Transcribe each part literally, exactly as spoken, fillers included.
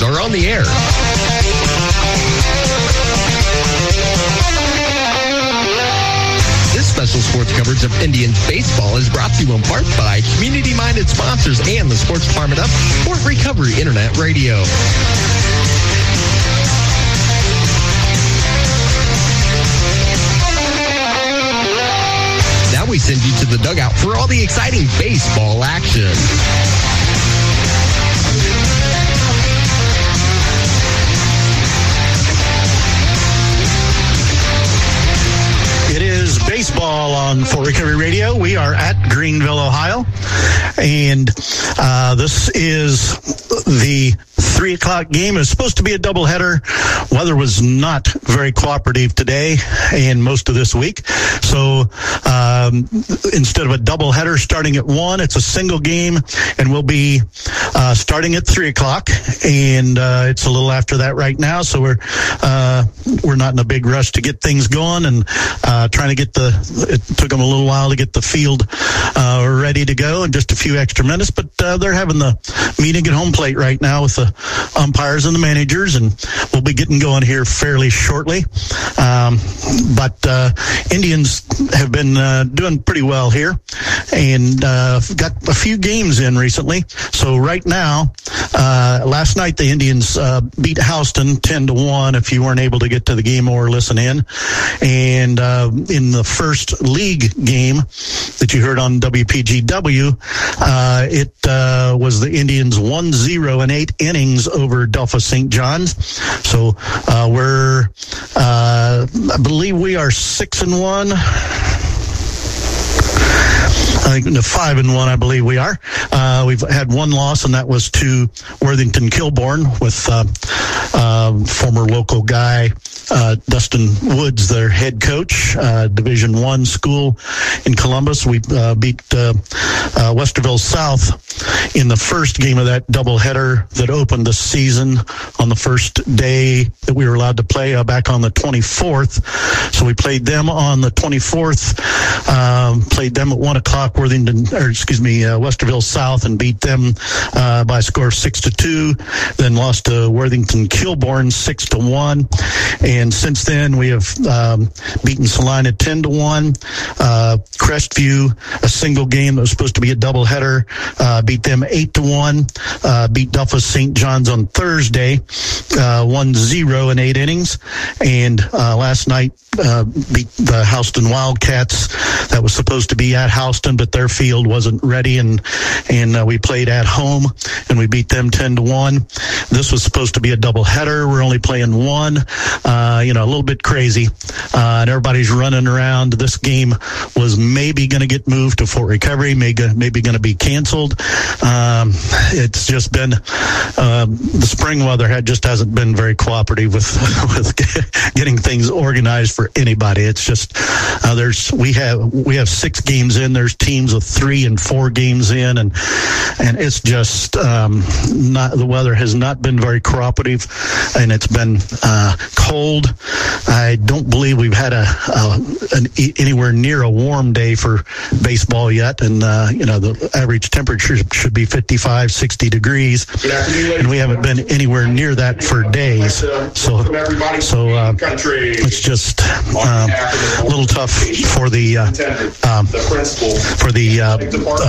are on the air. This special sports coverage of Indians baseball is brought to you in part by community-minded sponsors and the sports department of Fort Recovery Internet Radio. Now we send you to the dugout for all the exciting baseball action. It is baseball on Fort Recovery Radio. We are at Greenville, Ohio, and uh, this is the three o'clock game. It's supposed to be a doubleheader. Weather was not very cooperative today and most of this week. So um, instead of a doubleheader starting at one, it's a single game, and we'll be uh, starting at three o'clock. And uh, it's a little after that right now, so we're uh, we're not in a big rush to get things going, and uh, trying to get the. It took them a little while to get the field uh, ready to go, and just a few extra minutes. But uh, they're having the meeting at home plate right now with the umpires and the managers, and we'll be getting going here fairly shortly. Um, but uh, Indians have been uh, doing pretty well here, and uh, got a few games in recently. So right now, uh, last night the Indians uh, beat Houston ten to one. If you weren't able to get to the game or listen in, and uh, in the first league game that you heard on W P G W, uh, it uh, was the Indians one zero in eight innings over Delphos Saint John's. So uh, we're, uh, I believe we are six and one. I think five and one, I believe we are. Uh, we've had one loss, and that was to Worthington Kilbourne with uh, uh, former local guy uh, Dustin Woods, their head coach, uh, Division One school in Columbus. We uh, beat uh, uh, Westerville South in the first game of that doubleheader that opened the season on the first day that we were allowed to play, uh, back on the twenty-fourth. So we played them on the twenty-fourth, um, played them at one o'clock, Worthington, or excuse me, uh, Westerville South, and beat them uh, by a score of six to two. Then lost to Worthington Kilbourne six to one. And since then, we have um, beaten Salina ten to one. Uh, Crestview, a single game that was supposed to be a doubleheader, uh, beat them eight to one. Uh, beat Delphos Saint John's on Thursday, uh, one zero in eight innings. And uh, last night, uh, beat the Houston Wildcats. That was supposed to be at Houston, but their field wasn't ready, and and uh, we played at home, and we beat them ten to one. This was supposed to be a doubleheader. We're only playing one. Uh, you know, a little bit crazy, uh, and everybody's running around. This game was maybe going to get moved to Fort Recovery, maybe maybe going to be canceled. Um, it's just been uh, the spring weather had just hasn't been very cooperative with with getting things organized for anybody. It's just uh, there's we have we have six games in. There's teams with three and four games in, and and it's just um, not the weather has not been very cooperative, and it's been uh, cold. I don't believe we've had a, a an, anywhere near a warm day for baseball yet, and uh, you know the average temperature should be fifty-five, sixty degrees, and we haven't been anywhere near that for days. So so uh, it's just um, a little tough for the uh, um, for the uh,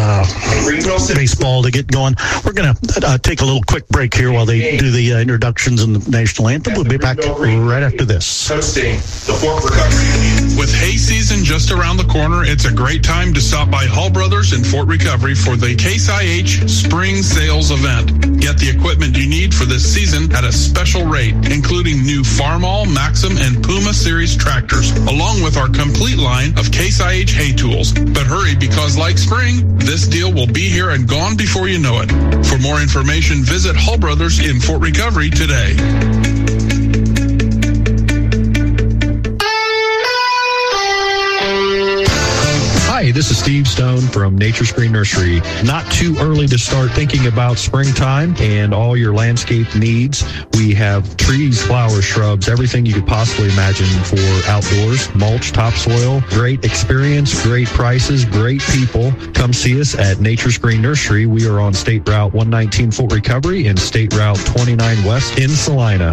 uh, baseball to get going. We're going to uh, take a little quick break here while they do the uh, introductions and the national anthem. We'll be back right after this. Hosting the Fort Recovery. With hay season just around the corner, it's a great time to stop by Hall Brothers in Fort Recovery for the Case I H Spring Sales Event. Get the equipment you need for this season at a special rate, including new Farmall, Maxim, and Puma Series tractors, along with our complete line of Case I H hay tools. But hurry, because like spring, this deal will be here and gone before you know it. For more information, visit Hall Brothers in Fort Recovery today. Hi, Hey, this is Steve Stone from Nature's Green Nursery. Not too early to start thinking about springtime and all your landscape needs. We have trees, flowers, shrubs, everything you could possibly imagine for outdoors. Mulch, topsoil, great experience, great prices, great people. Come see us at Nature's Green Nursery. We are on State Route one nineteen Fort Recovery and State Route twenty-nine West in Salina.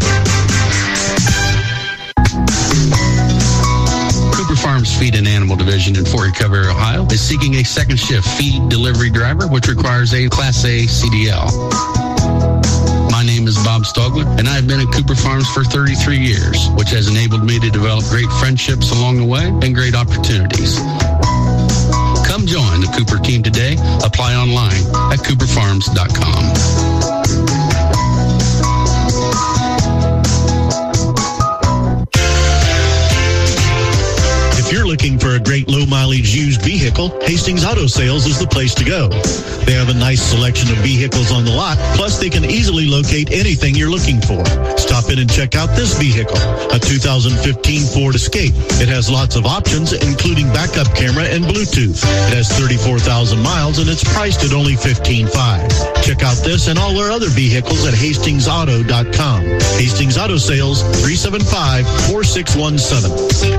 Cooper Farms Feed and Animal Division in Fort Recovery, Ohio is seeking a second shift feed delivery driver, which requires a Class A C D L. My name is Bob Stogler, and I've been at Cooper Farms for thirty-three years, which has enabled me to develop great friendships along the way and great opportunities. Come join the Cooper team today. Apply online at cooper farms dot com. If you're looking for a great low-mileage used vehicle, Hastings Auto Sales is the place to go. They have a nice selection of vehicles on the lot, plus they can easily locate anything you're looking for. Stop in and check out this vehicle, a two thousand fifteen Ford Escape. It has lots of options, including backup camera and Bluetooth. It has thirty-four thousand miles, and it's priced at only fifteen thousand five hundred dollars. Check out this and all our other vehicles at hastings auto dot com. Hastings Auto Sales, three seven five, four six one seven.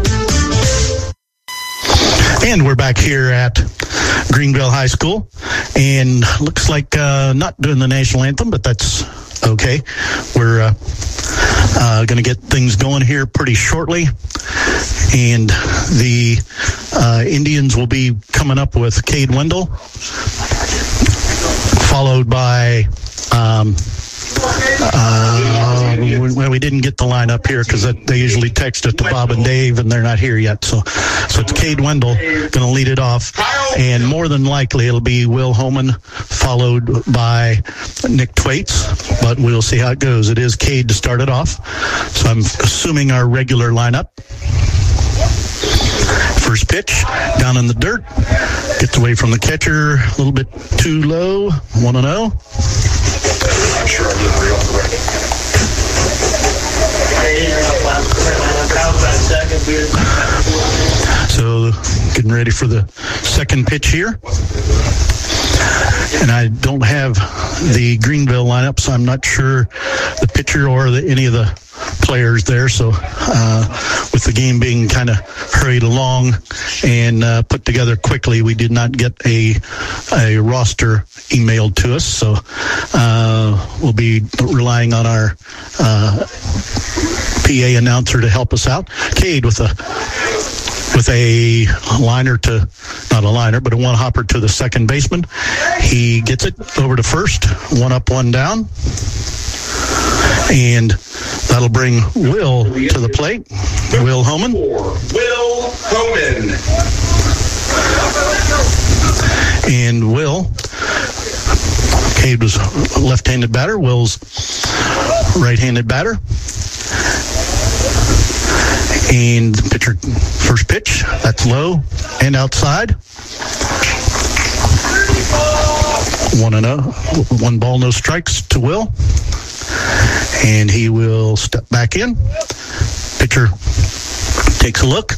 And we're back here at Greenville High School, and looks like uh, not doing the national anthem, but that's okay. We're uh, uh, going to get things going here pretty shortly, and the uh, Indians will be coming up with Cade Wendell, followed by um, uh, well, we didn't get the lineup here because they usually text it to Bob and Dave, and they're not here yet. So, so it's Cade Wendell going to lead it off, and more than likely it'll be Will Homan, followed by Nick Twaits. But we'll see how it goes. It is Cade to start it off, so I'm assuming our regular lineup. First pitch, down in the dirt, gets away from the catcher, a little bit too low, one and oh. I'm sure I didn't read off the record. So getting ready for the second pitch here. And I don't have the Greenville lineup, so I'm not sure the pitcher or the, any of the players there. So uh, with the game being kind of hurried along and uh, put together quickly, we did not get a a roster emailed to us. So uh, we'll be relying on our uh, P A announcer to help us out. Cade with a with a liner to, not a liner, but a one hopper to the second baseman. He gets it over to first, one up, one down. And that'll bring Will to the plate. Will Homan. Will Homan. And Will, Cade was left-handed batter. Will's right-handed batter. And the pitcher, first pitch, that's low and outside. One and oh, one ball, no strikes to Will. And he will step back in. Pitcher takes a look.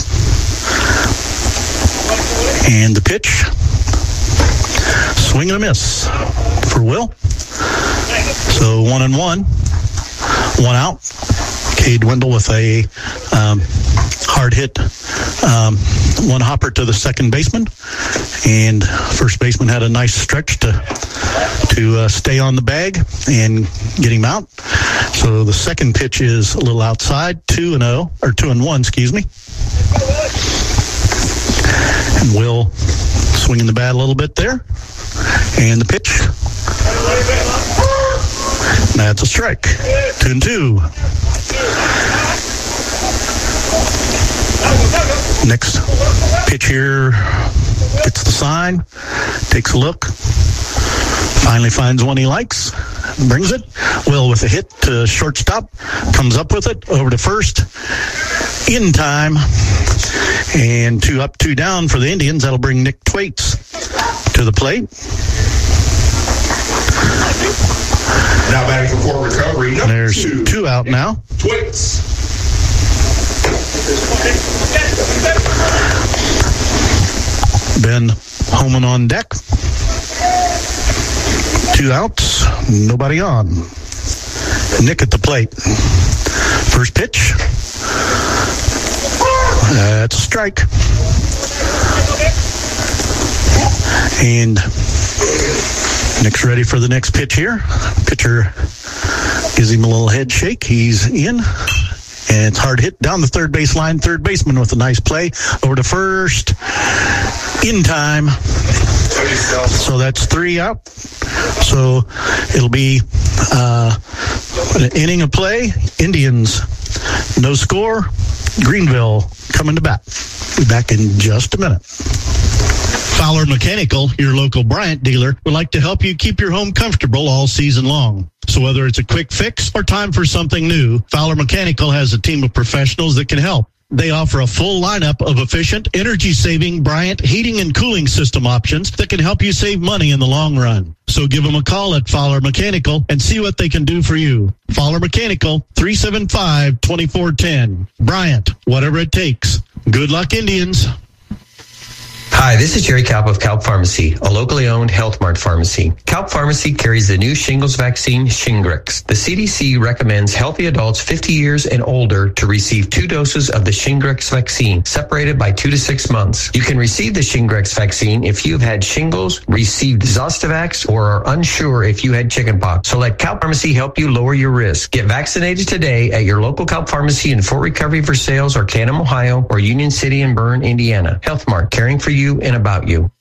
And the pitch. Swing and a miss for Will. So one and one. One out. Cade Wendell with a um, hard hit, um, one hopper to the second baseman, and first baseman had a nice stretch to to uh, stay on the bag and get him out. So the second pitch is a little outside, two and oh, or two and one, excuse me. And Will swinging the bat a little bit there, and the pitch. That's a strike. Two and two. Next pitch here, gets the sign, takes a look, finally finds one he likes, brings it. Will with a hit to shortstop, comes up with it, over to first, in time, and two up, two down for the Indians. That'll bring Nick Twaits to the plate. Now batting for Fort Recovery. There's two. two out now. Twaits. Ben Homan on deck. Two outs, nobody on. Nick at the plate. First pitch. That's a strike. And Nick's ready for the next pitch here. Pitcher gives him a little head shake. He's in. And it's hard hit down the third base line. Third baseman with a nice play. Over to first. In time. So that's three out. So it'll be uh, an inning of play. Indians, no score. Greenville coming to bat. Be back in just a minute. Fowler Mechanical, your local Bryant dealer, would like to help you keep your home comfortable all season long. So whether it's a quick fix or time for something new, Fowler Mechanical has a team of professionals that can help. They offer a full lineup of efficient, energy-saving Bryant heating and cooling system options that can help you save money in the long run. So give them a call at Fowler Mechanical and see what they can do for you. Fowler Mechanical, three seven five, two four one zero. Bryant, whatever it takes. Good luck, Indians. Hi, this is Jerry Kalp of Kalp Pharmacy, a locally owned Health Mart pharmacy. Kalp Pharmacy carries the new shingles vaccine, Shingrix. The C D C recommends healthy adults fifty years and older to receive two doses of the Shingrix vaccine, separated by two to six months. You can receive the Shingrix vaccine if you've had shingles, received Zostavax, or are unsure if you had chickenpox. So let Kalp Pharmacy help you lower your risk. Get vaccinated today at your local Kalp Pharmacy in Fort Recovery for Sales, or Canham, Ohio, or Union City and Bern, Indiana. Health Mart, caring for you and about you.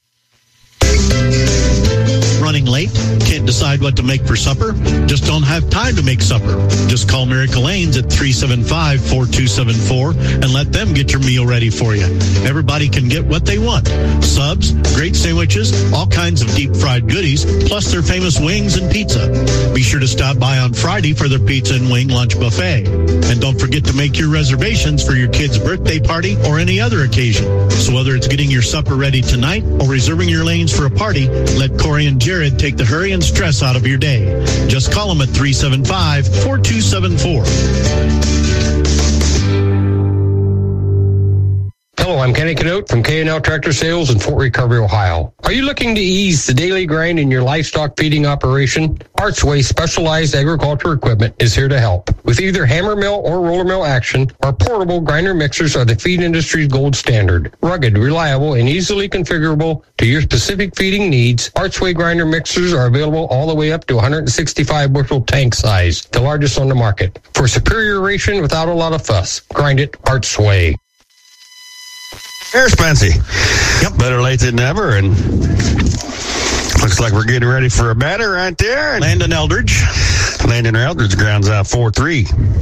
Running late? Can't decide what to make for supper? Just don't have time to make supper. Just call Miracle Lanes at three seven five, four two seven four and let them get your meal ready for you. Everybody can get what they want. Subs, great sandwiches, all kinds of deep fried goodies, plus their famous wings and pizza. Be sure to stop by on Friday for their pizza and wing lunch buffet. And don't forget to make your reservations for your kid's birthday party or any other occasion. So whether it's getting your supper ready tonight or reserving your lanes for a party, let Corey and Jared take the hurry and stress out of your day. Just call them at three seven five, four two seven four. Hello, I'm Kenny Canote from K and L Tractor Sales in Fort Recovery, Ohio. Are you looking to ease the daily grind in your livestock feeding operation? Archway Specialized Agriculture Equipment is here to help. With either hammer mill or roller mill action, our portable grinder mixers are the feed industry's gold standard. Rugged, reliable, and easily configurable to your specific feeding needs, Archway grinder mixers are available all the way up to one hundred sixty-five bushel tank size, the largest on the market. For superior ration without a lot of fuss, grind it Archway. Here, Spency. Yep. Better late than never, and looks like we're getting ready for a batter right there. And Landon Eldridge. Landon Eldridge grounds out four three.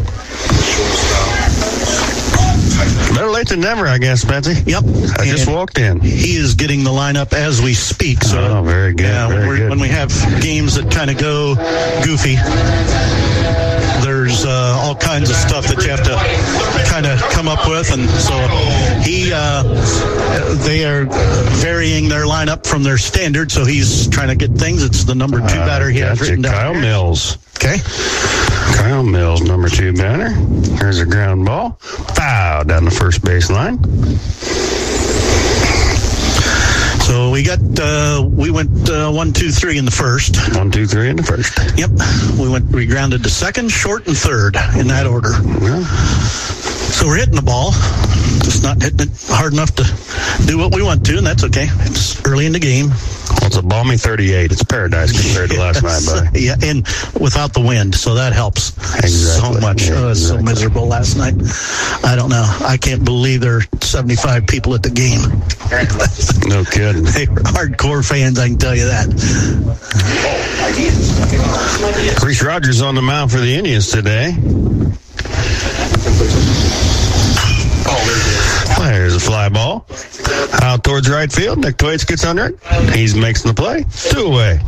Better late than never, I guess, Spency. Yep. I and just walked in. He is getting the lineup as we speak. So, oh, very good. Yeah, very when, good. when we have games that kind of go goofy, there's uh, all kinds of stuff that you have to kind of come up with, and so he uh, they are varying their lineup from their standard, so he's trying to get things. It's the number two uh, batter he has written down. Kyle here. Mills. Okay. Kyle Mills, number two batter. Here's a ground ball. Foul down the first base line. So we got, uh, we went uh, one, two, three in the first. One, two, three in the first. Yep. We went, we grounded to second, short, and third in that order. Yeah. So we're hitting the ball, just not hitting it hard enough to do what we want to, and that's okay. It's early in the game. Well, it's a balmy thirty-eight. It's paradise compared to last yes. night, buddy. Yeah, and without the wind, so that helps exactly. so much. Yeah, oh, it was exactly. so miserable last night. I don't know. I can't believe there are seventy-five people at the game. No kidding. They were hardcore fans, I can tell you that. Reese Rogers on the mound for the Indians today. There's a fly ball. Out towards right field. Nick Thwaites gets under it. He's making the play. Two away.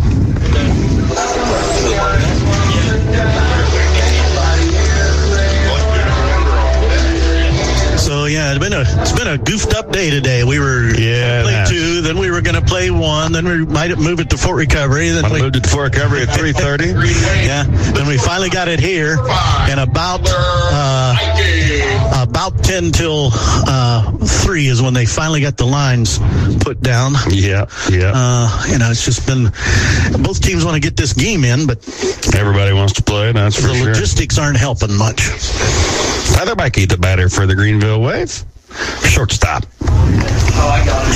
So yeah, it's been a it's been a goofed up day today. We were yeah, play two, then we were going to play one, then we might move it to Fort Recovery. Then I we moved it to Fort Recovery at three thirty. Yeah, then we finally got it here, and about uh, about ten till uh, three is when they finally got the lines put down. Yeah, yeah. Uh, you know, it's just been, both teams want to get this game in, but everybody wants to play, that's for the sure. logistics aren't helping much. Tyler Becky, the batter for the Greenville Wave. Shortstop. Oh, I got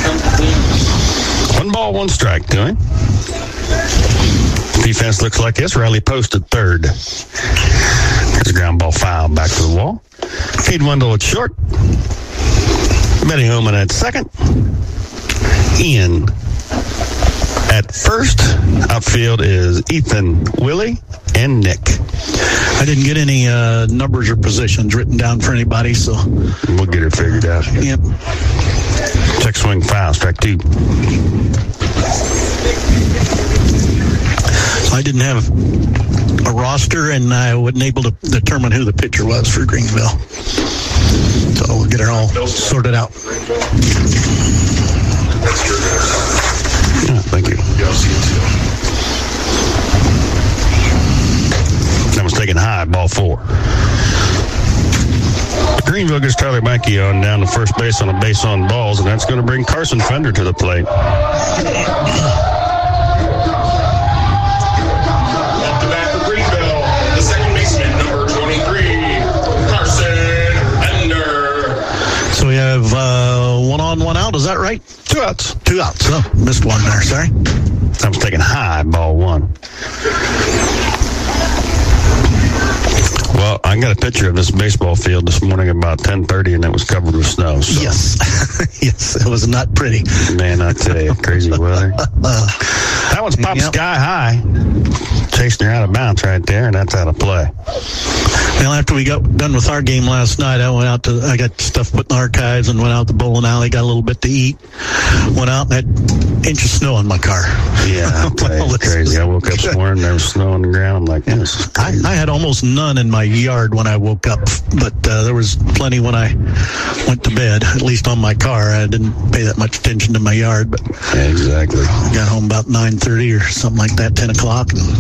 it. One ball, one strike to him. Defense looks like this. Riley posted third. There's a ground ball foul back to the wall. Cade Wendell at short. Benny Holman at second. Ian at first. Outfield is Ethan, Willie, and Nick. I didn't get any uh, numbers or positions written down for anybody, so we'll get it figured out here. Yep. Check swing foul, strike two. I didn't have a roster, and I wasn't able to determine who the pitcher was for Greenville. So we'll get it all sorted out. Yeah, thank you. That was taken high, ball four. Greenville gets Tyler Mackey on down to first base on a base on balls, and that's going to bring Carson Fender to the plate. So we have uh, one on, one out. Is that right? Two outs. Two outs. Oh, missed one there. Sorry. I was taking high, ball one. Well, I got a picture of this baseball field this morning about ten thirty, and it was covered with snow. So. Yes. Yes, it was not pretty. Man, I tell you, crazy weather. Uh, that one's popped yep. sky high. Chasing her out of bounds right there, and that's out of play. Well, after we got done with our game last night, I went out to, I got stuff put in the archives and went out to bowling alley, got a little bit to eat. Went out and had an inch of snow in my car. Yeah, I tell you, it's crazy. I woke up this morning, there was snow on the ground. I'm like, this I, I had almost none in my yard when I woke up, but uh, there was plenty when I went to bed, at least on my car. I didn't pay that much attention to my yard, but yeah, exactly. I got home about nine thirty or something like that, ten o'clock. And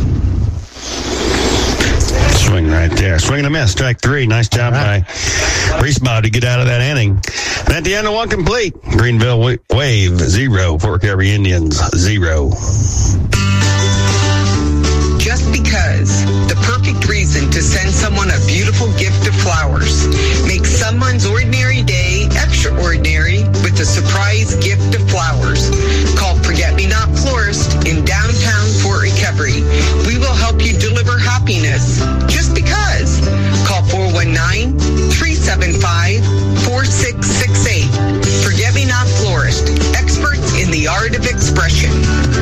swing right there. Swing and a miss. Strike three. Nice job right. by Reesbaugh to get out of that inning. And at the end of one complete, Greenville Wave zero, Fort McCarry Indians zero. Just because, the perfect reason to send someone a beautiful gift of flowers. Make someone's ordinary day extraordinary with a surprise gift of flowers. Call Forget Me Not Florist in downtown Fort Recovery. We will help you deliver happiness. Just because. Call four one nine, three seven five, four six six eight. Forget Me Not Florist. Experts in the art of expression.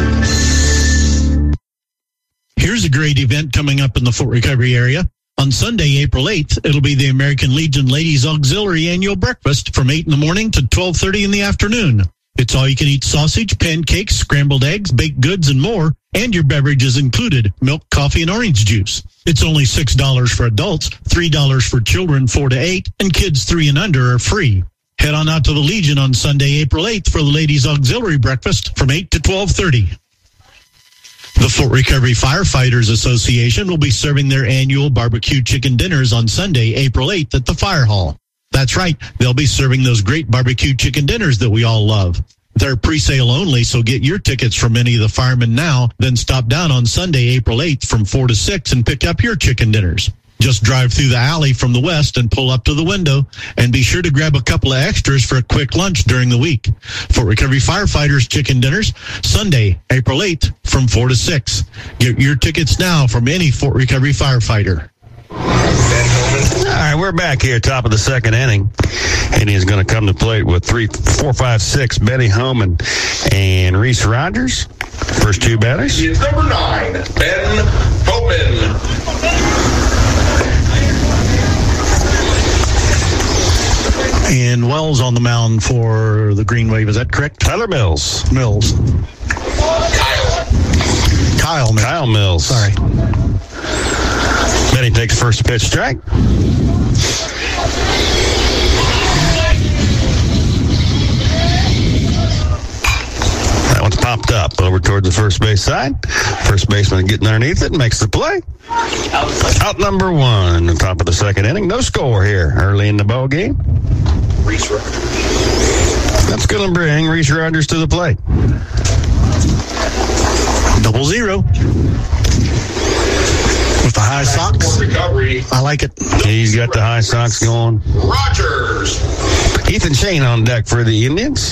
Here's a great event coming up in the Fort Recovery area. On Sunday, April eighth, it'll be the American Legion Ladies Auxiliary Annual Breakfast from eight in the morning to twelve thirty in the afternoon. It's all-you-can-eat sausage, pancakes, scrambled eggs, baked goods, and more, and your beverages included, milk, coffee, and orange juice. It's only six dollars for adults, three dollars for children four to eight, and kids three and under are free. Head on out to the Legion on Sunday, April eighth for the Ladies Auxiliary Breakfast from eight to twelve thirty. The Fort Recovery Firefighters Association will be serving their annual barbecue chicken dinners on Sunday, April eighth at the Fire Hall. That's right, they'll be serving those great barbecue chicken dinners that we all love. They're pre-sale only, so get your tickets from any of the firemen now, then stop down on Sunday, April eighth from four to six and pick up your chicken dinners. Just drive through the alley from the west and pull up to the window, and be sure to grab a couple of extras for a quick lunch during the week. Fort Recovery Firefighters Chicken Dinners, Sunday, April eighth from four to six. Get your tickets now from any Fort Recovery firefighter. All right, we're back here, top of the second inning. And he's going to come to plate with three, four, five, six, Benny Holman and Reese Rogers. First two batters. It's number nine, Ben Holman. And Wells on the mound for the Green Wave. Is that correct? Tyler Mills. Mills. Kyle. Kyle Mills. Kyle Mills. Sorry. Benny takes first pitch strike. That one's popped up over towards the first base side. First baseman getting underneath it, makes the play. Out number one, the top of the second inning. No score here early in the ball game. Reese Rogers. That's going to bring Reese Rogers to the plate. Double zero. With the high socks. Recovery. I like it. He's got the high socks going. Rogers. Ethan Shane on deck for the Indians.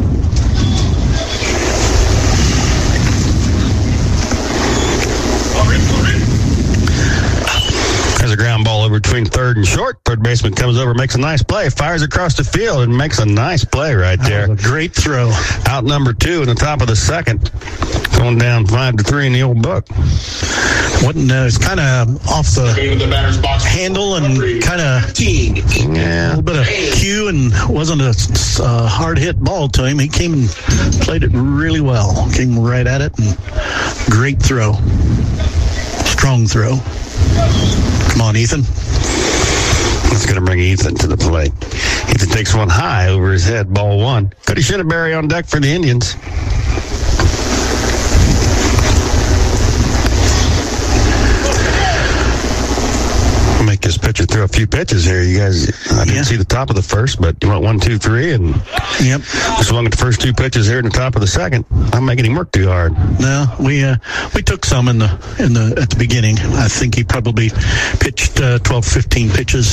There's a ground ball over between third and short. Third baseman comes over, makes a nice play, fires across the field, and makes a nice play right there. A great throw. Out number two in the top of the second. Going down five to three in the old book. Wasn't, uh, it's kind of off the handle and kind of yeah. a little bit of cue, and wasn't a uh, hard hit ball to him. He came and played it really well. Came right at it, and great throw. Strong throw. Come on, Ethan. It's going to bring Ethan to the plate. Ethan takes one high over his head, ball one. Cody Shinneberry on deck for the Indians. Make this pitcher throw a few pitches here. You guys, I didn't yeah. see the top of the first, but you went one, two, three, and yep, swung at the first two pitches here in the top of the second. I'm making him work too hard. No, we uh, we took some in the in the at the beginning. I think he probably pitched uh, twelve, fifteen pitches,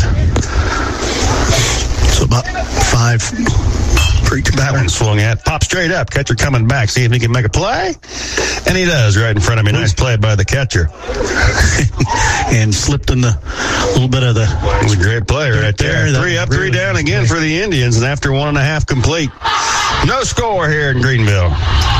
so about five for each batter. Swung at, pop straight up. Catcher coming back, see if he can make a play, and he does right in front of me. Nice play by the catcher, and slipped in the little bit of the. It was a great play right there. there three up, really three down again for the Indians, and after one and a half complete, no score here in Greenville.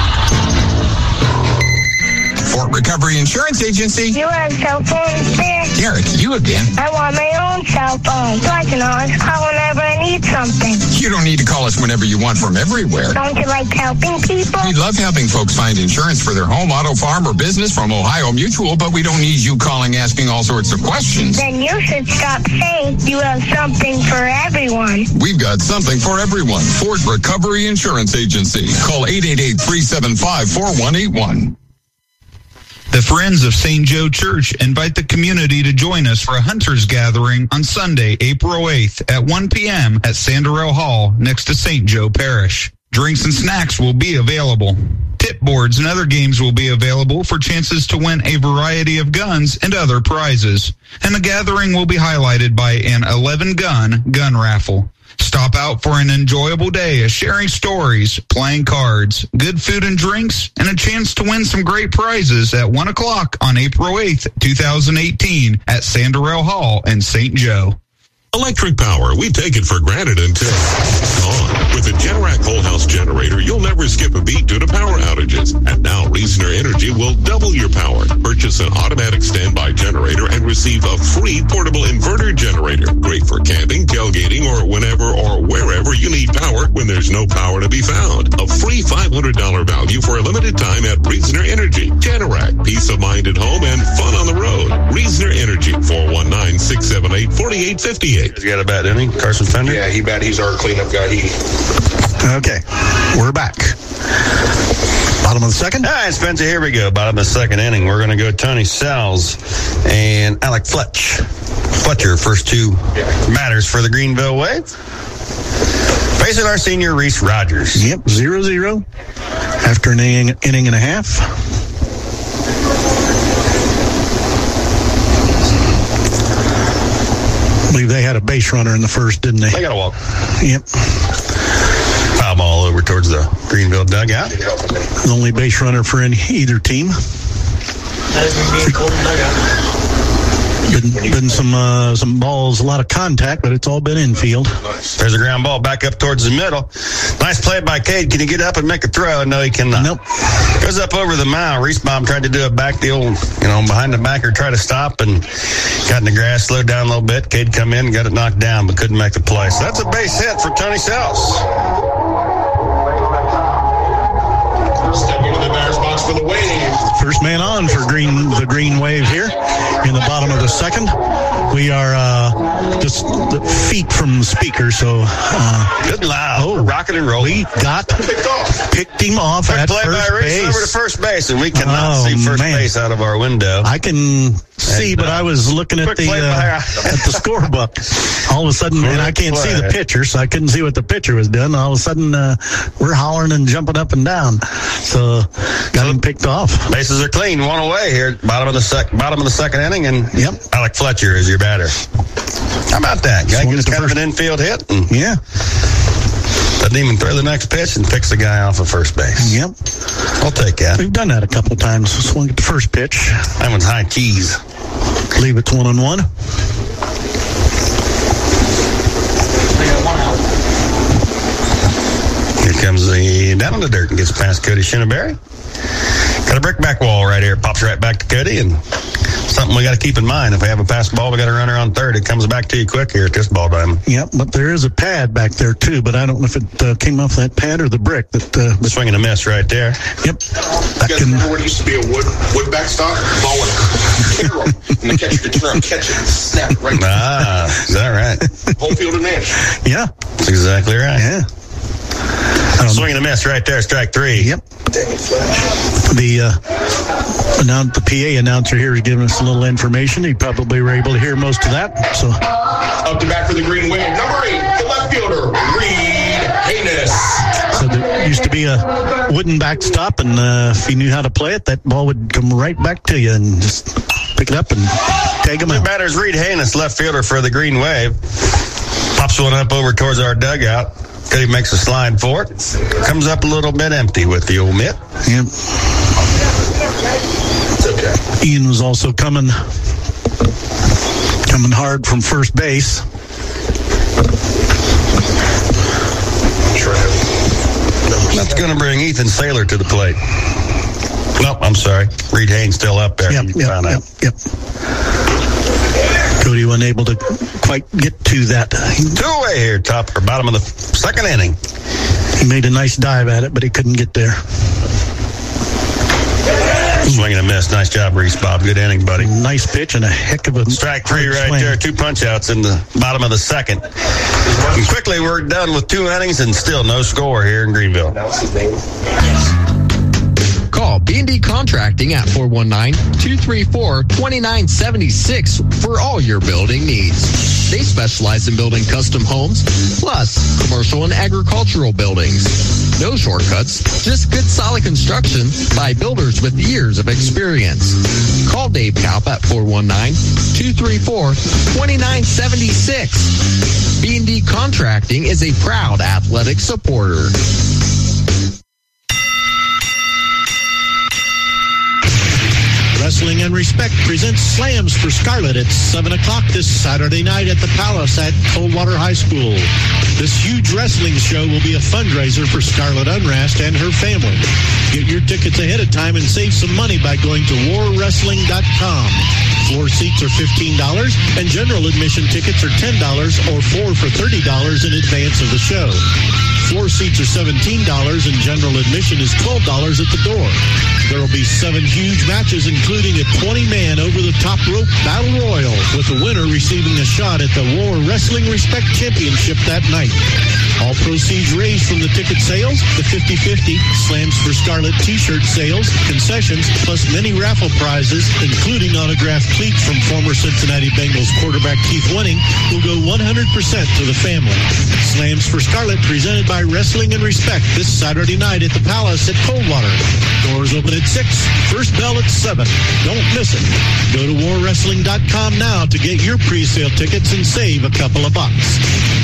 Fort Recovery Insurance Agency. You have cell phones there? Derek, you again. I want my own cell phone so I can always call whenever I need something. You don't need to call us whenever you want from everywhere. Don't you like helping people? We love helping folks find insurance for their home, auto, farm, or business from Ohio Mutual, but we don't need you calling asking all sorts of questions. Then you should stop saying you have something for everyone. We've got something for everyone. Fort Recovery Insurance Agency. Call eight eight eight, three seven five, four one eight one. The Friends of Saint Joe Church invite the community to join us for a hunters gathering on Sunday, April eighth at one p.m. at Sanderell Hall next to Saint Joe Parish. Drinks and snacks will be available. Tip boards and other games will be available for chances to win a variety of guns and other prizes. And the gathering will be highlighted by an eleven gun gun raffle. Stop out for an enjoyable day of sharing stories, playing cards, good food and drinks, and a chance to win some great prizes at one o'clock on April eighth, twenty eighteen at Sanderell Hall in Saint Joe. Electric power, we take it for granted until gone. With the Generac whole house generator, you'll never skip a beat due to power outages. And now Reasoner Energy will double your power. Purchase an automatic standby generator and receive a free portable inverter generator. Great for camping, tailgating, or whenever or wherever you need power when there's no power to be found. A free five hundred dollars value for a limited time at Reasoner Energy. Generac, peace of mind at home and fun on the road. Reasoner Energy, four one nine, six seven eight, four eight five eight. He's got a bat, didn't he? Carson Fender? Yeah, he bat. He's our cleanup guy. He. Okay, we're back. Bottom of the second. All right, Spencer, here we go. Bottom of the second inning. We're going to go Tony Sells and Alec Fletch. Fletcher, first two yeah. batters for the Greenville Wave. Facing our senior, Reese Rogers. Yep, zero zero after an inning, inning and a half. I believe they had a base runner in the first, didn't they? They got a walk. Yep. Foul ball over towards the Greenville dugout. The only base runner for any, either team. Been, been some uh, some balls, a lot of contact, but it's all been infield. There's a ground ball back up towards the middle. Nice play by Cade. Can he get up and make a throw? No, he cannot. Nope. Goes up over the mound. Reesbaum tried to do a back the old, you know, behind the backer, try to stop and got in the grass, slowed down a little bit. Cade come in and got it knocked down, but couldn't make the play. So that's a base hit for Tony Sells. Step into the batter's box for the Wave. First man on for Green, the Green Wave here in the bottom of the second. We are uh, just the feet from the speaker, so uh, good and loud. Oh, rocking and rolling. We got picked him off Quick at play first by base. over to first base, and we cannot Oh, see first man. base out of our window. I can see, And, but uh, I was looking at quick the play uh, by- at the scorebook. All of a sudden, and I can't see the play. pitcher, so I couldn't see what the pitcher was doing. All of a sudden, uh, we're hollering and jumping up and down. So got him picked off. Bases are clean, one away here, bottom of the sec- bottom of the second inning, and Yep. Alec Fletcher is your batter. How about that? Guy Swung gets at the kind of first- an infield hit and Yeah. doesn't even throw the next pitch and picks the guy off of first base. Yep. I'll take that. We've done that a couple of times. Swung at the first pitch. That one's high keys. Leave it one on one. Here comes the down in the dirt and gets past Cody Shinneberry. Got a brick back wall right here. Pops right back to Cody, and something we got to keep in mind. If we have a pass ball, we got a runner on third. It comes back to you quick here at this ball time. Yep, but there is a pad back there too, but I don't know if it uh, came off that pad or the brick. That uh, The swing and a miss right there. Yep. You guys remember when it used to be a wood wood backstop? Ball would carry and the catcher could turn around, catch it, and snap it right Ah, is that right? home field advantage. Yeah. That's exactly right. Yeah. Swing and a miss right there, strike three. Yep. The uh, announce, the P A announcer here is giving us a little information. You probably were able to hear most of that. So Up to bat for the Green Wave, number eight, the left fielder, Reed Haynes. So there used to be a wooden backstop, and uh, if you knew how to play it, that ball would come right back to you and just pick it up and tag him The out. batter's Reed Haynes, left fielder for the Green Wave. Pops one up over towards our dugout. Cody makes a slide for it. Comes up a little bit empty with the old mitt. Yep. It's okay. Ian was also coming coming hard from first base. That's going to bring Ethan Saylor to the plate. Nope, I'm sorry. Reed Haynes still up there. Yep, You yep, found yep, out. yep. Cody wasn't able to quite get to that. Two away here, top or bottom of the second inning. He made a nice dive at it, but he couldn't get there. Swing and a miss. Nice job, Reese Bob. Good inning, buddy. Nice pitch and a heck of a Strike three hard right swing. there. Two punch outs in the bottom of the second. And quickly, we're done with two innings and still no score here in Greenville. Call B and D Contracting at four one nine, two three four, two nine seven six for all your building needs. They specialize in building custom homes, plus commercial and agricultural buildings. No shortcuts, just good solid construction by builders with years of experience. Call Dave Kaup at four one nine, two three four, two nine seven six. B and D Contracting is a proud athletic supporter. Wrestling and Respect presents Slams for Scarlet at seven o'clock this Saturday night at the Palace at Coldwater High School. This huge wrestling show will be a fundraiser for Scarlet Unrast and her family. Get your tickets ahead of time and save some money by going to war wrestling dot com. Floor seats are fifteen dollars and general admission tickets are ten dollars or four for thirty dollars in advance of the show. Floor seats are seventeen dollars and general admission is twelve dollars at the door. There will be seven huge matches, including a twenty-man over-the-top rope battle royal, with the winner receiving a shot at the War Wrestling Respect Championship that night. All proceeds raised from the ticket sales, the fifty-fifty, Slams for Scarlet t-shirt sales, concessions, plus many raffle prizes, including autographed cleats from former Cincinnati Bengals quarterback Keith Winning, will go one hundred percent to the family. Slams for Scarlet, presented by Wrestling and Respect, this Saturday night at the Palace at Coldwater. Doors open at six, first bell at seven. Don't miss it. Go to war wrestling dot com now to get your pre-sale tickets and save a couple of bucks.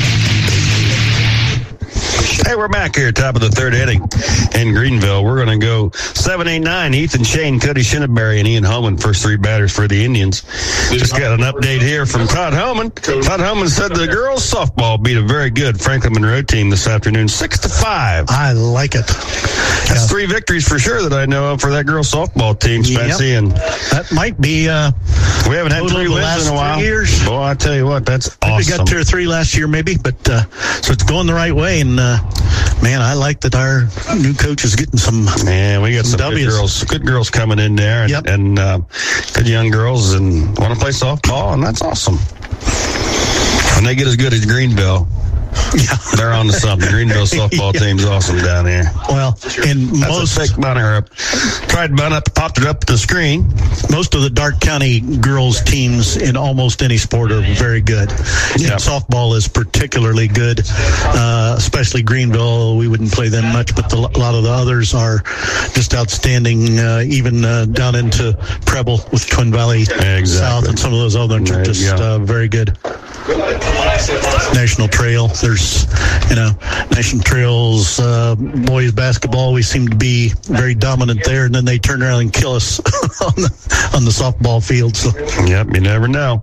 Hey, we're back here, top of the third inning in Greenville. We're going to go seven, eight, nine. Ethan Shane, Cody Shinneberry, and Ian Homan, first three batters for the Indians. Just got an update here from Todd Homan. Todd Homan said the girls softball beat a very good Franklin Monroe team this afternoon, six to five. I like it. That's yeah. three victories for sure that I know of for that girls softball team, Spency. Yep. And that might be. Uh, we haven't had three wins in a while. Years. Boy, I tell you what, that's awesome. We got two or three last year, maybe, but uh, so it's going the right way. And uh, man, I like that our new coach is getting some. Man, we got some, some good girls, good girls coming in there, and, yep. and uh, good young girls, and want to play softball, and that's awesome. When they get as good as Greenville. Yeah. They're on to something. Greenville softball yeah. team's awesome down here. Well, and That's most a fake banner up. Tried to bun up, popped it up the screen. Most of the Darke County girls teams in almost any sport are very good. Yeah. And softball is particularly good, uh, especially Greenville. We wouldn't play them much, but the, a lot of the others are just outstanding. Uh, even uh, down into Preble with Twin Valley exactly. South, and some of those others are just uh, very good. National Trail. There's, you know, National Trails, uh, boys basketball. We seem to be very dominant there, and then they turn around and kill us on the on the softball field. So. Yep, you never know.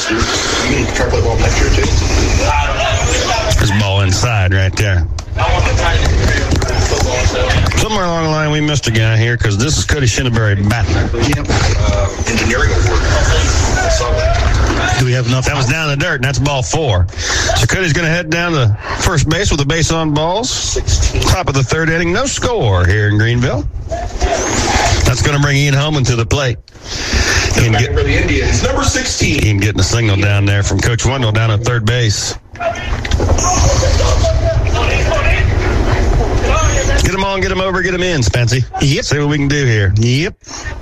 There's a ball inside right there. Somewhere along the line, we missed a guy here because this is Cody Shinneberry batting. Yep. Uh, engineering award. I saw that. Do we have enough? That was down in the dirt, and that's ball four. So Cody's going to head down to first base with a base on balls. Top of the third inning, no score here in Greenville. That's going to bring Ian Holman to the plate. Ian get, for the Indians, number sixteen. Ian getting a signal down there from Coach Wendell down at third base. Get him on, get him over, get him in, Spency. Yep. See what we can do here. Yep.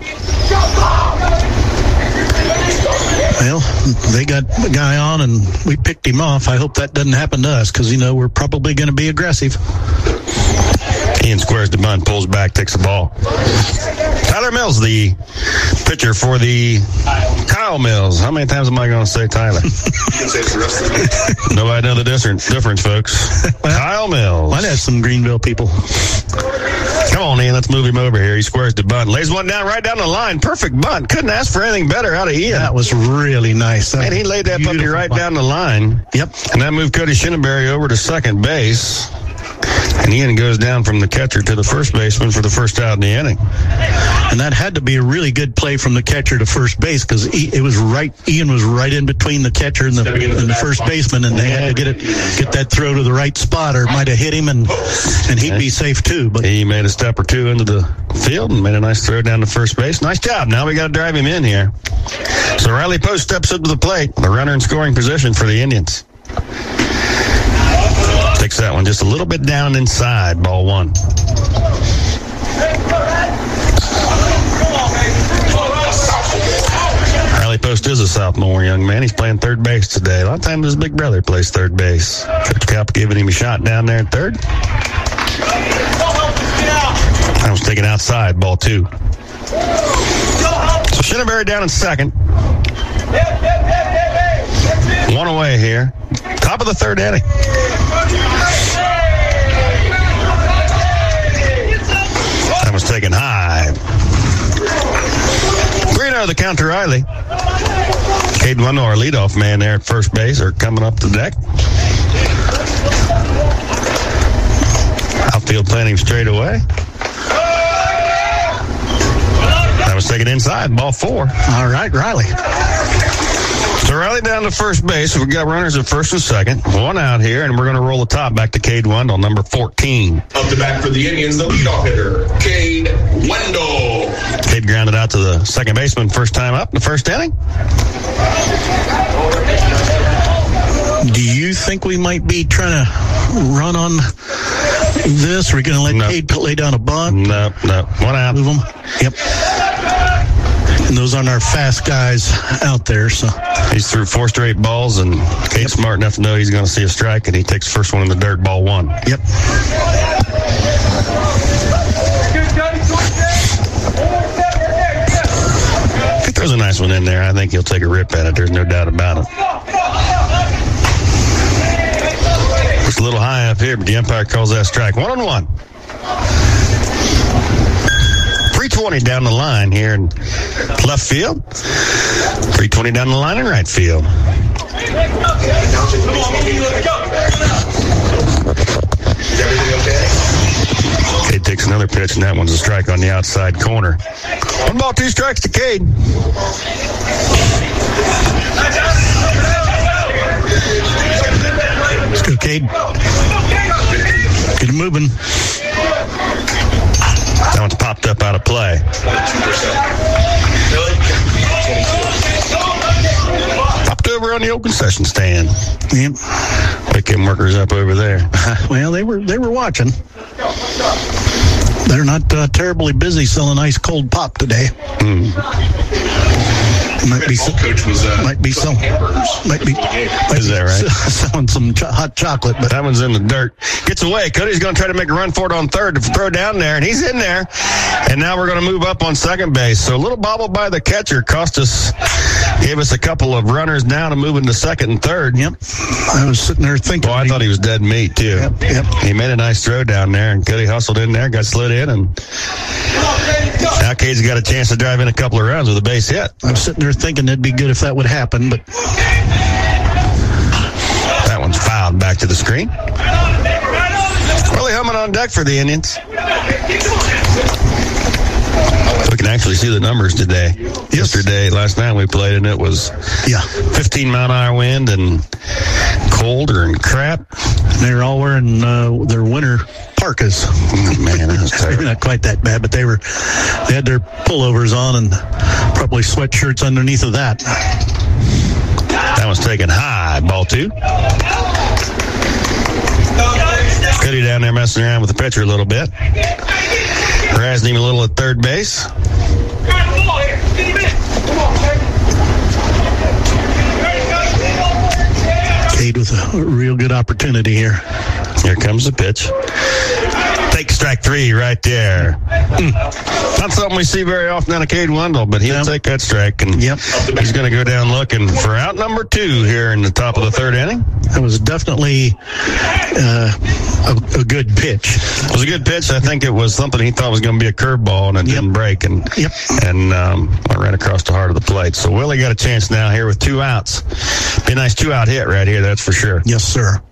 Well, they got the guy on, and we picked him off. I hope that doesn't happen to us because, you know, we're probably going to be aggressive. Ian squares the bunt, pulls back, takes the ball. Tyler Mills, the pitcher for the Kyle Mills. How many times am I going to say Tyler? Nobody know the difference, difference folks. Well, Kyle Mills. Might have some Greenville people. Come on, Ian. Let's move him over here. He squares the bunt. Lays one down right down the line. Perfect bunt. Couldn't ask for anything better out of Ian. That was really nice. Man, he laid that puppy right bunt. down the line. Yep. And that moved Cody Shinneberry over to second base. And Ian goes down from the catcher to the first baseman for the first out in the inning. And that had to be a really good play from the catcher to first base because it was right. Ian was right in between the catcher and the, and the first baseman, and they had to get it, get that throw to the right spot, or it might have hit him, and and he'd be safe too. But he made a step or two into the field and made a nice throw down to first base. Nice job. Now we got to drive him in here. So Riley Post steps up to the plate, the runner in scoring position for the Indians. Takes that one just a little bit down inside, ball one. Riley Post is a sophomore young man. He's playing third base today. A lot of times his big brother plays third base. Coach Cap giving him a shot down there at third. That was taken outside, ball two. So Shinneberry down in second. One away here. Top of the third inning. That was taken high. three oh the count to Riley. Caden Wendell, our leadoff man there at first base, are coming up the deck. Outfield planning straight away. That was taken inside, ball four. All right, Riley. So Riley down to first base. We've got runners at first and second. One out here, and we're going to roll the top back to Cade Wendell, number fourteen. Up the back for the Indians, the leadoff hitter, Cade Wendell. Cade grounded out to the second baseman first time up in the first inning. Do you think we might be trying to run on this? Are we going to let no. Cade lay down a bunt? No, no. One out. Move them. Yep. And those aren't our fast guys out there. So he's threw four straight balls, and Cade's yep. smart enough to know he's going to see a strike, and he takes the first one in the dirt, ball one. Yep. I think there's a nice one in there. I think he'll take a rip at it. There's no doubt about it. It's a little high up here, but the umpire calls that strike. One on one. three twenty down the line here in left field. three twenty down the line in right field. Cade takes another another pitch, and that one's a strike on the outside corner. One ball, two strikes to Cade. Let's go, Cade. Get him moving. That one's popped up out of play. Popped over on the open session stand. Yep. Wake them workers up over there. Well, they were they were watching. They're not uh, terribly busy selling ice cold pop today. Mm. Might be some, coach was uh, might be some might be might Is be that right? selling some cho- hot chocolate, but that one's in the dirt. Gets away. Cody's going to try to make a run for it on third to throw down there, and he's in there. And now we're going to move up on second base. So a little bobble by the catcher cost us, gave us a couple of runners now to move into second and third. Yep. I was sitting there thinking. Well, I thought he was dead meat too. Yep. Yep. He made a nice throw down there, and Cody hustled in there, got slid in, and now Cade's got a chance to drive in a couple of runs with a base hit. I was sitting there thinking it'd be good if that would happen, but that one's fouled back to the screen. Really humming on deck for the Indians. We can actually see the numbers today. Yes. Yesterday, last night we played, and it was yeah, fifteen mile an hour wind and colder and crap. They were all wearing uh, their winter parkas. Man, that was terrible. Not quite that bad, but they were. They had their pullovers on and probably sweatshirts underneath of that. That was taken high. Ball two. Cody down there messing around with the pitcher a little bit. Harassing him a little at third base. Cade with a real good opportunity here. Here comes the pitch. Take strike three right there. Mm. Not something we see very often on a Cade Wendell, but he'll yep. take that strike, and yep. he's going to go down looking for out number two here in the top of the third inning. That was definitely uh, a, a good pitch. It was a good pitch. I think it was something he thought was going to be a curveball, and it yep. didn't break, and yep. and um, I ran across the heart of the plate. So Willie got a chance now here with two outs. Be a nice two-out hit right here, that's for sure. Yes, sir.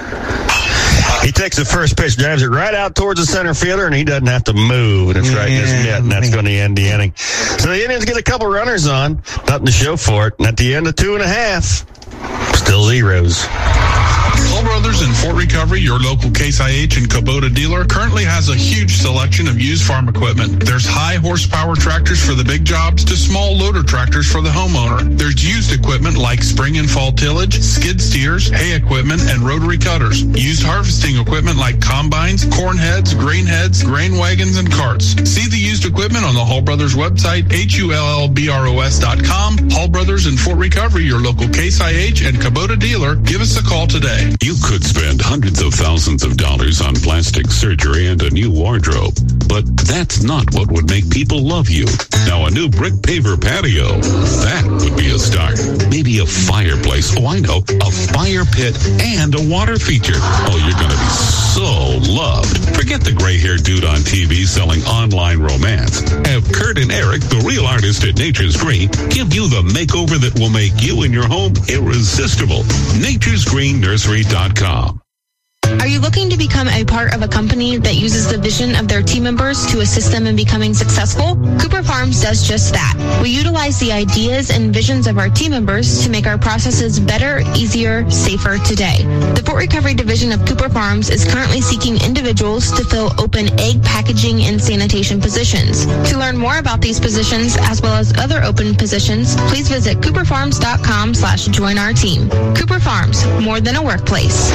He takes the first pitch, drives it right out towards the center fielder, and he doesn't have to move. And it's right in his mitt, and that's going to end the inning. So the Indians get a couple runners on, nothing to show for it. And at the end of two and a half, still zeros. Toll Brothers in Fort Recovery, your local Case I H and Kubota dealer, currently has a huge selection of used farm equipment. There's high horsepower tractors for the big jobs to small loader tractors for the homeowner. There's used equipment like spring and fall tillage, skid steers, hay equipment, and rotary cutters. Used harvesting equipment like combines, corn heads, grain heads, grain wagons, and carts. See the used equipment on the Hall Brothers website, H U L L B R O S dot com. Hall Brothers in Fort Recovery, your local Case I H and Kubota dealer. Give us a call today. You could spend hundreds of thousands of dollars on plastic surgery and a new wardrobe, but that's not what would make people love you. Now, a new brick paver patio, that would be a start. Maybe a fireplace. Oh, I know, a fire pit and a water feature. Oh, you're going to be so loved. Forget the gray-haired dude on T V selling online romance. Have Kurt and Eric, the real artist at Nature's Green, give you the makeover that will make you and your home irresistible. Nature's Green Nursery dot com. Are you looking to become a part of a company that uses the vision of their team members to assist them in becoming successful? Cooper Farms does just that. We utilize the ideas and visions of our team members to make our processes better, easier, safer today. The Fort Recovery Division of Cooper Farms is currently seeking individuals to fill open egg packaging and sanitation positions. To learn more about these positions, as well as other open positions, please visit cooper farms dot com slash join our team. Cooper Farms, more than a workplace.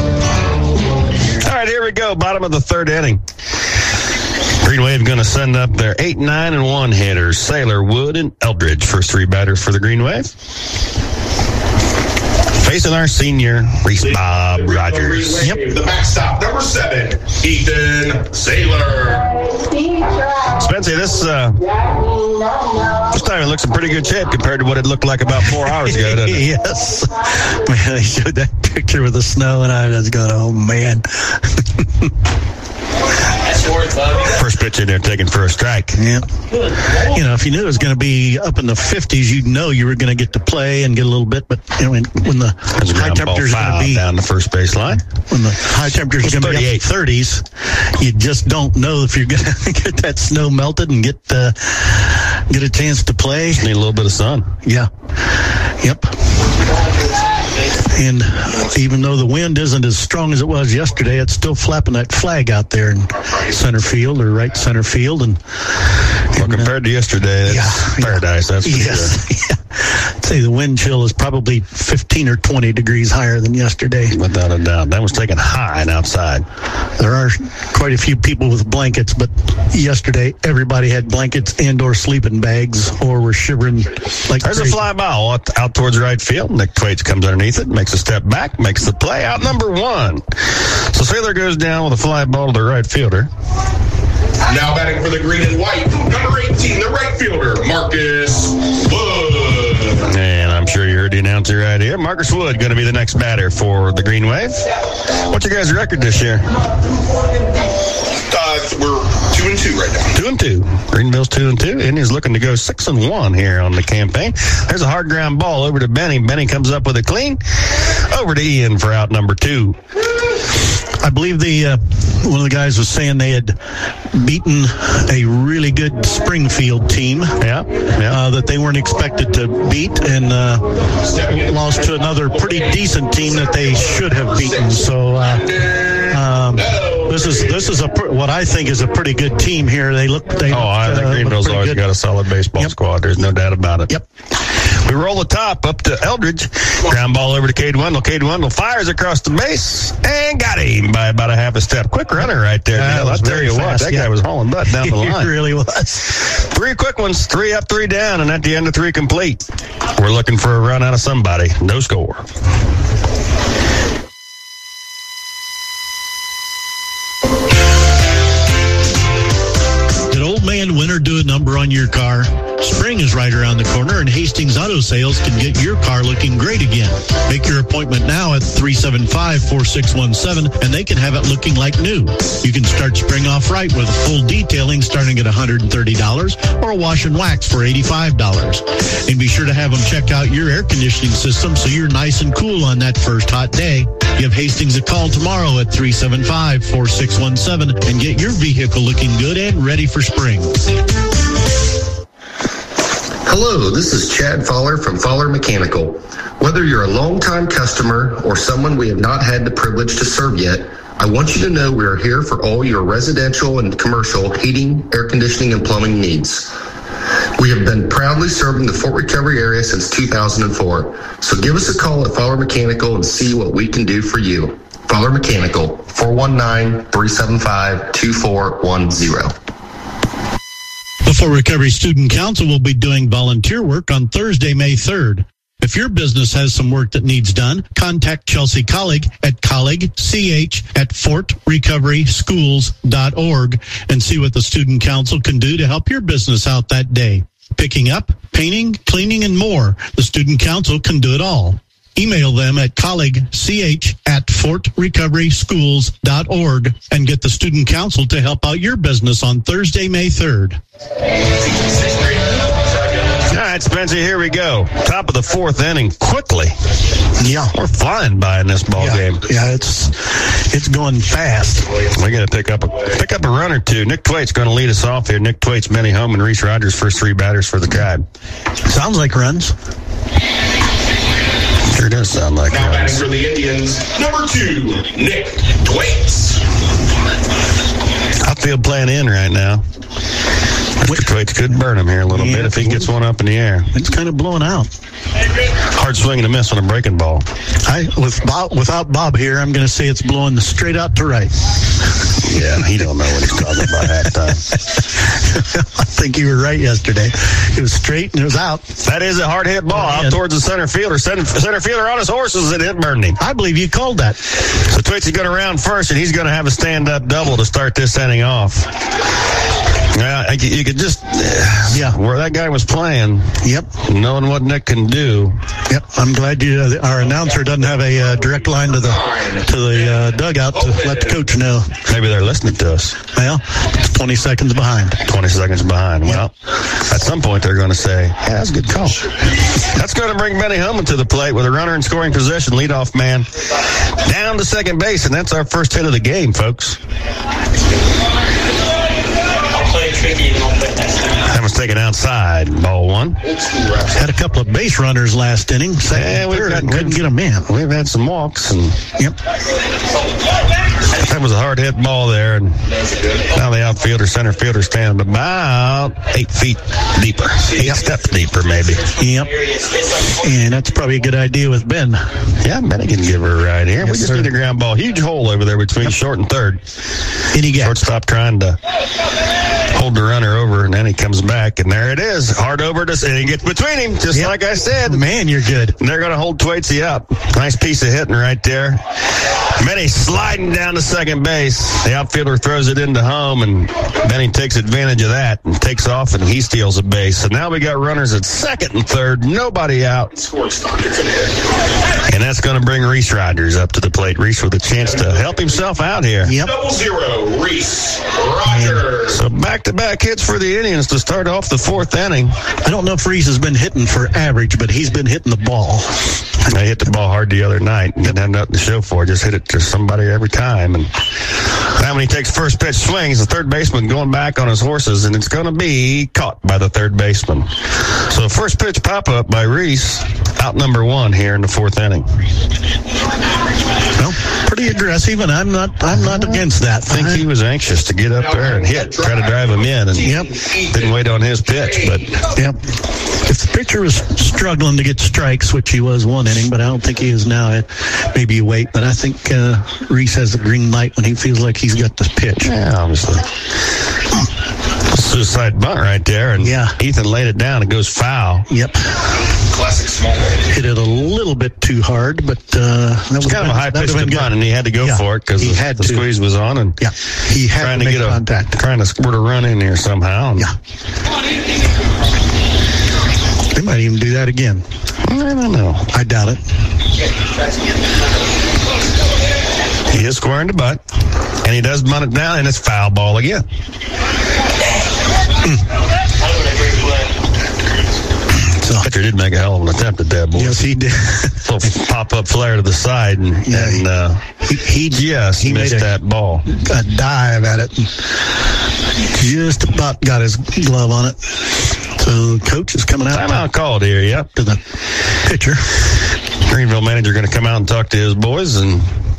All right, here we go. Bottom of the third inning. Green Wave going to send up their eight, nine, and one hitters. Sailor, Wood, and Eldridge. First three batters for the Green Wave. Facing our senior, Reese Bob Rogers. Yep. The backstop, number seven, Ethan Sailor. Spencer, this uh, this time it looks in pretty good shape compared to what it looked like about four hours ago, doesn't it? Yes. Man, they showed that picture with the snow, and I was going, oh, man. First pitch in there taken for a strike. Yeah. You know, if you knew it was going to be up in the fifties, you'd know you were going to get to play and get a little bit. But you know, when, when the high temperatures are going to be down the first baseline, when the high temperatures are going to be up in the thirties, you just don't know if you're going to get that snow melted and get uh, get a chance to play. Just need a little bit of sun. Yeah. Yep. And even though the wind isn't as strong as it was yesterday, it's still flapping that flag out there in center field or right center field. And, well, and compared uh, to yesterday, it's yeah, paradise. That's for yes. sure. Yeah. I'd say the wind chill is probably fifteen or twenty degrees higher than yesterday. Without a doubt. That was taken high and outside. There are quite a few people with blankets, but yesterday everybody had blankets and or sleeping bags or were shivering like There's crazy. a fly ball out, out towards right field. Nick Thwaites comes underneath it, makes a step back, makes the play out number one. So Sailor goes down with a fly ball to the right fielder. Now batting for the green and white, number eighteen, the right fielder, Marcus Wood. And I'm sure you heard the announcer right here. Marcus Wood going to be the next batter for the Green Wave. What's your guys' record this year? Uh, we're two and two right now. Two and two. Greenville's two and two, and he's looking to go six and one here on the campaign. There's a hard ground ball over to Benny. Benny comes up with a clean. Over to Ian for out number two. I believe the uh, one of the guys was saying they had beaten a really good Springfield team. Yeah, yeah. Uh, that they weren't expected to beat, and uh, lost to another pretty decent team that they should have beaten. So uh, um, this is this is a what I think is a pretty good team here. They look. They oh, look, I think uh, Greenville's always good. got a solid baseball yep. squad. There's no doubt about it. Yep. We roll the top up to Eldridge. Ground ball over to Cade Wendell. Cade Wendell fires across the base and got him by about a half a step. Quick runner right there. Uh, I'll tell you fast, what, that yeah. guy was hauling butt down the line. He really was. Three quick ones, three up, three down, and at the end of three complete. We're looking for a run out of somebody. No score. Did Old Man Winter do a number on your car? Spring is right around the corner, and Hastings Auto Sales can get your car looking great again. Make your appointment now at three seven five, four six one seven, and they can have it looking like new. You can start spring off right with a full detailing starting at one hundred thirty dollars or a wash and wax for eighty-five dollars. And be sure to have them check out your air conditioning system so you're nice and cool on that first hot day. Give Hastings a call tomorrow at three seven five, four six one seven and get your vehicle looking good and ready for spring. Hello, this is Chad Fowler from Fowler Mechanical. Whether you're a longtime customer or someone we have not had the privilege to serve yet, I want you to know we are here for all your residential and commercial heating, air conditioning, and plumbing needs. We have been proudly serving the Fort Recovery area since two thousand four, so give us a call at Fowler Mechanical and see what we can do for you. Fowler Mechanical, four one nine, three seven five, two four one zero. The Fort Recovery Student Council will be doing volunteer work on Thursday, May third. If your business has some work that needs done, contact Chelsea Colleague at colleague ch at fort recovery schools dot org and see what the Student Council can do to help your business out that day. Picking up, painting, cleaning, and more, the Student Council can do it all. Email them at colleague ch at fort recovery schools dot org and get the Student Council to help out your business on Thursday, May third. All right, Spencer, here we go. Top of the fourth inning, quickly. Yeah. We're flying by in this ball yeah. game. Yeah, it's it's going fast. We got to pick up a pick up a run or two. Nick Thwaites going to lead us off here. Nick Thwaites, Benny Holman, and Reese Rogers, first three batters for the Tribe. Sounds like runs. Sure does sound like now runs. Batting for the Indians, number two, Nick Thwaites. Outfield playing in right now. Mister Thwaites could burn him here a little yeah, bit if he gets one up in the air. It's kind of blowing out. Hard swing and a miss on a breaking ball. I with Bob, without Bob here, I'm going to say it's blowing straight out to right. Yeah, he don't know what he's talking about halftime. I think you were right yesterday. It was straight and it was out. That is a hard hit ball oh, out towards the center fielder. Center, center fielder on his horses and it burned him. I believe you called that. So Thwaites is going to round first, and he's going to have a stand-up double to start this inning off. Yeah, I- you could just, yeah, where that guy was playing. Yep. Knowing what Nick can do. Yep. I'm glad you, uh, our announcer doesn't have a uh, direct line to the to the uh, dugout to let the coach know. Maybe they're listening to us. Well, it's twenty seconds behind. twenty seconds behind. Yep. Well, at some point they're going to say, yeah, that's a good call. That's going to bring Benny Hillman to the plate with a runner in scoring position, leadoff man, down to second base, and that's our first hit of the game, folks. That was taken outside. Ball one. Had a couple of base runners last inning. Second, yeah, we've third, got, couldn't get them in. We've had some walks. And yep. That was a hard hit ball there. And now the outfielder, center fielder standing about eight feet deeper. Eight yep. steps deeper, maybe. Yep. And that's probably a good idea with Ben. Yeah, Benny can give her a ride here. Yes, we just sir. need a ground ball. Huge hole over there between yep. short and third. Any gap. Shortstop trying to hold the runner over, and then he comes back, and there it is. Hard over to, and he gets between him, just yep. like I said. Man, you're good. And they're going to hold Thwaites up. Nice piece of hitting right there. Benny sliding down to second base. The outfielder throws it into home, and Benny takes advantage of that and takes off, and he steals a base. So now we got runners at second and third, nobody out. And that's going to bring Reese Rogers up to the plate. Reese with a chance to help himself out here. Yep. Double zero, Reese Rogers. So back-to-back hits for the Indians to start off the fourth inning. I don't know if Reese has been hitting for average, but he's been hitting the ball. I hit the ball hard the other night and didn't have nothing to show for it. Just hit it to somebody every time. And now when he takes first pitch swings, the third baseman going back on his horses, and it's going to be caught by the third baseman. So first pitch pop-up by Reese, out number one here in the fourth inning. Well, pretty aggressive, and I'm not I'm not against that. I think he was anxious to get up there and hit, try to drive him in, and yep. didn't wait on his pitch. But yep. If the pitcher was struggling to get strikes, which he was one inning, but I don't think he is now, maybe you wait. But I think uh, Reese has the green light when he feels like he's got the pitch. Yeah, obviously. Suicide bunt right there, and yeah. Ethan laid it down. It goes foul. Yep. Classic small. Hit it a little bit too hard, but uh, that was kind of a high pitch to bunt, and he had to go yeah, for it because the, the squeeze was on, and yeah, he had trying to, to make get contact, a, trying to squirt a run in here somehow. Yeah. They might even do that again. I don't know. I doubt it. He is squaring the butt, and he does bunt it down, and it's foul ball again. Mm. So pitcher did make a hell of an attempt at that, boy. Yes, he did. Little pop-up flare to the side, and, yeah, and uh, he, he just he missed made a, that ball. A dive at it, and just about got his glove on it. So coach is coming out. Timeout called here, yep. To the pitcher. Greenville manager going to come out and talk to his boys, and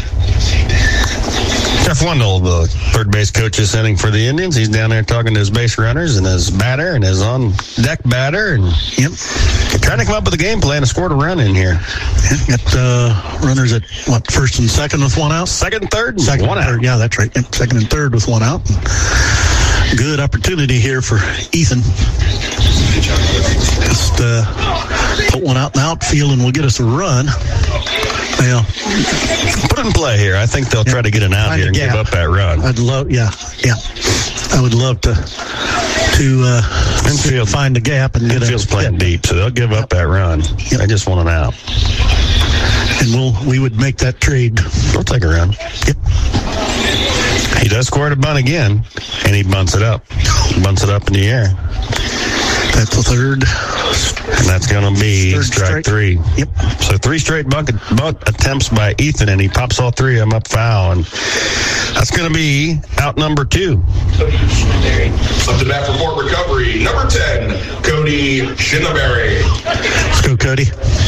Jeff Wendell, the third base coach, is sitting for the Indians. He's down there talking to his base runners and his batter and his on-deck batter, and yep, trying to come up with a game plan to score a run in here. Yeah, got uh, runners at what, first and second with one out. Second and third, and second one and third. out. Yeah, that's right. Yep, second and third with one out. Good opportunity here for Ethan. Just uh, put one out in the outfield and we'll get us a run. Well, put it in play here. I think they'll yeah, try to get an out here and give up that run. I'd love, yeah, yeah. I would love to to uh, infield find the gap and get a infield's playing deep, so they'll give up that run. Yep. I just want an out, and we'll we would make that trade. We'll take a run. Yep. He does square the bunt again, and he bunts it up. Bunts it up in the air. That's the third. And that's going to be third strike straight. three. Yep. So three straight bunt, bunt attempts by Ethan, and he pops all three of them up foul. And that's going to be out number two. Up to bat for Fort Recovery, number ten, Cody Shinneberry. Let's go, Cody.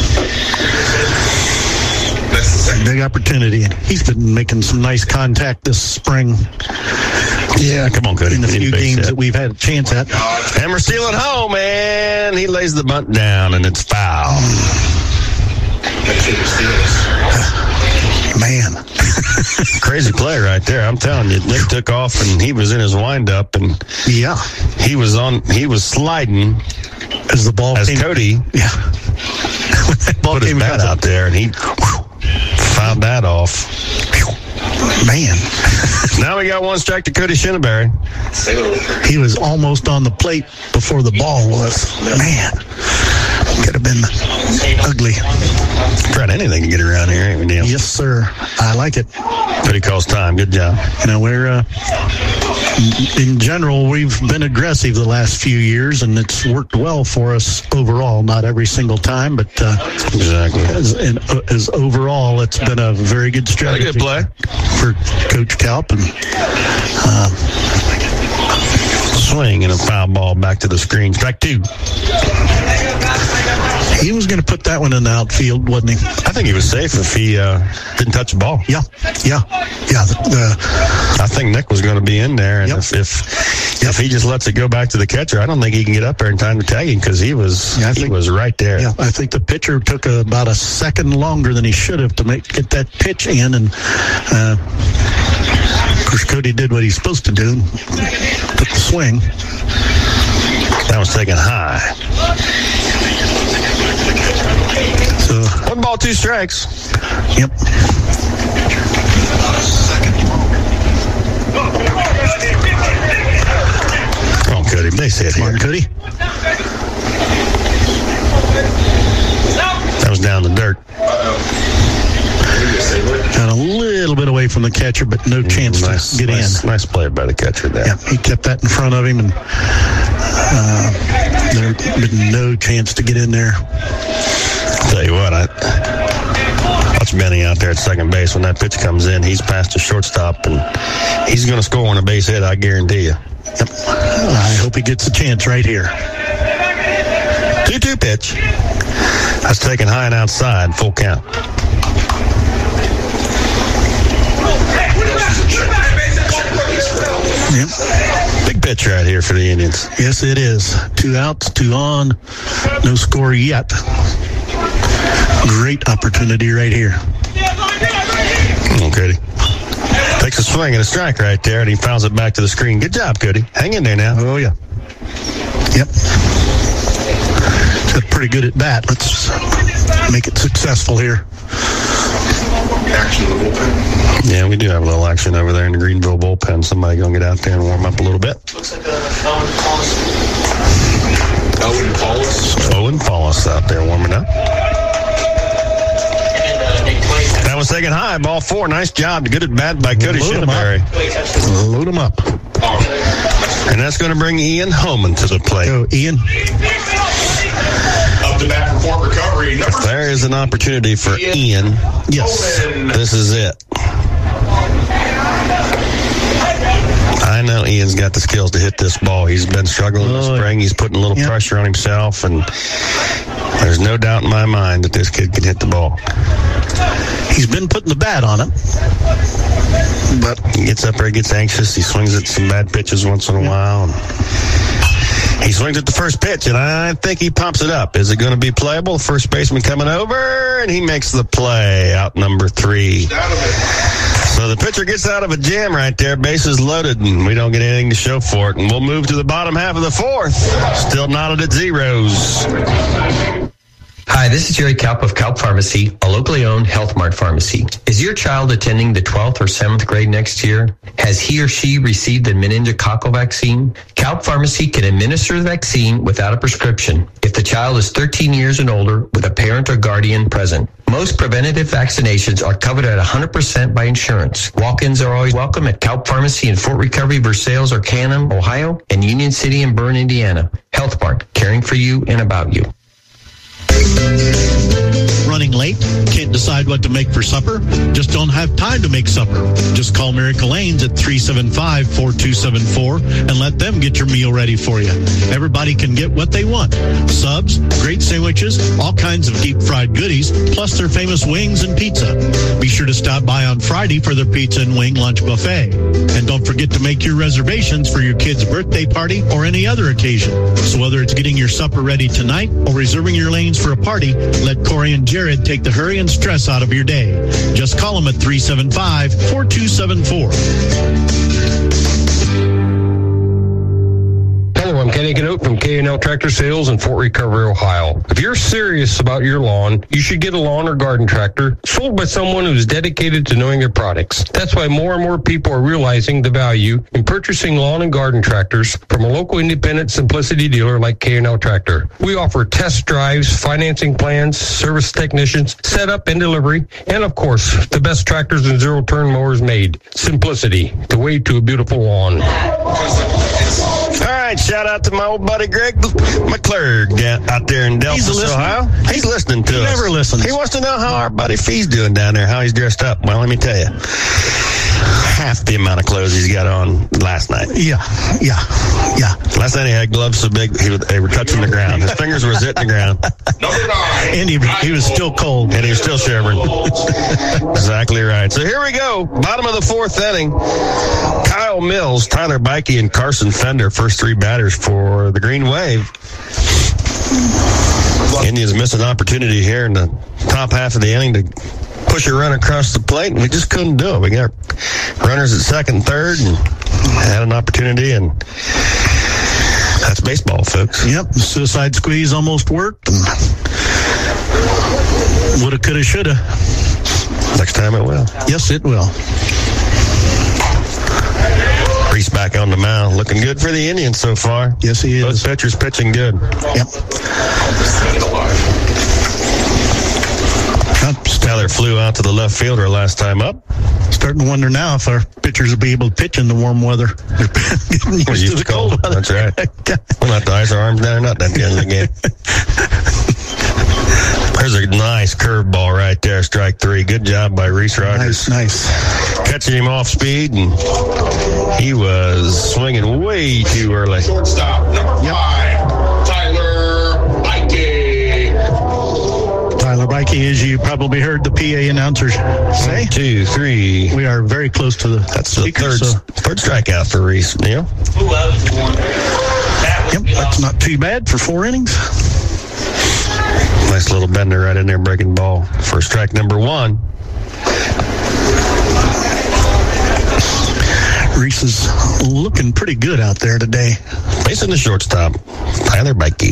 That's the second. Big opportunity, and he's been making some nice contact this spring. Yeah, come on, Cody. In the few games hit. that we've had a chance at. And we're stealing home, and he lays the bunt down, and it's foul. Man. Crazy play right there. I'm telling you, Nick took off, and he was in his windup, and yeah, he was on. He was sliding as the ball as came. Cody. Yeah, ball put his came bat out there, and he whew, fouled that off. Man. Now we got one strike to Cody Shinneberry. He was almost on the plate before the ball was. Man, could have been ugly. Tried anything to get around here, ain't we, Neil? Yes, sir. I like it. Cody calls time. Good job. You know, we're, uh, in general, we've been aggressive the last few years, and it's worked well for us overall. Not every single time, but uh, exactly. As, in, uh, as overall, it's been a very good strategy. Good play for Coach Kalp. And, uh, swing and a foul ball back to the screen. Strike two. He was going to put that one in the outfield, wasn't he? I think he was safe if he uh, didn't touch the ball. Yeah, yeah, yeah. The, the, I think Nick was going to be in there, and yep. if if, yep. if he just lets it go back to the catcher, I don't think he can get up there in time to tag him because he was yeah, he think, was right there. Yeah, I think the pitcher took a, about a second longer than he should have to make get that pitch in, and uh, of course Cody did what he's supposed to do, took the swing. That was taken high. So, one ball, two strikes. Yep. Come on, Cody. Base hit here. Come on, Cody. That was down the dirt. Got a little bit away from the catcher, but no chance nice, to get nice, in. Nice play by the catcher there. Yeah, he kept that in front of him, and uh, there'd been no chance to get in there. I'll tell you what, I watch Benny out there at second base. When that pitch comes in, he's past the shortstop, and he's going to score on a base hit, I guarantee you. Yep. I hope he gets a chance right here. two two pitch. That's taken high and outside, full count. Yep. Big pitch right here for the Indians. Yes, it is. Two outs, two on, no score yet. Great opportunity right here. Come on, Cody. Takes a swing and a strike right there, and he fouls it back to the screen. Good job, Cody. Hang in there now. Oh, yeah. Yep. Got pretty good at bat. Let's make it successful here. Action in the bullpen. Yeah, we do have a little action over there in the Greenville bullpen. Somebody gonna get out there and warm up a little bit. Looks like Owen Paulus. Owen Paulus out there warming up. That was taken high, ball four. Nice job. Good at bat by Cody Shinneberry. Load him up. And that's going to bring Ian Homan to the plate. Go, Ian. Up the bat from Fort Recovery. If there is an opportunity for Ian, yes, this is it. I know Ian's got the skills to hit this ball. He's been struggling in the spring. He's putting a little yep. pressure on himself, and there's no doubt in my mind that this kid can hit the ball. He's been putting the bat on it. But he gets up there, gets anxious. He swings at some bad pitches once in a while. And he swings at the first pitch, and I think he pumps it up. Is it going to be playable? First baseman coming over, and he makes the play. Out number three. So the pitcher gets out of a jam right there. Bases loaded, and we don't get anything to show for it. And we'll move to the bottom half of the fourth. Still knotted at zeros. Hi, this is Jerry Kalp of Kalp Pharmacy, a locally owned Health Mart pharmacy. Is your child attending the twelfth or seventh grade next year? Has he or she received the meningococcal vaccine? Kalp Pharmacy can administer the vaccine without a prescription if the child is thirteen years and older with a parent or guardian present. Most preventative vaccinations are covered at one hundred percent by insurance. Walk-ins are always welcome at Kalp Pharmacy in Fort Recovery, Versailles, Arcanum, Ohio, and Union City and Bern, Indiana. Health Mart, caring for you and about you. Running late? Can't decide what to make for supper? Just don't have time to make supper. Just call Miracle Lanes at three seven five, four two seven four and let them get your meal ready for you. Everybody can get what they want. Subs, great sandwiches, all kinds of deep fried goodies, plus their famous wings and pizza. Be sure to stop by on Friday for their pizza and wing lunch buffet. And don't forget to make your reservations for your kid's birthday party or any other occasion. So whether it's getting your supper ready tonight or reserving your lanes for a party, let Corey and Jared take the hurry and stress out of your day. Just call them at three seven five, four two seven four. Hello, I'm Kenny Benny Canote from K and L Tractor Sales in Fort Recovery, Ohio. If you're serious about your lawn, you should get a lawn or garden tractor sold by someone who's dedicated to knowing their products. That's why more and more people are realizing the value in purchasing lawn and garden tractors from a local independent Simplicity dealer like K and L Tractor. We offer test drives, financing plans, service technicians, setup and delivery, and of course, the best tractors and zero-turn mowers made. Simplicity, the way to a beautiful lawn. All right, shout out to my old buddy Greg McClurg down out there in Delphos, Ohio. He's listening to he us. He never listens. He wants to know how our buddy Fee's doing down there, how he's dressed up. Well, let me tell you, half the amount of clothes he's got on last night. Yeah, yeah, yeah. Last night he had gloves so big he was, they were touching the ground. His fingers were hitting the ground. And he, he was still cold. And he was still shivering. Exactly right. So here we go. Bottom of the fourth inning. Kyle Mills, Tyler Bikey, and Carson Fender, first three batters for the Green Wave. Indians missed an opportunity here in the top half of the inning to push a run across the plate, and we just couldn't do it. We got runners at second and third and had an opportunity, and that's baseball, folks. Yep, the suicide squeeze almost worked. And woulda, coulda, shoulda. Next time it will. Yes, it will. Reese back on the mound. Looking good for the Indians so far. Yes, he is. Both pitchers pitching good. Yep. Tyler flew out to the left fielder last time up. Starting to wonder now if our pitchers will be able to pitch in the warm weather. Getting used, used to the cold, cold weather. That's right. We'll have to ice our arms down or not at the end of the game. There's a nice curveball right there, strike three. Good job by Reese Rogers. Nice, nice. Catching him off speed, and he was swinging way too early. Shortstop, number yep. five, Tyler Bikey. Tyler Bikey, as you probably heard the P A announcers say. One, two, three. We are very close to the That's speaker, the third, so. third strikeout for Reese, Neil. Who loves the one? Yep, that's not too bad for four innings. Nice little bender right in there, breaking ball for strike number one. Reese is looking pretty good out there today. Facing the shortstop, Tyler Bikey.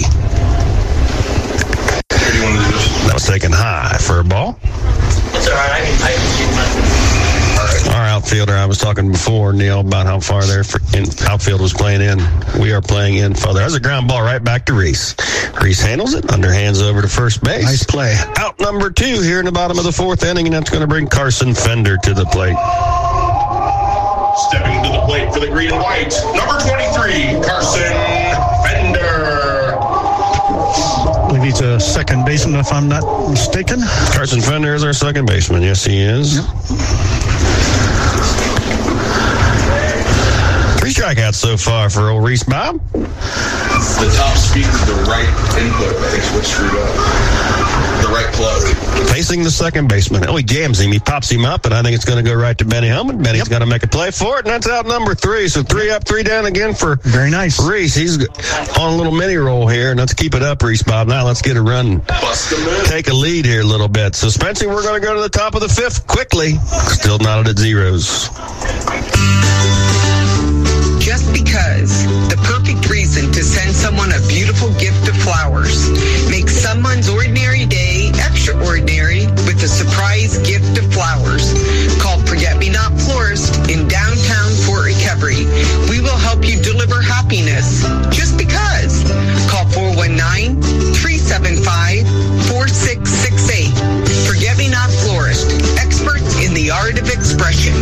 That was taken high for a ball. It's all right. I can, I can keep my... Our outfielder, I was talking before, Neil, about how far their outfield was playing in. We are playing in further. There's a ground ball right back to Reese. Reese handles it, underhands over to first base. Nice play. Out number two here in the bottom of the fourth inning, and that's going to bring Carson Fender to the plate. Stepping to the plate for the green and white, number twenty-three, Carson Fender. I believe he's a second baseman, if I'm not mistaken. Carson Fender is our second baseman. Yes, he is. Yep. Three strikeouts so far for old Reese Bob. The top speed is the right input. I think is what screwed up. The right plug. Facing the second baseman. Oh, he jams him. He pops him up, and I think it's going to go right to Benny Hellman. Benny's yep. going to make a play for it, and that's out number three. So three up, three down again for very nice Reese. He's on a little mini roll here, and let's keep it up, Reese Bob. Now let's get a run. Take a lead here a little bit. So, Spencer, we're going to go to the top of the fifth quickly. Still not at zeros. Just because, the perfect reason to send someone a beautiful gift of flowers. Make someone's ordinary day extraordinary with a surprise gift of flowers. Call Forget Me Not Florist in downtown Fort Recovery. We will help you deliver happiness. Just because. Call four one nine, three seven five, four six six eight. Forget Me Not Florist. Experts in the art of expression.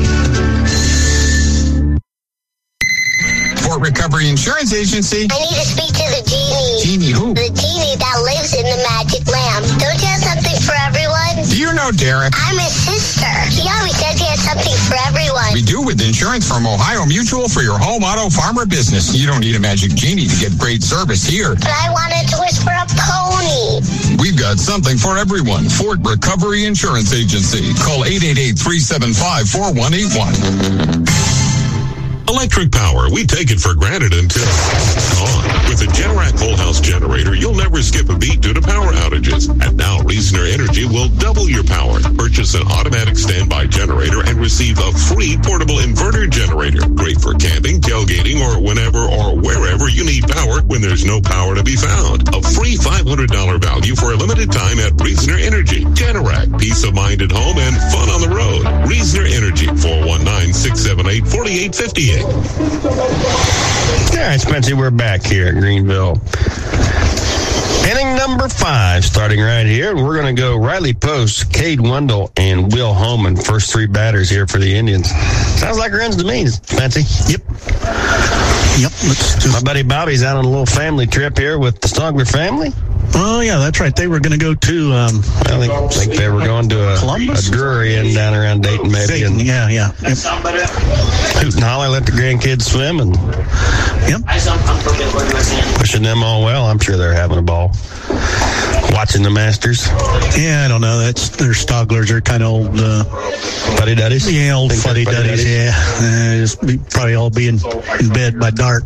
Fort Recovery Insurance Agency. I need to speak to the genie. Genie who? The genie that lives in the magic lamp. Don't you have something for everyone? Do you know Derek? I'm his sister. He always says he has something for everyone. We do with insurance from Ohio Mutual for your home, auto, farm, or business. You don't need a magic genie to get great service here. But I wanted to wish for a pony. We've got something for everyone. Fort Recovery Insurance Agency. Call eight eight eight, three seven five, four one eight one. Electric power, we take it for granted until gone. With a Generac whole house generator, you'll never skip a beat due to power outages. And now Reasoner Energy will double your power. Purchase an automatic standby generator and receive a free portable inverter generator. Great for camping, tailgating, or whenever or wherever you need power when there's no power to be found. A free five hundred dollars value for a limited time at Reasoner Energy. Generac, peace of mind at home and fun on the road. Reasoner Energy, four one nine, six seven eight, four eight five eight. All right, Spencer, we're back here at Greenville. Inning number five, starting right here. We're going to go Riley Post, Cade Wendell, and Will Holman. First three batters here for the Indians. Sounds like runs to me, Spencer. Yep. Yep. Let's just... My buddy Bobby's out on a little family trip here with the Stogler family. Oh, yeah, that's right. They were going to go to... Um, I think, think they were going to a, Columbus? a brewery in down around Dayton, maybe. Dayton, and yeah, yeah. Yep. Hoot and holler, let the grandkids swim, and yep. wishing them all well. I'm sure they're having a ball watching the Masters. Yeah, I don't know. That's their Stoglers are kind of old... Uh, fuddy-duddies? Yeah, old fuddy-duddies, yeah. Uh, just be, probably all be in, in bed by dark.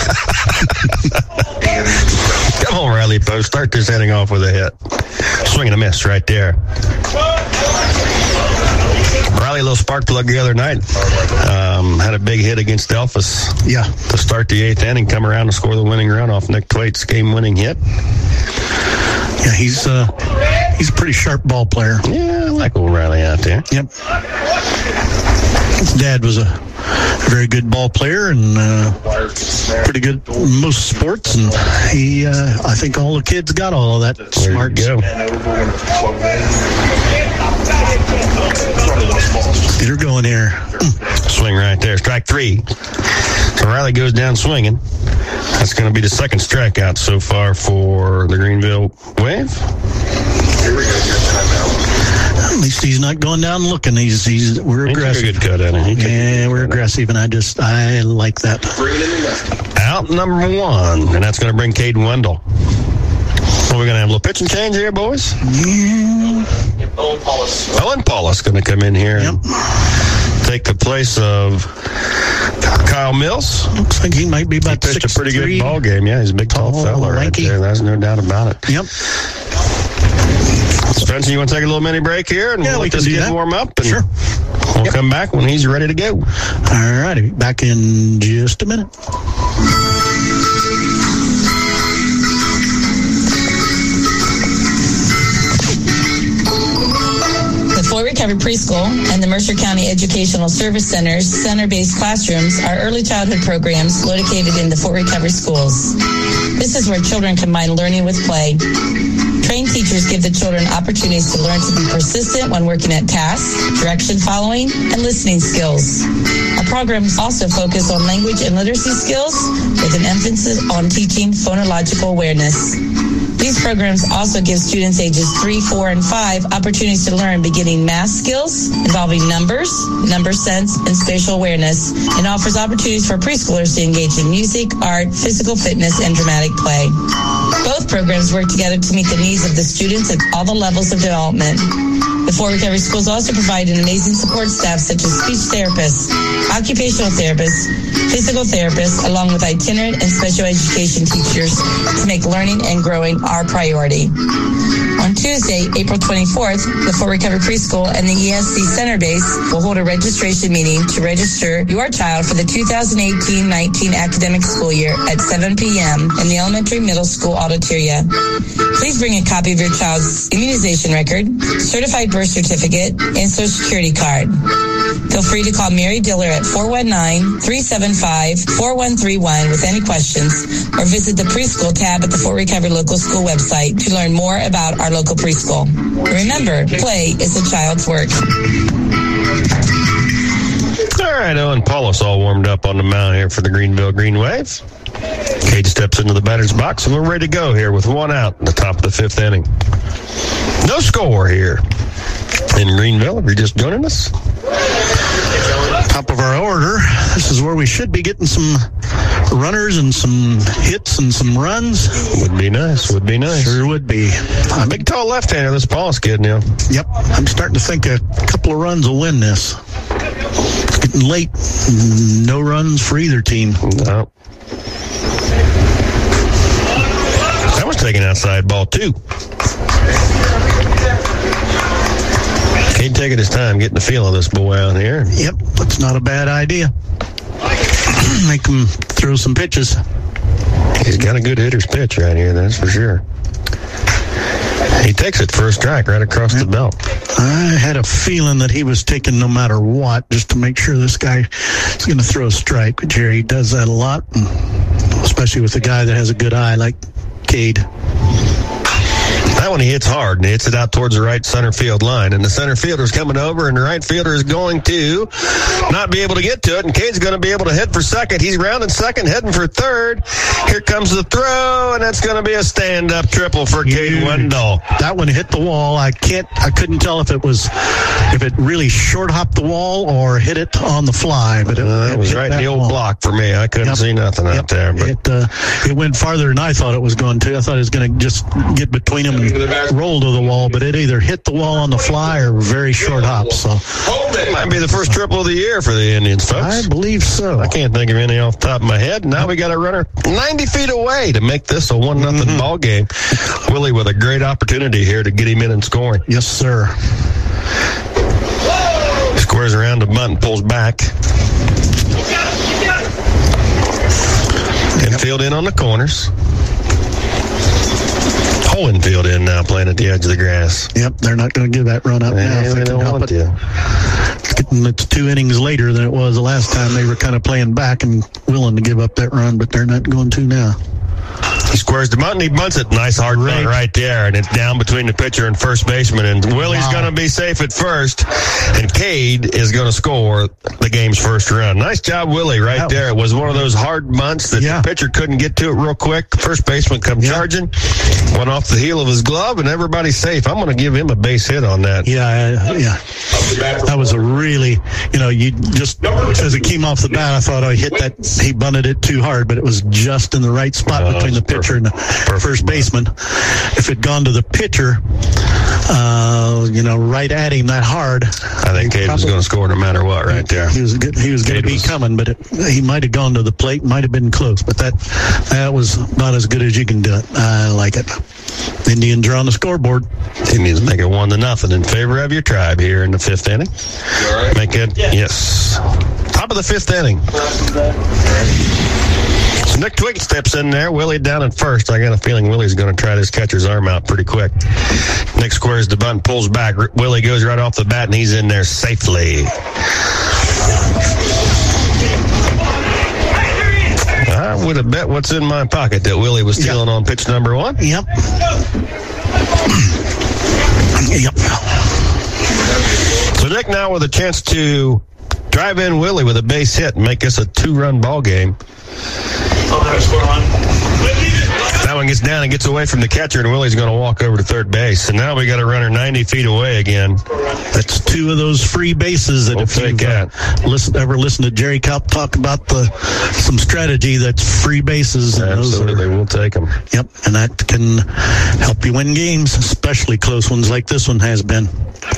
Come on, Riley Post. Start this inning off with a hit. Swing and a miss right there. Riley, a little spark plug the other night. Um, had a big hit against Delphus. Yeah. To start the eighth inning, come around and score the winning run off Nick Twait's game-winning hit. Yeah, he's uh, he's a pretty sharp ball player. Yeah, I like old Riley out there. Yep. His dad was a very good ball player and uh, pretty good in most sports, and he, uh, I think all the kids got all of that smart. Go. Get her going here. Swing right there. Strike three. So Riley goes down swinging. That's going to be the second strikeout so far for the Greenville Wave. At least he's not going down looking. He's he's we're aggressive. He's a good cut at it. Yeah, we're aggressive, and I just I like that. Out number one, and that's going to bring Cade Wendell. So we're going to have a little pitching change here, boys. Yeah. Owen Paulus. Owen Paulus going to come in here yep. and take the place of Kyle Mills. Looks like he might be about he pitched six, a pretty three. good ball game. Yeah, he's a big, tall, tall fella right there. There's no doubt about it. Yep. Spencer, you want to take a little mini break here? And yeah, we'll we let can this do kid that. warm up. And sure. We'll yep. come back when he's ready to go. All righty. Back in just a minute. Fort Recovery Preschool and the Mercer County Educational Service Center's center-based classrooms are early childhood programs located in the Fort Recovery schools. This is where children combine learning with play. Trained teachers give the children opportunities to learn to be persistent when working at tasks, direction following, and listening skills. Our programs also focus on language and literacy skills with an emphasis on teaching phonological awareness. These programs also give students ages three, four, and five opportunities to learn beginning math skills involving numbers, number sense, and spatial awareness, and offers opportunities for preschoolers to engage in music, art, physical fitness, and dramatic play. Both programs work together to meet the needs of the students at all the levels of development. The Fort Recovery Schools also provide an amazing support staff such as speech therapists, occupational therapists, physical therapists, along with itinerant and special education teachers to make learning and growing our priority. On Tuesday, April twenty-fourth, the Fort Recovery Preschool and the E S C Center Base will hold a registration meeting to register your child for the two thousand eighteen nineteen academic school year at seven p.m. in the elementary middle school auditorium. Please bring a copy of your child's immunization record, certified birth certificate, and social security card. Feel free to call Mary Diller at four one nine, three seven five, four one three one with any questions, or visit the preschool tab at the Fort Recovery Local School website to learn more about our local preschool. Remember, play is a child's work. All right, Owen Paulus all warmed up on the mound here for the Greenville Green Wave. Cade steps into the batter's box, and we're ready to go here with one out in the top of the fifth inning. No score here in Greenville. If you're just joining us, top of our order, this is where we should be getting some runners and some hits and some runs. Would be nice. Would be nice. Sure would be. A big, tall left-hander, this Paulus kid now. Yep. I'm starting to think a couple of runs will win this. It's getting late. No runs for either team. No. That was taking outside ball, too. Cade taking his time getting the feel of this boy out here. Yep, that's not a bad idea. Make him throw some pitches. He's got a good hitter's pitch right here, that's for sure. He takes it for a strike right across the belt. I had a feeling that he was taking no matter what, just to make sure this guy is going to throw a strike. But Jerry does that a lot, especially with a guy that has a good eye like Cade. That one he hits hard and he hits it out towards the right center field line. And the center fielder's coming over and the right fielder is going to not be able to get to it. And Cade's going to be able to hit for second. He's rounding second, heading for third. Here comes the throw, and that's going to be a stand-up triple for Cade Wendell. That one hit the wall. I can't, I couldn't tell if it was, if it really short hopped the wall or hit it on the fly. But it, uh, it was it right in the old wall. block for me. I couldn't Yep. see nothing Yep. out there. But It, uh, it went farther than I thought it was going to. I thought it was going to just get between them and roll to the wall, but it either hit the wall on the fly or very short hop. So it might be the first triple of the year for the Indians, folks. I believe so. I can't think of any off the top of my head. Now we got a runner ninety feet away to make this a one nothing mm-hmm. ball game. Willie with a great opportunity here to get him in and scoring. Yes, sir. Squares around the bunt, pulls back. Infield in on the corners. Hohenfield in now, playing at the edge of the grass. Yep, they're not going to give that run up yeah, now. If they, they don't can want help it. to. It's, getting, it's two innings later than it was the last time. They were kind of playing back and willing to give up that run, but they're not going to now. He squares the bunt and he bunts it. Nice hard Great. bunt right there. And it's down between the pitcher and first baseman. And Willie's Wow. going to be safe at first. And Cade is going to score the game's first run. Nice job, Willie, right That there. It was one of those hard bunts that Yeah. the pitcher couldn't get to it real quick. First baseman come Yeah. charging. Went off the heel of his glove, and everybody's safe. I'm going to give him a base hit on that. Yeah, uh, yeah. That was a really, you know, you just, as it came off the bat, I thought, oh, he hit that, he bunted it too hard, but it was just in the right spot Oh, between the that's pitcher and the Perfect. first baseman. If it gone to the pitcher, uh, you know, right at him that hard, I think Cade was going to score no matter what right there. he was good, he was going to Cade be was- coming, but it, he might have gone to the plate, might have been close, but that that was about as good as you can do it. I like it. Indians are on the scoreboard. Indians make it one to nothing in favor of your Tribe here in the fifth inning. Make it, yes. Top of the fifth inning. So Nick Twig steps in there. Willie down at first. I got a feeling Willie's going to try this catcher's arm out pretty quick. Nick squares the bunt, pulls back. Willie goes right off the bat, and he's in there safely. I would have bet what's in my pocket that Willie was stealing Yep. on pitch number one. Yep. Yep. So Nick now with a chance to drive in Willie with a base hit and make this a two-run ball game. That one gets down and gets away from the catcher, and Willie's going to walk over to third base. And now we got a runner ninety feet away again. That's two of those free bases that We'll if take you've that. uh, listen, ever listened to Jerry Kalp talk about the some strategy that's free bases. And Absolutely, those are, we'll take them. yep, and that can help you win games, especially close ones like this one has been.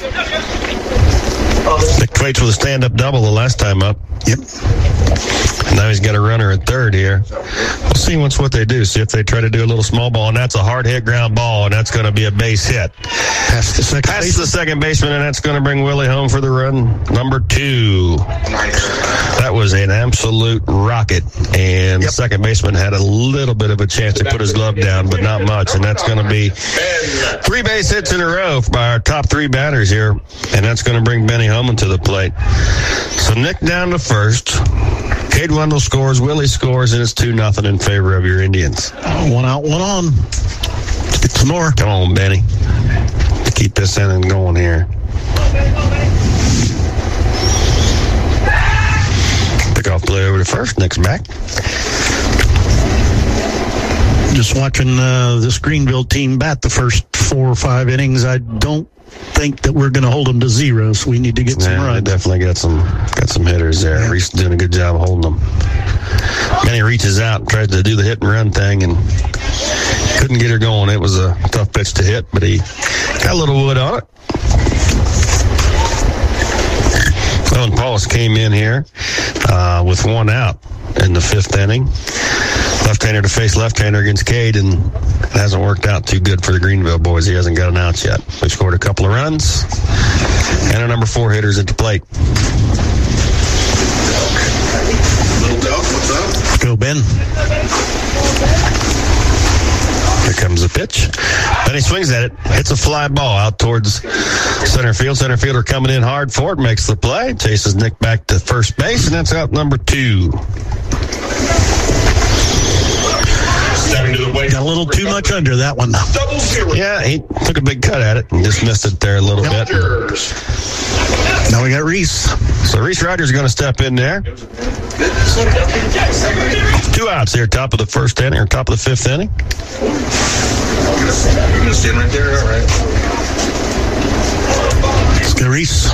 Nick Twaits with a stand-up double the last time up. Yep. Now he's got a runner at third here. We'll see once what they do. See if they try to do a little small ball, and that's a hard hit ground ball, and that's going to be a base hit. Past the second Past baseman. the second baseman, and that's going to bring Willie home for the run number two. That was an absolute rocket, and the second baseman had a little bit of a chance to put his glove down, but not much, and that's going to be three base hits in a row by our top three batters here, and that's going to bring Benny Homan to the plate. So Nick down to first. Cade Wendell scores, Willie scores, and it's two nothing in favor of your Indians. One out, one on. Let's get some more. Come on, Benny. Keep this inning going here. Pick off play over to first. Nick's back. Just watching uh, this Greenville team bat the first four or five innings, I don't think that we're going to hold them to zero, so we need to get some Yeah, they runs. definitely got some got some hitters there. Yeah. Reese doing a good job holding them. Benny reaches out and tries to do the hit and run thing and couldn't get her going. It was a tough pitch to hit, but he got a little wood on it. Owen Paulus came in here uh, with one out in the fifth inning. Left-hander to face left-hander against Cade, and it hasn't worked out too good for the Greenville boys. He hasn't got an out yet. We've scored a couple of runs, and our number four hitters at the plate. Little Duff, what's up? Go, Ben. Here comes the pitch. Then he swings at it, hits a fly ball out towards center field. Center fielder coming in hard for it, makes the play, chases Nick back to first base, and that's out number two. Got a little too much under that one. Double zero. Yeah, he took a big cut at it and just missed it there a little bit. Now we got Reese. So Reese Rogers is going to step in there. Two outs here, top of the first inning or top of the fifth inning. You're gonna stand right there, all right? Let's go Reese.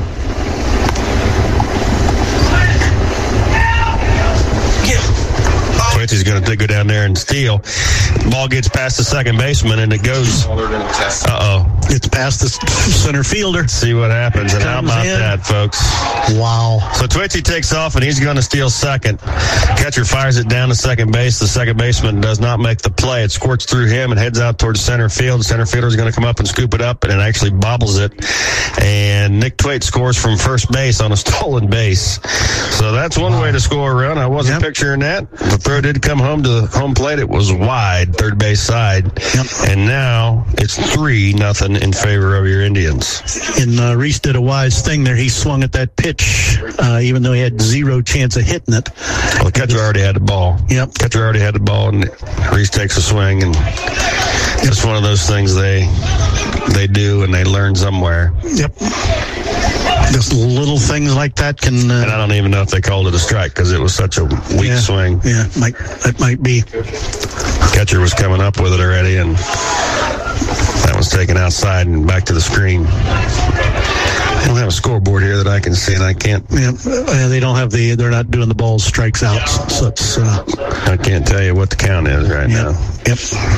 He's going to go down there and steal. Ball gets past the second baseman, and it goes. Uh-oh. It's past the center fielder. See what happens. And how about in. that, folks? Wow. So Twitchy takes off, and he's going to steal second. Catcher fires it down to second base. The second baseman does not make the play. It squirts through him and heads out towards center field. The center fielder is going to come up and scoop it up, and it actually bobbles it. And Nick Twait scores from first base on a stolen base. So that's one wow. way to score a run. I wasn't yep. picturing that. The throw did come home to the home plate. It was wide, third base side. Yep. And now it's three nothing in favor of your Indians. And uh, Reese did a wise thing there. He swung at that pitch, uh, even though he had zero chance of hitting it. Well, the catcher already had the ball. Yep. Catcher already had the ball, and Reese takes a swing, and it's one of those things they they do and they learn somewhere. Yep. Just little things like that can. Uh, and I don't even know if they called it a strike because it was such a weak yeah, swing. Yeah, might it might be. Catcher was coming up with it already, and that was taken outside and back to the screen. I don't have a scoreboard here that I can see, and I can't. Yeah, uh, they don't have the. They're not doing the balls strikes outs, so it's. Uh, I can't tell you what the count is right yeah, now. Yep.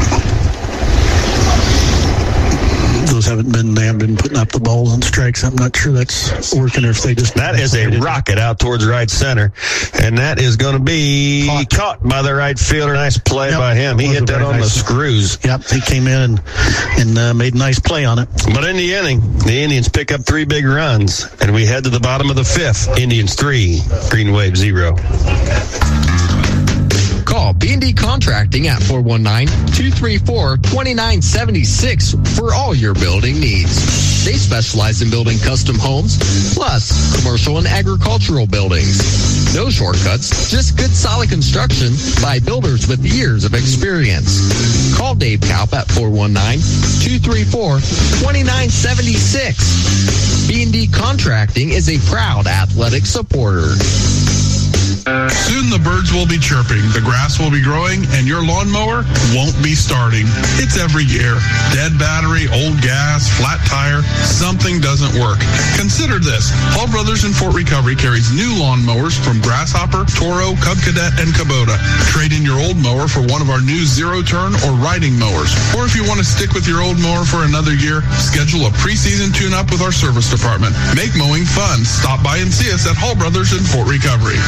Those haven't been, they haven't been putting up the balls and strikes. I'm not sure that's working or if they just. That is a rocket out towards right center. And that is going to be caught, caught by the right fielder. Nice play yep. by him. He hit that on nice. the screws. Yep. He came in and, and uh, made a nice play on it. But in the inning, the Indians pick up three big runs. And we head to the bottom of the fifth. Indians three, Green Wave zero. Call B and D Contracting at four one nine, two three four, two nine seven six for all your building needs. They specialize in building custom homes, plus commercial and agricultural buildings. No shortcuts, just good solid construction by builders with years of experience. Call Dave Kaup at four one nine, two three four, two nine seven six. B and D Contracting is a proud athletic supporter. Soon the birds will be chirping, the grass will be growing, and your lawnmower won't be starting. It's every year. Dead battery, old gas, flat tire, something doesn't work. Consider this. Hall Brothers in Fort Recovery carries new lawnmowers from Grasshopper, Toro, Cub Cadet, and Kubota. Trade in your old mower for one of our new zero-turn or riding mowers. Or if you want to stick with your old mower for another year, schedule a preseason tune-up with our service department. Make mowing fun. Stop by and see us at Hall Brothers in Fort Recovery.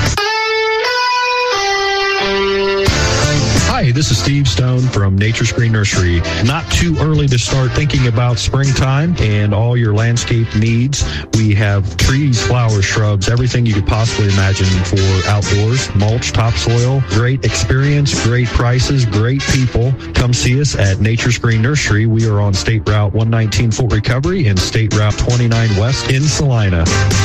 Hi, this is Steve Stone from Nature's Green Nursery. Not too early to start thinking about springtime and all your landscape needs. We have trees, flowers, shrubs, everything you could possibly imagine for outdoors. Mulch, topsoil, great experience, great prices, great people. Come see us at Nature's Green Nursery. We are on State Route one nineteen Fort Recovery and State Route twenty-nine West in Salina.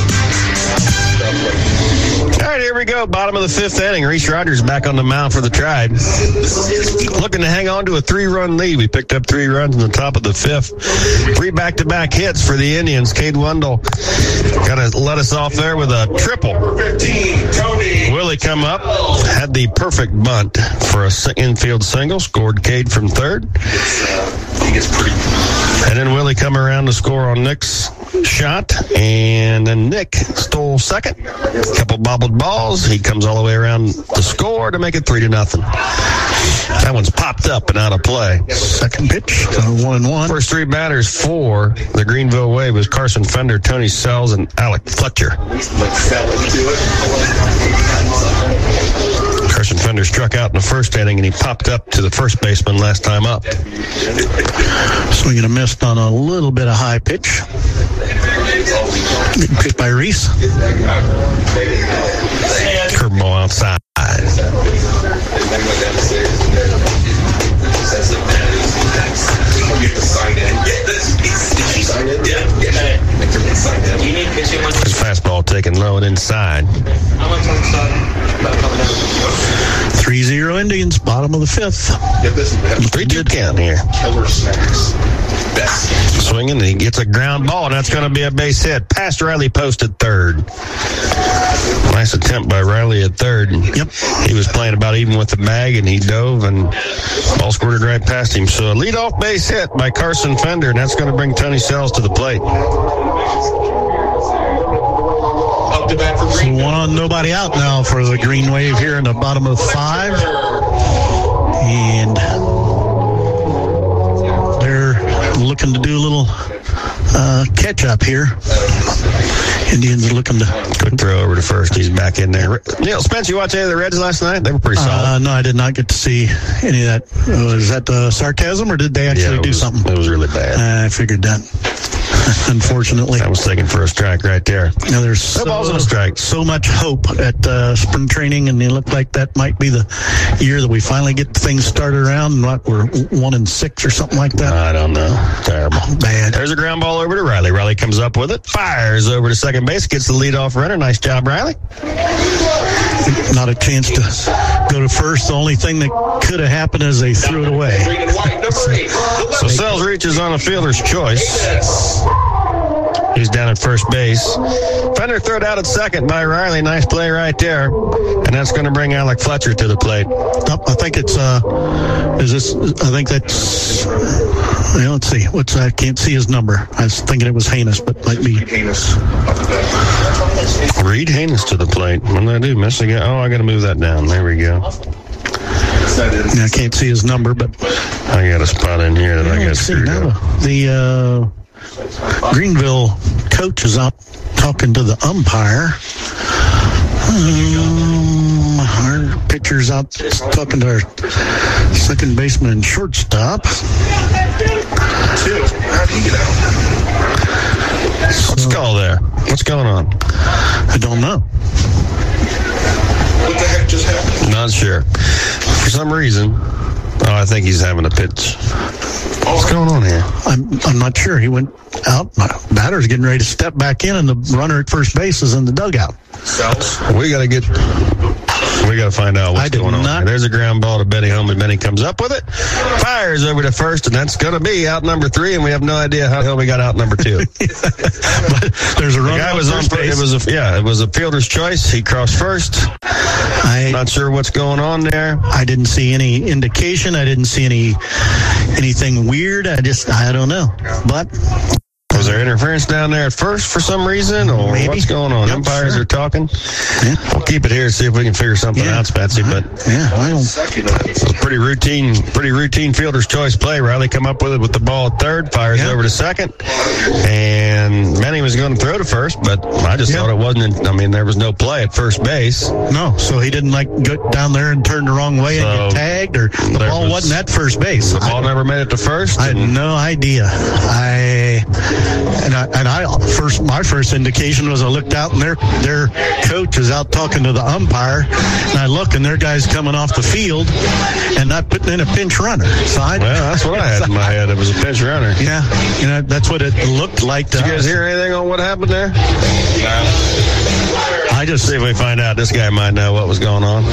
All right, here we go. Bottom of the fifth inning. Reese Rogers back on the mound for the Tribe. Looking to hang on to a three-run lead. We picked up three runs in the top of the fifth. Three back-to-back hits for the Indians. Cade Wendell got to let us off there with a triple. Willie come up, had the perfect bunt for a infield single. Scored Cade from third. He gets pretty. And then Willie come around to score on Nick's shot, and then Nick stole second. A couple bobbled balls. He comes all the way around to score to make it three to nothing. That one's popped up and out of play. Second pitch, so one and one. First three batters for the Greenville Wave was Carson Fender, Tony Sells, and Alec Fletcher. Carson Fender struck out in the first inning, and he popped up to the first baseman last time up. Swinging a miss on a little bit of high pitch. Picked by Reese. Curveball outside. taken low and inside. three zero Indians, bottom of the fifth. three two count here. Swinging, and he gets a ground ball, and that's going to be a base hit. Past Riley posted third. Nice attempt by Riley at third. Yep. He was playing about even with the bag, and he dove, and ball squirted right past him. So a leadoff base hit by Carson Fender, and that's going to bring Tony Sells to the plate. So one on, nobody out now for the Green Wave here in the bottom of five. And they're looking to do a little uh, catch up here. Indians are looking to... Good throw over to first. He's back in there. Neil Spence, you watch any of the Reds last night? They were pretty solid. Uh, no, I did not get to see any of that. Uh, was that uh, sarcasm, or did they actually yeah, do was, something? It was really bad. Uh, I figured that. Unfortunately. That was taken for a strike right there. Now there's no so, balls and a strike. So much hope at uh, spring training, and it looked like that might be the year that we finally get things started around. And what, we're one and six or something like that? I don't know. Terrible. Bad. There's a ground ball over to Riley. Riley comes up with it, fires over to second base, gets the leadoff runner. Nice job, Riley. Not a chance to go to first. The only thing that could have happened is they threw it away. So Sells reaches on a fielder's choice. He's down at first base. Fender thrown out at second by Riley. Nice play right there. And that's going to bring Alec Fletcher to the plate. Oh, I think it's, uh, is this, I think that's, well, let's see. What's that? I can't see his number. I was thinking it was Haynes, but might be. Haynes. Reed Haynes to the plate. What did I do? Miss again? Oh, I got to move that down. There we go. Yeah, I can't see his number, but. I got a spot in here that I got screwed up. The, uh, Greenville coach is out talking to the umpire. Um, our pitcher's out talking to our second baseman and shortstop. What's the call there? What's going on? I don't know. What the heck just happened? Not sure. For some reason, oh, I think he's having a pitch. What's going on here? I'm I'm not sure. He went out. My batter's getting ready to step back in, and the runner at first base is in the dugout. Sells. We got to get. We got to find out what's going on. Not, There's a ground ball to Benny Holman. Benny comes up with it, fires over to first, and that's going to be out number three. And we have no idea how the hell we got out number two. But there's a runner. The guy was on. It was a yeah. It was a fielder's choice. He crossed first. I'm not sure what's going on there. I didn't see any indication. I didn't see any anything weird. I just I don't know. But was there interference down there at first for some reason, or maybe. What's going on? Yep, Umpires sure. are talking. Yeah. We'll keep it here and see if we can figure something Yeah. out, Spatsy. But yeah, well, it's a pretty routine, pretty routine fielder's choice play. Riley come up with it with the ball at third, fires Yeah. over to second, and Manny was going to throw to first, but I just Yeah. thought it wasn't. I mean, there was no play at first base. no. So he didn't like go down there and turn the wrong way So, and get tagged, or the there ball was- wasn't at first base. The ball I, never made it to first. I had and- no idea. I and I and I first my first indication was I looked out and their their coach is out talking to the umpire, and I look and their guy's coming off the field and not putting in a pinch runner. So I well, that's what I had in my head. It was a pinch runner. yeah, you know that's what it looked like to Did you guys us. hear anything on what happened there? I just See if we find out. This guy might know what was going on.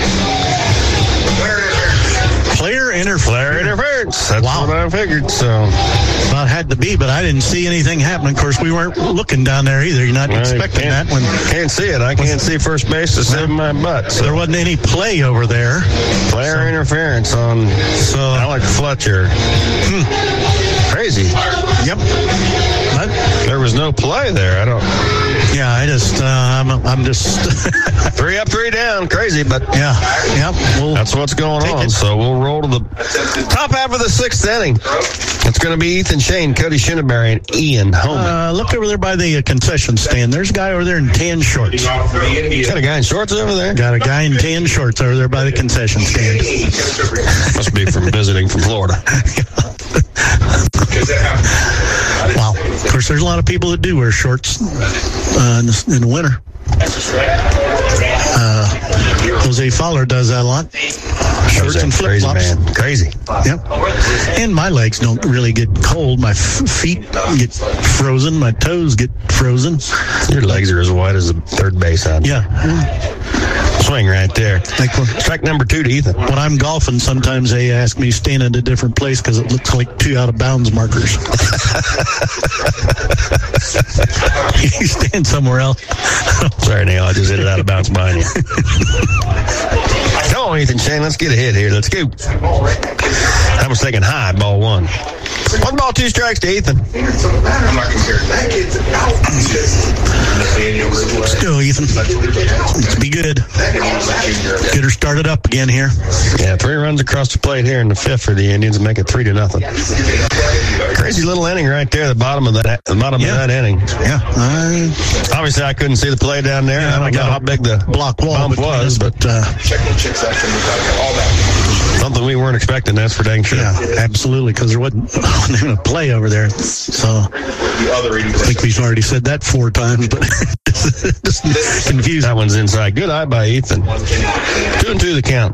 player interference. Player interference. That's Wow. what I figured. So About had to be, but I didn't see anything happen. Of course, we weren't looking down there either. You're not I expecting that can't- when can't see it. I can't see first base to save my butt. So there wasn't any play over there. player interference on So Alec Fletcher. hmm, Crazy. yep. But, There was no play there. I don't. yeah, I just uh, I'm I'm just Three up, three down. Crazy, but yeah, yep. Well, that's what's going Take on. it. So we'll roll to the top half of the sixth inning. It's going to be Ethan Shane, Cody Shinneberry, and Ian Holman. uh, look over there by the uh, concession stand. There's a guy over there in tan shorts. Got a guy in shorts over there. Got a guy in tan shorts over there by the concession stand. Must be from visiting from Florida. Wow. Of course, there's a lot of people that do wear shorts uh, in, the, in the winter. Uh, Jose Fowler does that a lot. Shorts and flip flops. Man. Crazy. Yep. And my legs don't really get cold. My f- feet get frozen. My toes get frozen. Your legs are as wide as a third base out. Yeah. Swing right there. Like strike number two to Ethan. When I'm golfing, sometimes they ask me to stand in a different place because it looks like two out of bounds markers. You stand somewhere else. Sorry, Neil. I just hit it out of bounds behind you. Come on, Ethan Shane. Let's get ahead here. Let's go. I was thinking high, ball one. One ball, two strikes to Ethan. I'm not comparing that. Let's go, Ethan. Let's be good. Get her started up again here. Yeah, three runs across the plate here in the fifth for the Indians and make it three to nothing. Crazy little inning right there, the bottom of that, the bottom yeah. of that inning. Yeah. I, Obviously, I couldn't see the play down there. Yeah, I don't know how big the block wall bump was, but uh, something we weren't expecting. That's for dang sure. Yeah, absolutely, because there wasn't even a play over there. So I think we've already said that four times, but just confused. That one's inside. Good eye by Ethan. Two and two the count.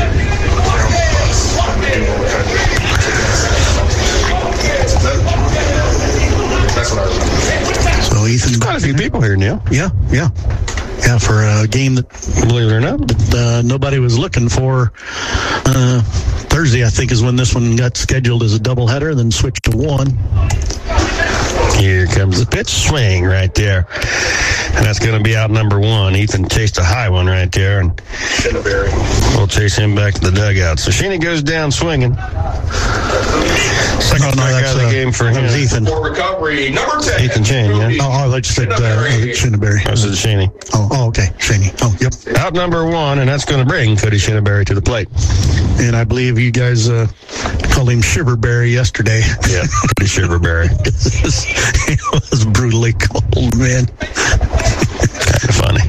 So Ethan's quite a few people here, Neil. Yeah, yeah. Yeah, for a game that, believe it or not, that uh, nobody was looking for. Uh, Thursday, I think, is when this one got scheduled as a doubleheader, then switched to one. Here comes the pitch swing right there. And that's going to be out number one. Ethan chased a high one right there, and we'll chase him back to the dugout. So Sheeny goes down swinging. Second no, no, strike out of the uh, game for him. Ethan. For recovery, number ten. Ethan Shane, yeah? Oh, I just said uh, Shinneberry. That was Sheeny. Oh, oh, okay. Shaney. Oh, yep. Out number one, and that's going to bring Cody Shinneberry to the plate. And I believe you guys uh, called him Shiverberry yesterday. Yeah, Cody Shiverberry. It was brutally cold, man. Kind of funny.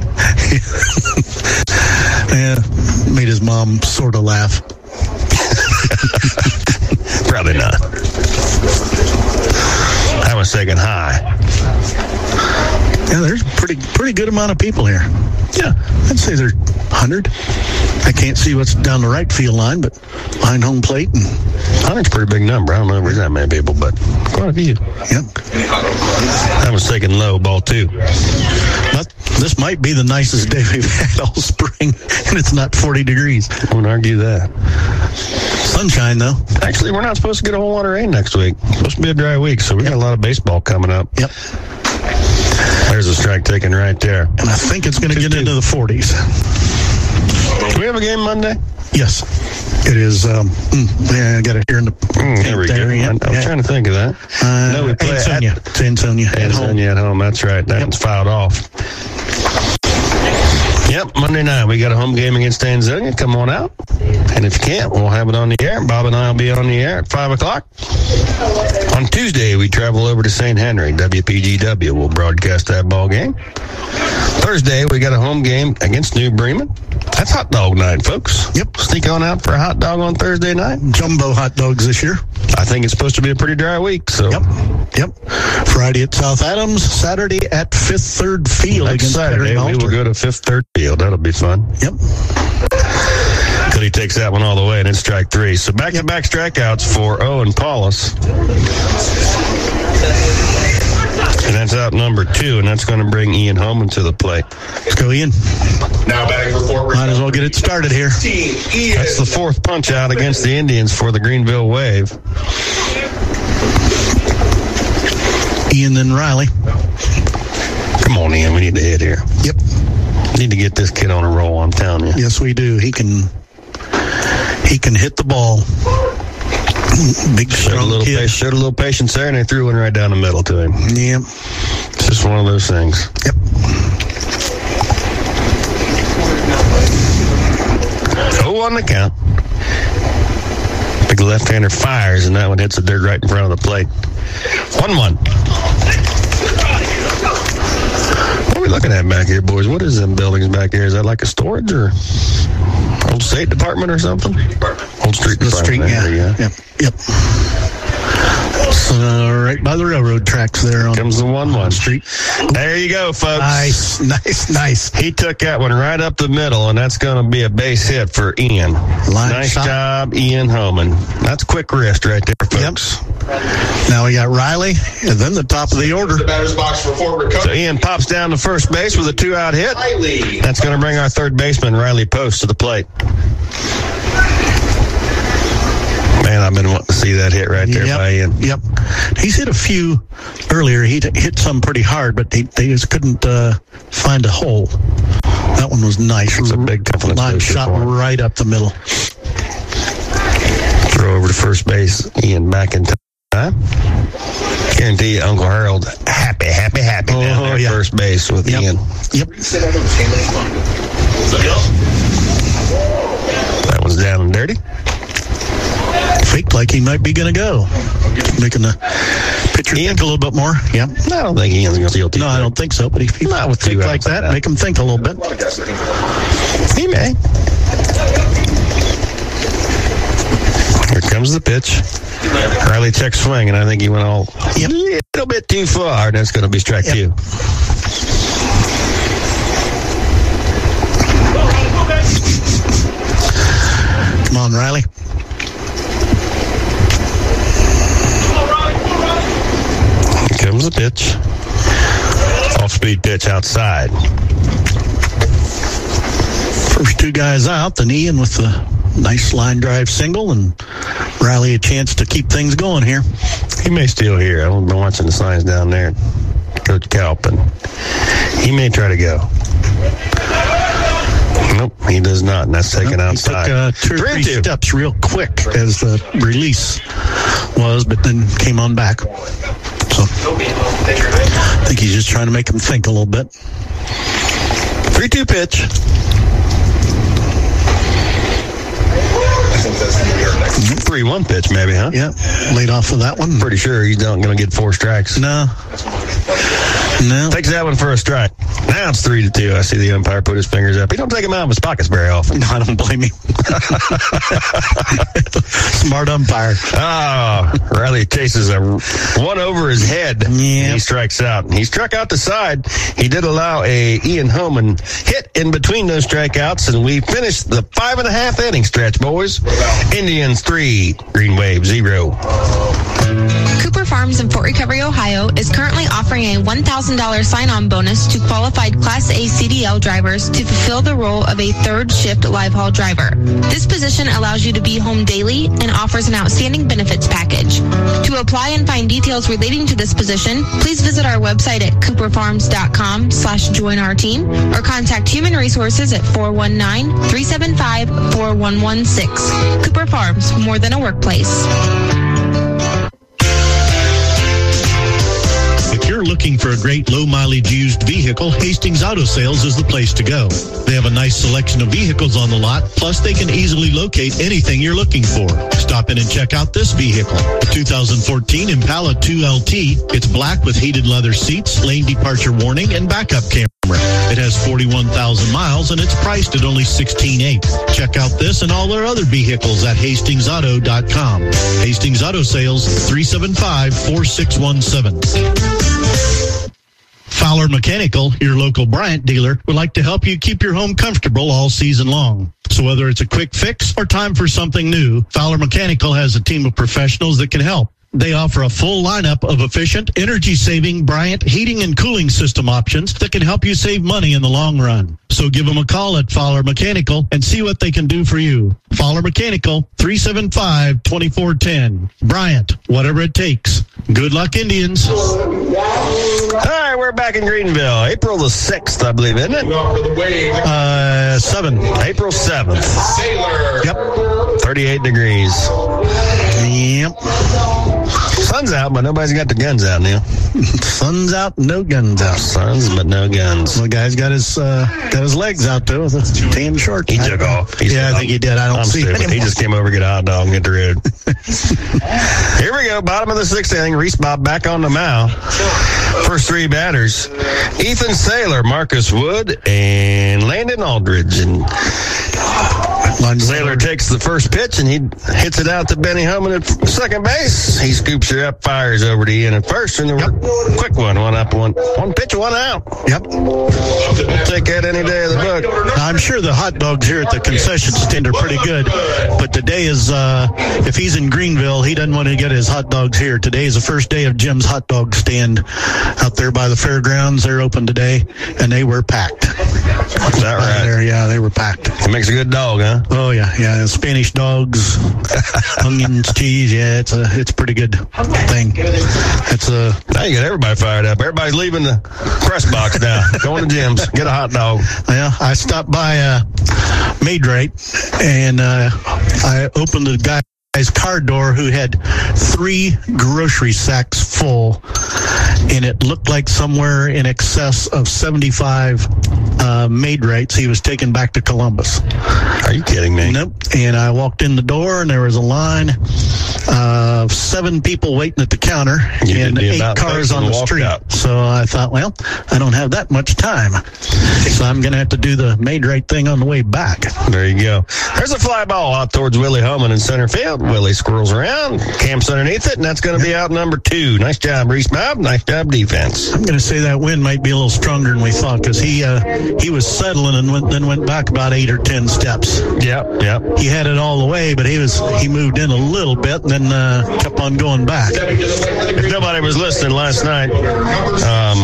Yeah, made his mom sort of laugh. Probably not. I was thinking high. Yeah, there's a pretty pretty good amount of people here. Yeah, I'd say there's one hundred. I can't see what's down the right field line, but behind home plate. And I think it's a pretty big number. I don't know if there's that many people, but quite a few. Yep. I was taking low, ball two. But this might be the nicest day we've had all spring, and it's not forty degrees. I wouldn't argue that. Sunshine, though. Actually, we're not supposed to get a whole lot of rain next week. It's supposed to be a dry week, so we got a lot of baseball coming up. Yep. There's a strike taken right there. And I think it's going to get into the forties. Do we have a game Monday? Yes. It is. Um, yeah, I got it here in the. Mm, there we go. I, I was yeah. trying to think of that. Uh, no, we play Ansonia. At, it's Ansonia. At Ansonia home. At home. That's right. That yep. one's fouled off. Yep, Monday night we got a home game against Ansonia. Come on out. And if you can't, we'll have it on the air. Bob and I will be on the air at five o'clock. On Tuesday, we travel over to Saint Henry. W P G W will broadcast that ball game. Thursday, we got a home game against New Bremen. That's hot dog night, folks. Yep. Sneak on out for a hot dog on Thursday night. Jumbo hot dogs this year. I think it's supposed to be a pretty dry week. So. Yep. Yep. Friday at South Adams. Saturday at Fifth Third Field. Next against Saturday, we will go to Fifth Third Field. That'll be fun. Yep. Cody takes that one all the way, and it's strike three. So back-to-back strikeouts for Owen Paulus. And that's out number two, and that's going to bring Ian Holman to the plate. Let's go, Ian. Now batting for Fort Worth. Might as well get it started here. That's the fourth punch out against the Indians for the Greenville Wave. Ian, then Riley. Come on, Ian. We need to hit here. Yep. Need to get this kid on a roll, I'm telling you. Yes, we do. He can he can hit the ball. Big, strong showed a little kid. Pa- showed a little patience there, and they threw one right down the middle to him. Yep. It's just one of those things. Yep. Oh, on the count. Big left-hander fires, and that one hits the dirt right in front of the plate. one one. What are we looking at back here, boys? What is them buildings back here? Is that like a storage or old state department or something? Old street the department. Street, yeah. yeah. Yep. Yep. Uh, right by the railroad tracks there. On Comes the one one street. There you go, folks. Nice, nice, nice. He took that one right up the middle, and that's going to be a base hit for Ian. Line nice shot. job, Ian Homan. That's quick wrist right there, folks. Yep. Now we got Riley, and then the top of the order. The batter's box for Fort Recovery. So Ian pops down to first base with a two-out hit. Riley. That's going to bring our third baseman, Riley Post, to the plate. Man, I've been wanting to see that hit right there yep. by Ian. Yep. He's hit a few earlier. He hit some pretty hard, but they, they just couldn't uh, find a hole. That one was nice. It's a big confidence line booster shot for him. right up the middle. Throw over to first base. Ian back in time. Guarantee you, Uncle Harold happy, happy, happy oh, down there yeah. at first base with yep. Ian. Yep. That one's down and dirty. Faked like he might be going to go. Making the pitcher Ian? think a little bit more. Yeah. I don't think Ian's going to steal two. No, I don't think so. But if he Not with two think outs like that, like that. make him think a little bit. He may. Here comes the pitch. Riley checks swing, and I think he went all yep. a little bit too far, and that's going to be strike yep. two. Come on, Riley. Here comes the pitch. Off-speed pitch outside. First two guys out, then Ian with the nice line drive single, and Riley a chance to keep things going here. He may steal here. I've been watching the signs down there, Coach Kalp, and he may try to go. Nope, he does not, and that's taken nope, outside. He took uh, two or three, three two. steps real quick as the release was, but then came on back. So I think he's just trying to make him think a little bit. three two pitch. three one pitch, maybe, huh? Yeah, laid off of that one. Pretty sure he's not going to get four strikes. No. No. Takes that one for a strike. Now it's three to two. I see the umpire put his fingers up. He don't take them out of his pockets very often. No, I don't blame him. Smart umpire. Oh, Riley chases a one over his head. Yeah. He strikes out. He struck out the side. He did allow a Ian Homan hit in between those strikeouts, and we finished the five and a half inning stretch, boys. Indians three, Green Wave zero. Cooper Farms in Fort Recovery, Ohio is currently offering a one thousand dollars sign-on bonus to qualified Class A C D L drivers to fulfill the role of a third shift live haul driver. This position allows you to be home daily and offers an outstanding benefits package. To apply and find details relating to this position, please visit our website at cooper farms dot com slash join our team or contact Human Resources at four one nine, three seven five, four one one six. Cooper Farms, more than a workplace. If you're looking for a great low-mileage used vehicle, Hastings Auto Sales is the place to go. They have a nice selection of vehicles on the lot, plus they can easily locate anything you're looking for. Stop in and check out this vehicle. A two thousand fourteen Impala two L T. It's black with heated leather seats, lane departure warning, and backup camera. It has forty-one thousand miles, and it's priced at only sixteen eight. Check out this and all their other vehicles at hastings auto dot com. Hastings Auto Sales, three seven five, four six one seven. Fowler Mechanical, your local Bryant dealer, would like to help you keep your home comfortable all season long. So whether it's a quick fix or time for something new, Fowler Mechanical has a team of professionals that can help. They offer a full lineup of efficient, energy-saving Bryant heating and cooling system options that can help you save money in the long run. So give them a call at Fowler Mechanical and see what they can do for you. Fowler Mechanical, three seven five, two four one zero. Bryant, whatever it takes. Good luck, Indians. All right, we're back in Greenville. April the sixth, I believe, isn't it? Uh, seven. April seventh. Sailor. Yep. thirty-eight degrees. Yep. Sun's out, but nobody's got the guns out now. Sun's out, no guns out. Suns, but no guns. The guy's got his uh, got his legs out though with a tan short. He took off. He yeah, said, I think he did. I don't I'm see stupid. it He just came over to get a hot dog and get the road. Here we go. Bottom of the sixth inning. Reese Bob back on the mound. First three batters: Ethan Saylor, Marcus Wood, and Landon Aldridge. And Saylor takes the first pitch and he hits it out to Benny Homan at second base. He scoops it three up fires over to Ian at first, and the yep. quick one, one up, one one pitch, one out. Yep. We'll take that any day of the book. Now, I'm sure the hot dogs here at the concession stand are pretty good, but today is, uh, if he's in Greenville, he doesn't want to get his hot dogs here. Today is the first day of Jim's hot dog stand out there by the fairgrounds. They're open today, and they were packed. Is that right? There, yeah, they were packed. It makes a good dog, huh? Oh, yeah, yeah. Spanish dogs, onions, cheese. Yeah, it's a it's a pretty good thing. It's a now you got everybody fired up. Everybody's leaving the press box now. Going to Jim's, get a hot dog. Yeah, I stopped by uh, Maid-Rite, and uh, I opened the guy's car door who had three grocery sacks full, and it looked like somewhere in excess of seventy-five uh, Maid-Rites he was taking back to Columbus. Are you kidding me? Nope. And I walked in the door, and there was a line of seven people waiting at the counter you and eight cars on the street. Out. So I thought, well, I don't have that much time, so I'm going to have to do the Maid-Rite thing on the way back. There you go. There's a fly ball out towards Willie Homan in center field. Willie squirrels around, camps underneath it, and that's going to be out number two. Nice job, Reese Bob. Nice job, defense. I'm going to say that wind might be a little stronger than we thought, because he uh, he was settling and went, then went back about eight or ten steps. Yep, yep. He had it all the way, but he was he moved in a little bit and then uh, kept on going back. If nobody was listening last night, um,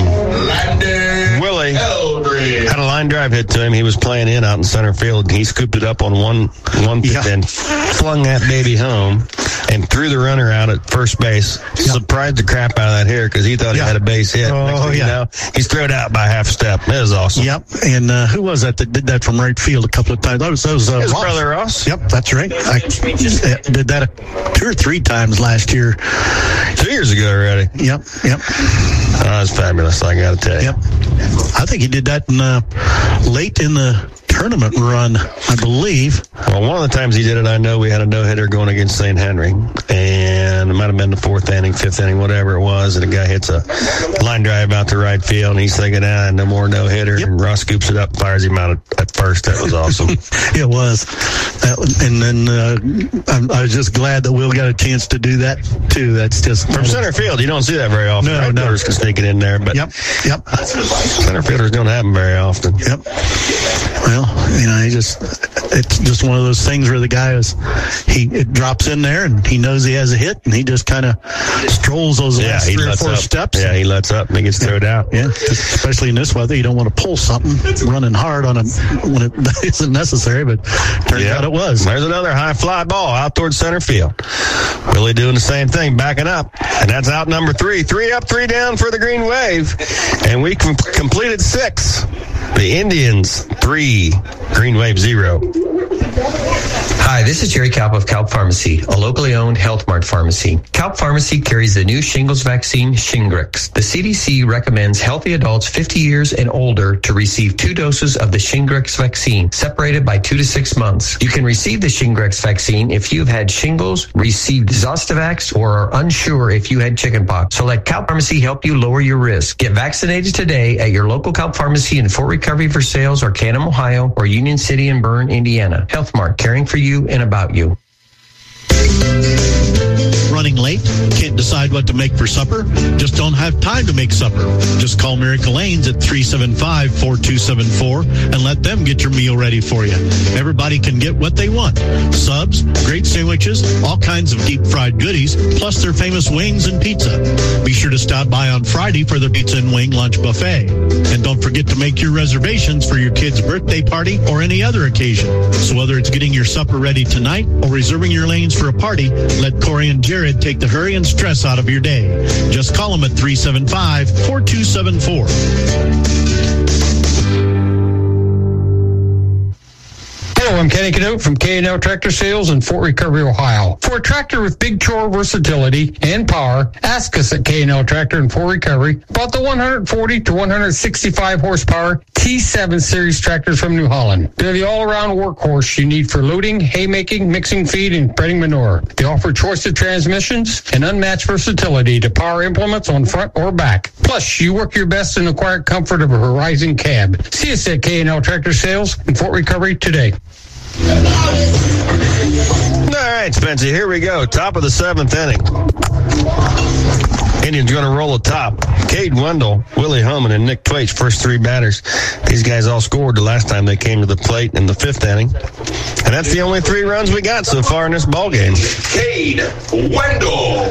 Willie had a line drive hit to him. He was playing in out in center field. He scooped it up on one one pitch yeah. and flung that baby home and threw the runner out at first base. Yep. Surprised the crap out of that hitter because he thought yeah. he had a base hit. Oh, yeah. You know, he's thrown out by half a step. It was awesome. Yep. And uh, who was that that did that from right field a couple of times? That was, that was uh, His Ross. brother Ross. Yep, that's right. I did that a, two or three times last year. Two years ago already. Yep, yep. Oh, that's fabulous, I got to tell you. Yep. I think he did that in, uh, late in the tournament run, I believe. Well, one of the times he did it, I know we had a no-hitter going against Saint Henry, and it might have been the fourth inning, fifth inning, whatever it was, and the guy hits a line drive out to right field, and he's thinking, ah, no more no-hitter, yep. and Ross scoops it up, fires him out at, at first. That was awesome. It was. That, and then uh, I'm, I was just glad that Will got a chance to do that, too. That's just... From center field, you don't see that very often. No, right? no. Fielders can sneak it in there, but... Yep, yep. Center fielders don't happen very often. Yep. Well, you know, he just, it's just one of those things where the guy is, he it drops in there and he knows he has a hit and he just kind of strolls those yeah, last he three or lets four up. steps. Yeah, he lets up and he gets thrown out. Yeah, especially in this weather, you don't want to pull something running hard on him when it isn't necessary, but turns yeah. out it was. There's another high fly ball out towards center field. Willie doing the same thing, backing up. And that's out number three. Three up, three down for the Green Wave. And we com- completed six. The Indians, three. Green Wave, zero. Hi, this is Jerry Kalp of Kalp Pharmacy, a locally owned Health Mart pharmacy. Kalp Pharmacy carries the new shingles vaccine, Shingrix. The C D C recommends healthy adults fifty years and older to receive two doses of the Shingrix vaccine, separated by two to six months. You can receive the Shingrix vaccine if you've had shingles, received Zostavax, or are unsure if you had chickenpox. So let Kalp Pharmacy help you lower your risk. Get vaccinated today at your local Kalp Pharmacy in Fort Recovery for Sales, or Canham, Ohio, or Union City and Bern, Indiana. Health Mart, caring for you and about you. Running late? Can't decide what to make for supper? Just don't have time to make supper. Just call Miracle Lanes at three seven five, four two seven four and let them get your meal ready for you. Everybody can get what they want. Subs, great sandwiches, all kinds of deep fried goodies, plus their famous wings and pizza. Be sure to stop by on Friday for the pizza and wing lunch buffet. And don't forget to make your reservations for your kid's birthday party or any other occasion. So whether it's getting your supper ready tonight or reserving your lanes for a party, let Corey and Jared take the hurry and stress out of your day. Just call them at three seven five, four two seven four. Hello, I'm Kenny Cadote from K and L Tractor Sales in Fort Recovery, Ohio. For a tractor with big chore versatility and power, ask us at K and L Tractor in Fort Recovery about the one forty to one sixty-five horsepower T seven series tractors from New Holland. They're the all-around workhorse you need for loading, haymaking, mixing feed, and spreading manure. They offer choice of transmissions and unmatched versatility to power implements on front or back. Plus, you work your best in the quiet comfort of a Horizon cab. See us at K and L Tractor Sales in Fort Recovery today. All right, right, Spencer, here we go. Top of the seventh inning. Indians going to roll the top. Cade Wendell, Willie Homan, and Nick Twaits, first three batters. These guys all scored the last time they came to the plate in the fifth inning. And that's the only three runs we got so far in this ball game. Cade Wendell.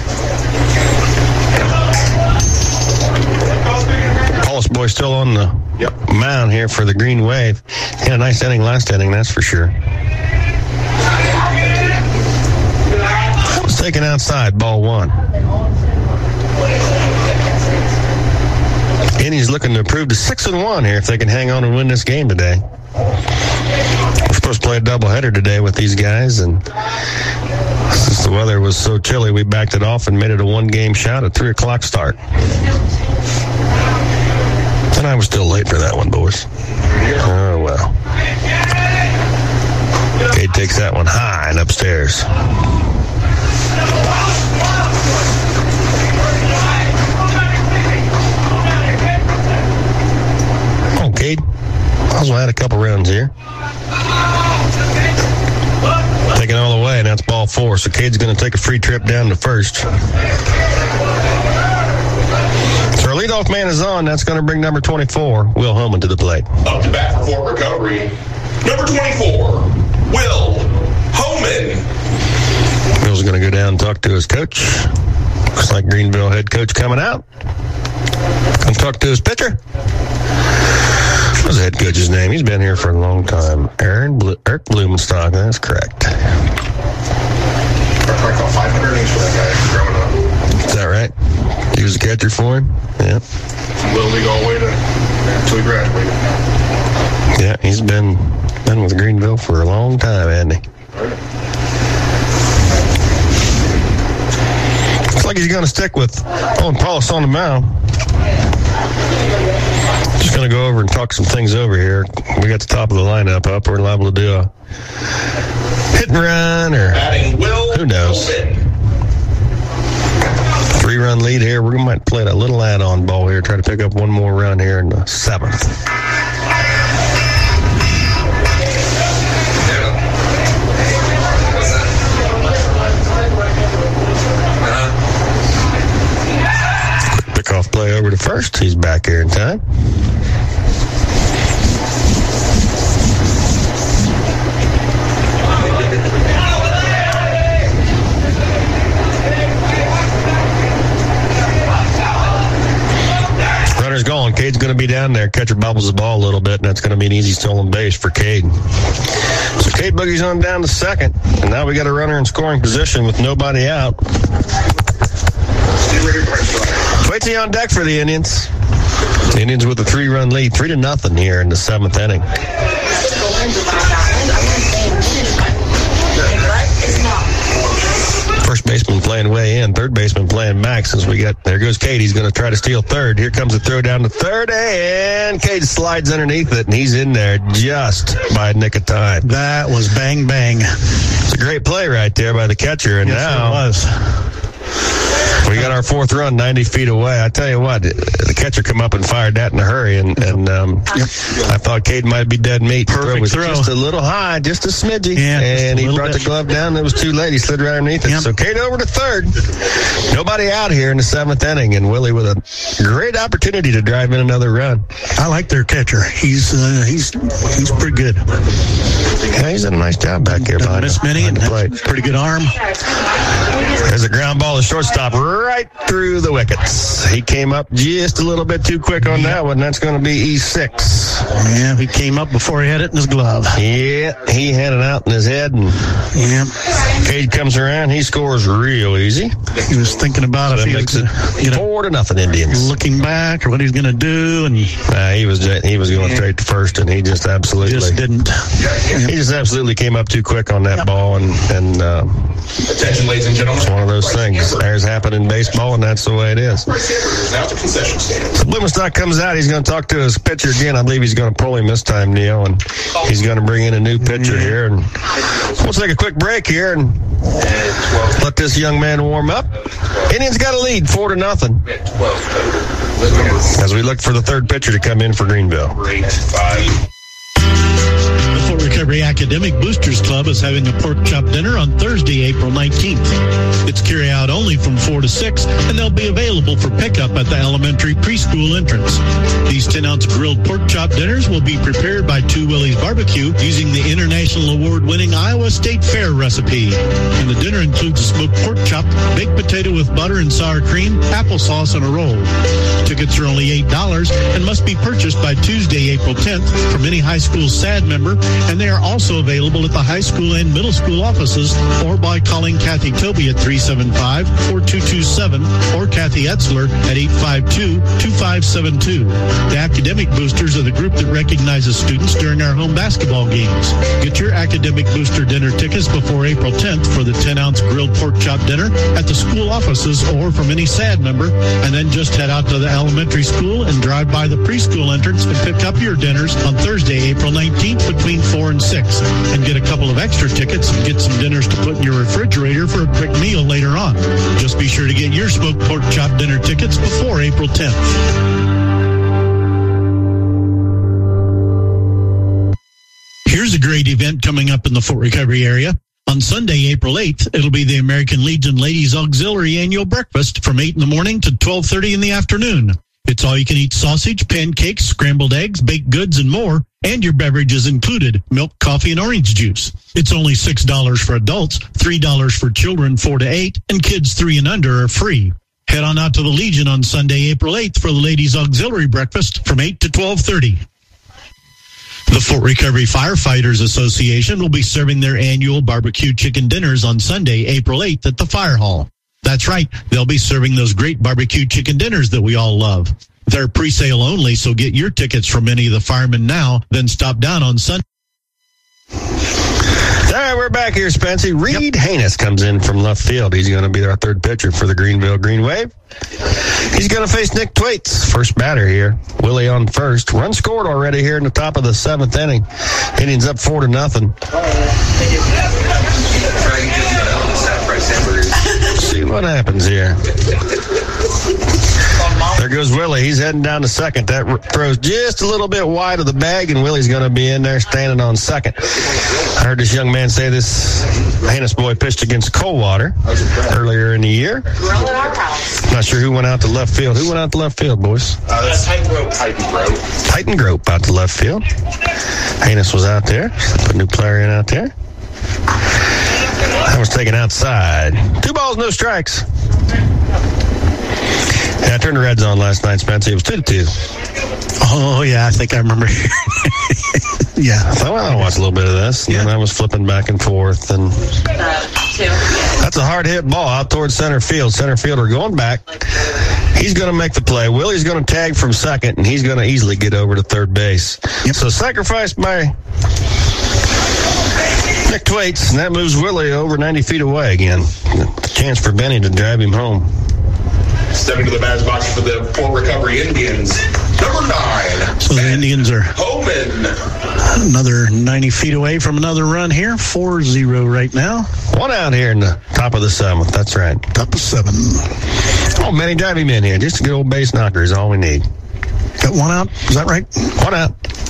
Paulus boy still on the yep. mound here for the Green Wave. Had a nice inning last inning, that's for sure. That was taken outside, ball one. Indians looking to improve to six and one here if they can hang on and win this game today. We're supposed to play a doubleheader today with these guys, and since the weather was so chilly, we backed it off and made it a one-game shot at three o'clock start. And I was still late for that one, boys. Oh, well. Cade takes that one high and upstairs. Come on, Cade. Also had a couple rounds here. Taking all the way, and that's ball four. So Cade's going to take a free trip down to first. So our leadoff man is on. That's going to bring number twenty-four, Will Homan, to the plate. Up to bat for Fort Recovery, number twenty-four, Will Homan. Will's going to go down and talk to his coach. Looks like Greenville head coach coming out. Come talk to his pitcher. What's the head coach's name? He's been here for a long time. Aaron Blu- Eric Blumenstock. That's correct. I probably caught five hundred innings for that guy growing up. Is that right? He was a catcher for him? Yeah. From Little League all the way to until he graduated. Yeah, he's been been with Greenville for a long time, hasn't he? Right. Looks like he's going to stick with Owen Paulus on the mound. Just going to go over and talk some things over here. We got the top of the lineup up. We're liable to do a hit and run, or who knows. Three-run lead here. We might play a little add-on ball here. Try to pick up one more run here in the seventh. Quick pickoff play over to first. He's back here in time. Runner's gone. Cade's going to be down there. Catcher bobbles the ball a little bit, and that's going to be an easy stolen base for Cade. So Cade boogies on down to second, and now we got a runner in scoring position with nobody out. Twaitsy on deck for the Indians. The Indians with a three-run lead, three to nothing here in the seventh inning. First baseman playing way in, third baseman playing back since we got, there goes Cade. He's going to try to steal third. Here comes a throw down to third, and Cade slides underneath it, and he's in there just by a nick of time. That was bang, bang. It's a great play right there by the catcher, and yes, now it was. we got our fourth run ninety feet away. I tell you what, the catcher come up and fired that in a hurry, and, and um, yep. I thought Cade might be dead meat. Perfect throw was throw. Just a little high, just a smidgy, yeah, and a he brought bit. the glove down. It was too late. He slid right underneath it. Yep. So Cade over to third. Nobody out here in the seventh inning, and Willie with a great opportunity to drive in another run. I like their catcher. He's uh, he's he's pretty good. Yeah, he's done a nice job back here behind miss many and plate. Pretty good arm. There's a ground ball to shortstop right through the wickets. He came up just a little bit too quick on that one. That's going to be E six. Yeah, he came up before he had it in his glove. Yeah, he had it out in his head. And yeah. Cade comes around. He scores real easy. He was thinking about so if he makes was it you know, four to nothing Indians. Looking back or what he's going to do. And uh, he was he was going yeah. straight to first, and he just absolutely just didn't. He just absolutely came up too quick on that yep. ball. And, and uh, attention, ladies and gentlemen. It's one of those things. There's happened in baseball, and that's the way it is. Now it's a concession stand. So Blumenstock comes out. He's going to talk to his pitcher again. I believe he's going to pull him this time, Neil, and he's going to bring in a new pitcher here. And we'll take a quick break here and let this young man warm up. Indians got a lead, four to nothing. As we look for the third pitcher to come in for Greenville. Great. Five. Before we Recovery Academic Boosters Club is having a pork chop dinner on Thursday, April nineteenth. It's carry out only from four to six, and they'll be available for pickup at the elementary preschool entrance. These ten-ounce grilled pork chop dinners will be prepared by Two Willie's Barbecue using the international award-winning Iowa State Fair recipe. And the dinner includes a smoked pork chop, baked potato with butter and sour cream, applesauce, and a roll. Tickets are only eight dollars and must be purchased by Tuesday, April tenth from any high school S A D member, and they are also available at the high school and middle school offices or by calling Kathy Toby at three seven five, four two two seven or Kathy Etzler at eight five two, two five seven two. The Academic Boosters are the group that recognizes students during our home basketball games. Get your Academic Booster dinner tickets before April tenth for the ten-ounce grilled pork chop dinner at the school offices or from any S A D member, and then just head out to the elementary school and drive by the preschool entrance and pick up your dinners on Thursday, April nineteenth between four and six, and get a couple of extra tickets and get some dinners to put in your refrigerator for a quick meal later on. Just be sure to get your smoked pork chop dinner tickets before April tenth. Here's a great event coming up in the Fort Recovery area. On Sunday, April eighth, it'll be the American Legion Ladies Auxiliary Annual Breakfast from eight in the morning to twelve thirty in the afternoon. It's all-you-can-eat sausage, pancakes, scrambled eggs, baked goods, and more, and your beverages included, milk, coffee, and orange juice. It's only six dollars for adults, three dollars for children four to eight, and kids three and under are free. Head on out to the Legion on Sunday, April eighth for the Ladies Auxiliary Breakfast from eight to twelve thirty. The Fort Recovery Firefighters Association will be serving their annual barbecue chicken dinners on Sunday, April eighth at the Fire Hall. That's right, they'll be serving those great barbecue chicken dinners that we all love. They're pre-sale only, so get your tickets from any of the firemen now, then stop down on Sunday. All right, we're back here, Spency. Reed yep. Haynes comes in from left field. He's going to be our third pitcher for the Greenville Green Wave. He's going to face Nick Twaits, first batter here. Willie on first. Run scored already here in the top of the seventh inning. Innings up four to nothing. See what happens here. There goes Willie. He's heading down to second. That throws just a little bit wide of the bag, and Willie's going to be in there standing on second. I heard this young man say this Haynes boy pitched against Coldwater earlier in the year. Not sure who went out to left field. Who went out to left field, boys? Uh, that's Titan Grope. Titan Grope. Titan Grope out to left field. Haynes was out there. Put a new player in out there. That was taken outside. Two balls, no strikes. Yeah, I turned the Reds on last night, Spencer. It was two to two. Oh, yeah, I think I remember. Yeah. I thought, well, I'll watch a little bit of this. And yeah. Then I was flipping back and forth. And that's a hard hit ball out towards center field. Center fielder going back. He's going to make the play. Willie's going to tag from second, and he's going to easily get over to third base. Yep. So sacrificed by Nick Twaits, and that moves Willie over ninety feet away again. A chance for Benny to drive him home. Stepping to the batter's box for the Fort Recovery Indians, number nine. So the Indians are Homan. Another ninety feet away from another run here. four zero right now. One out here in the top of the seventh. That's right. Top of seven. Oh, Benny, drive him in here. Just a good old base knocker is all we need. Got one out. Is that right? One out.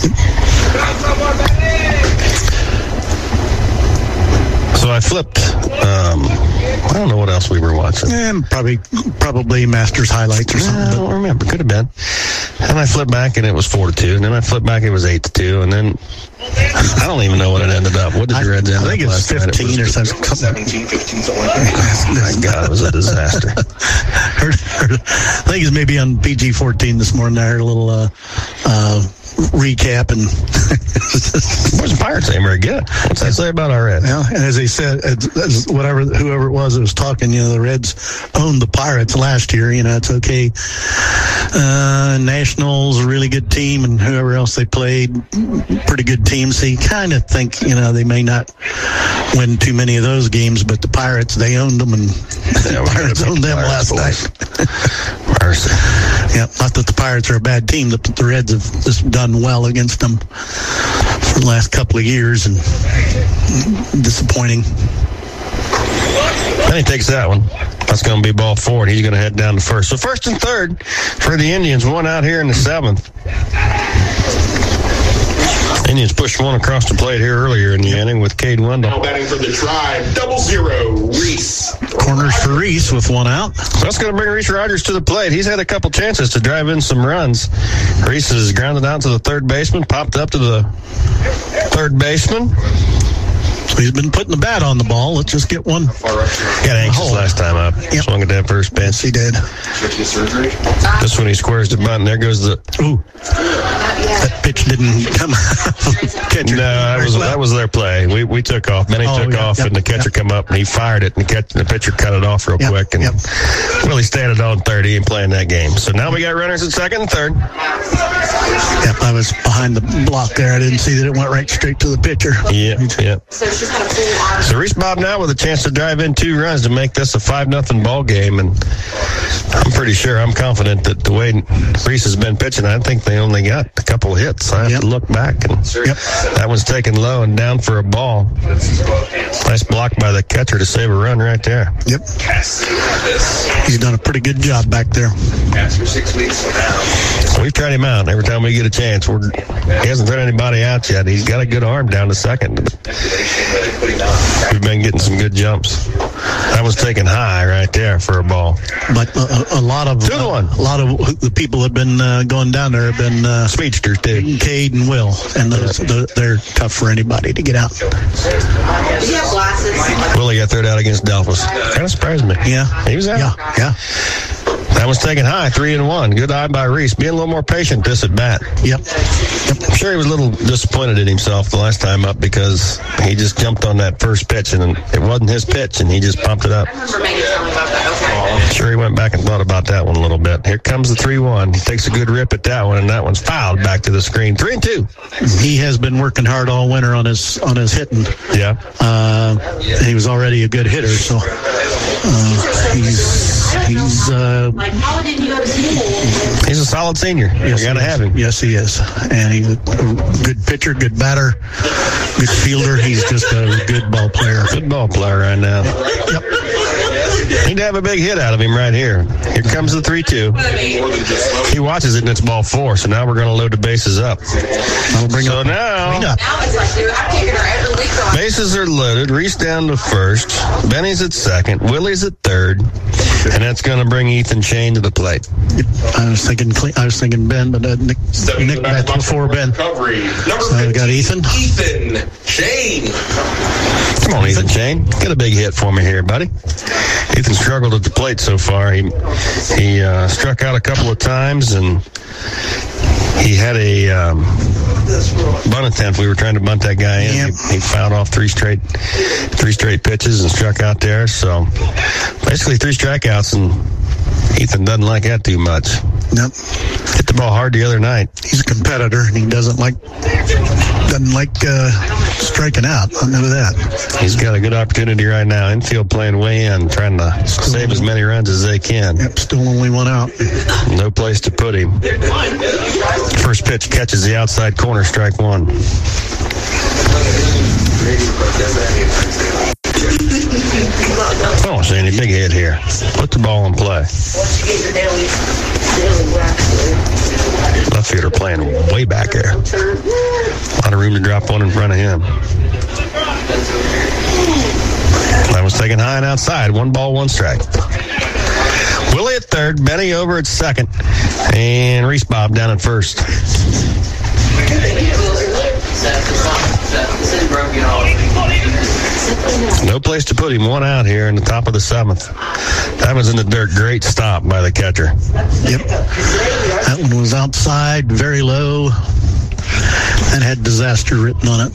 So I flipped. Um, I don't know what else we were watching. And probably, probably Masters highlights or something. I don't remember. Could have been. And I flipped back, and it was four to two. And then I flipped back, it was eight to two. And then I don't even know what it ended up. What did your Reds end up? I think it was fifteen or something. seventeen, fifteen, something like that. My God, it was a disaster. heard, heard, I think it's maybe on P G fourteen this morning. I heard a little uh, uh, recap, and where's the Pirates ain't very good. What's that say about our Reds? Well, and as they said, as, as whatever whoever it was that was talking, you know, the Reds owned the Pirates last year. You know, it's okay. Uh, Nationals, a really good team, and whoever else they played, pretty good team. So you kind of think, you know, they may not win too many of those games, but the Pirates, they owned them, and yeah, the Pirates owned them last night. Mercy. Yeah, not that the Pirates are a bad team, but the Reds have just done well against them for the last couple of years, and disappointing. Then he takes that one. That's going to be ball forward. He's going to head down to first. So first and third for the Indians. One out here in the seventh. Indians pushed one across the plate here earlier in the yep. inning with Cade Wendell. Now batting for the Tribe, double zero, Reese. Corners for Reese with one out. So that's going to bring Reese Rogers to the plate. He's had a couple chances to drive in some runs. Reese is grounded out to the third baseman, popped up to the third baseman. He's been putting the bat on the ball. Let's just get one. Got anxious last time up. Yep. Swung at that first pitch. He did. This one he squares the bunt. There goes the. Ooh. That pitch didn't come out. No, that was that was their play. We we took off. Benny oh, took yeah, off, yep, and the catcher yep. come up, and he fired it, and the, catch, the pitcher cut it off real yep, quick, and yep. Willie standing on thirty and playing that game. So now we got runners at second and third. Yep, I was behind the block there. I didn't see that it went right straight to the pitcher. Yep, yep. So Reese Bob now with a chance to drive in two runs to make this a five nothing ball game, and I'm pretty sure, I'm confident that the way Reese has been pitching, I think they only got a couple of hits. I have yep. to look back, and yep. that one's taken low and down for a ball. Nice block by the catcher to save a run right there. Yep. He's done a pretty good job back there. We've tried him out every time we get a chance. We're, he hasn't thrown anybody out yet. He's got a good arm down to second. We've been getting some good jumps. That was taken high right there for a ball. But a, a lot of Two to one. a lot of the people that have been uh, going down there have been uh, speedsters too. Cade and Will, and those, the, they're tough for anybody to get out. Willie got third out against Delphos. Kind of surprised me. Yeah, he was out. Yeah, yeah. That was taken high, three and one. Good eye by Reese. Being a little more patient this at bat. Yep. yep. I'm sure he was a little disappointed in himself the last time up because he just jumped on that first pitch and it wasn't his pitch and he just pumped it up. I'm sure he went back and thought about that one a little bit. Here comes the three one. He takes a good rip at that one and that one's fouled back to the screen. Three and two. He has been working hard all winter on his on his hitting. Yeah. Uh, he was already a good hitter, so uh, he's he's uh, he's a solid senior. Yes, you got to have him. Yes, he is, and he's a good pitcher, good batter, good fielder. He's just a good ball player. Good ball player right now. Yep. Need to have a big hit out of him right here. Here comes the three two. He watches it and it's ball four, so now we're going to load the bases up. I'll bring so up, now, up. bases are loaded. Reese down to first. Benny's at second. Willie's at third. And that's going to bring Ethan Shane to the plate. I was thinking I was thinking Ben, but uh, Nick, Nick that's before Ben. So we got Ethan. Ethan Shane. Come on, Ethan Shane. Get a big hit for me here, buddy. Ethan struggled at the plate so far. He he uh, struck out a couple of times, and he had a um, bunt attempt. We were trying to bunt that guy in. Yep. He, he fouled off three straight three straight pitches and struck out there. So basically three strikeouts, and Ethan doesn't like that too much. Nope. Hit the ball hard the other night. He's a competitor, and he doesn't like doesn't like uh, striking out. I know that. He's got a good opportunity right now. Infield playing way in, trying to still save as many runs as they can. Yep, still only one out. No place to put him. First pitch catches the outside corner, strike one. Oh, Sandy, big hit here. Put the ball in play. Left fielder playing way back there. A lot of room to drop one in front of him. That was taken high and outside. One ball, one strike. Willie at third, Benny over at second, and Reese Bob down at first. No place to put him. One out here in the top of the seventh. That was in the dirt. Great stop by the catcher. Yep. That one was outside, very low, and had disaster written on it.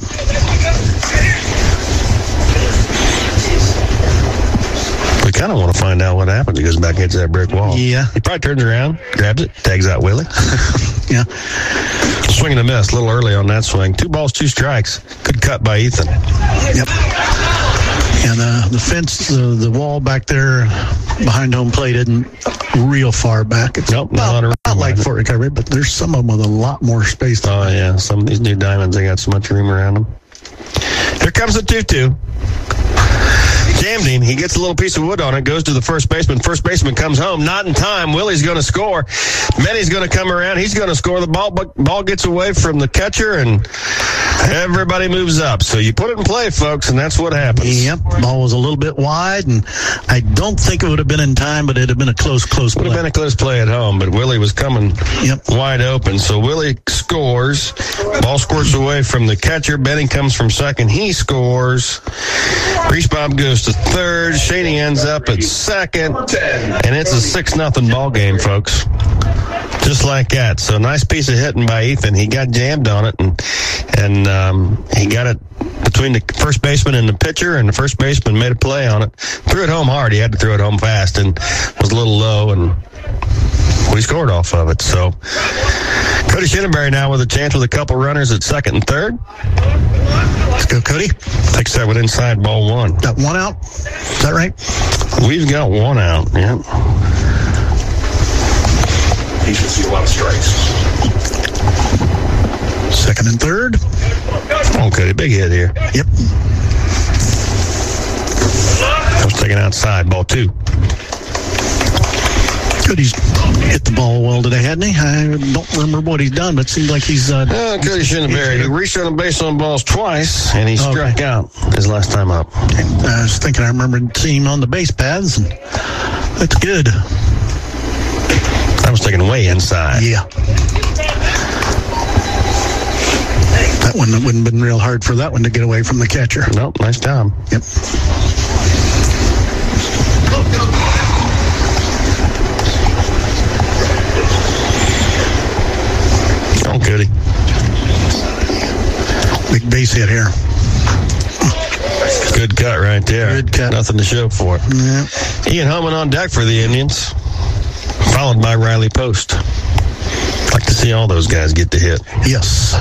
We kind of want to find out what happens. He goes back into that brick wall. Yeah. He probably turns around, grabs it, tags out Willie. Yeah. Swing and a miss. A little early on that swing. Two balls, two strikes. Good cut by Ethan. Yep. And uh, the fence, uh, the wall back there behind home plate isn't real far back. It's nope, not, not, not like Fort Recovery, but there's some of them with a lot more space. Oh, yeah. Some of these new diamonds, they got so much room around them. Here comes the two two. jammed him. He gets a little piece of wood on it, goes to the first baseman. First baseman comes home. Not in time. Willie's going to score. Menny's going to come around. He's going to score. The ball ball gets away from the catcher, and everybody moves up. So you put it in play, folks, and that's what happens. Yep. Ball was a little bit wide, and I don't think it would have been in time, but it would have been a close, close play. Would have been a close play at home, but Willie was coming yep. wide open. So Willie scores. Ball squirts away from the catcher. Benny comes from second. He scores. Reese Bob goes to third. Shaney ends up at second. And it's a six nothing ball game, folks. Just like that. So nice piece of hitting by Ethan. He got jammed on it, and and um, he got it between the first baseman and the pitcher, and the first baseman made a play on it. Threw it home hard. He had to throw it home fast, and was a little low, and we scored off of it. So Cody Shinneberry now with a chance with a couple runners at second and third. Let's go, Cody. Takes that with inside ball one. Got one out. Is that right? We've got one out, yeah. He should see a lot of strikes. Second and third. Okay, big hit here. Yep. I was taken outside, ball two. Cody's hit the ball well today, hadn't he? I don't remember what he's done, but it seems like he's... Uh, uh, Cody Shinneberry. He reached on the base on balls twice, and he struck okay. out his last time up. I was thinking I remember seeing him on the base paths, and that's good. I was taken way inside. Yeah. That one wouldn't have been real hard for that one to get away from the catcher. Nope, nice job. Yep. Oh, goody. Big base hit here. Good cut right there. Good cut. Nothing to show for it. Yeah. Ian Homan on deck for the Indians, followed by Riley Post. Like to see all those guys get the hit. Yes.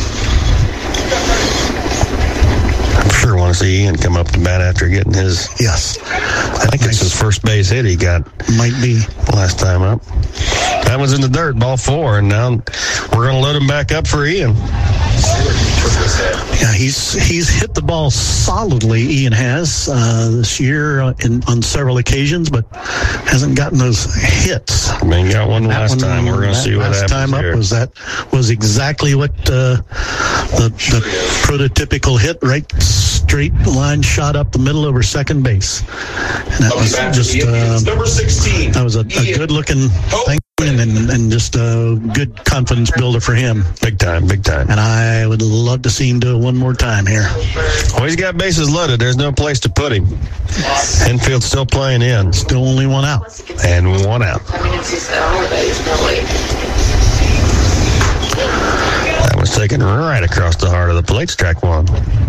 I'm sure want to see Ian come up to bat after getting his. Yes. I think it's his first base hit he got. Might be. Last time up. That was in the dirt, ball four, and now we're going to load him back up for Ian. Yeah, he's he's hit the ball solidly, Ian has, uh, this year uh, in, on several occasions, but hasn't gotten those hits. I mean, got one last one, time. We're going to see what happens Last time up here. was that was exactly what uh, the, the prototypical hit, right straight line shot up the middle over second base. And that was just uh, number sixteen. That was a, a good-looking thing. And, and and just a good confidence builder for him. Big time, big time. And I would love to see him do it one more time here. Well, he's got bases loaded. There's no place to put him. Infield's still playing in. Still only one out. And one out. That was taken right across the heart of the plate. Strike one.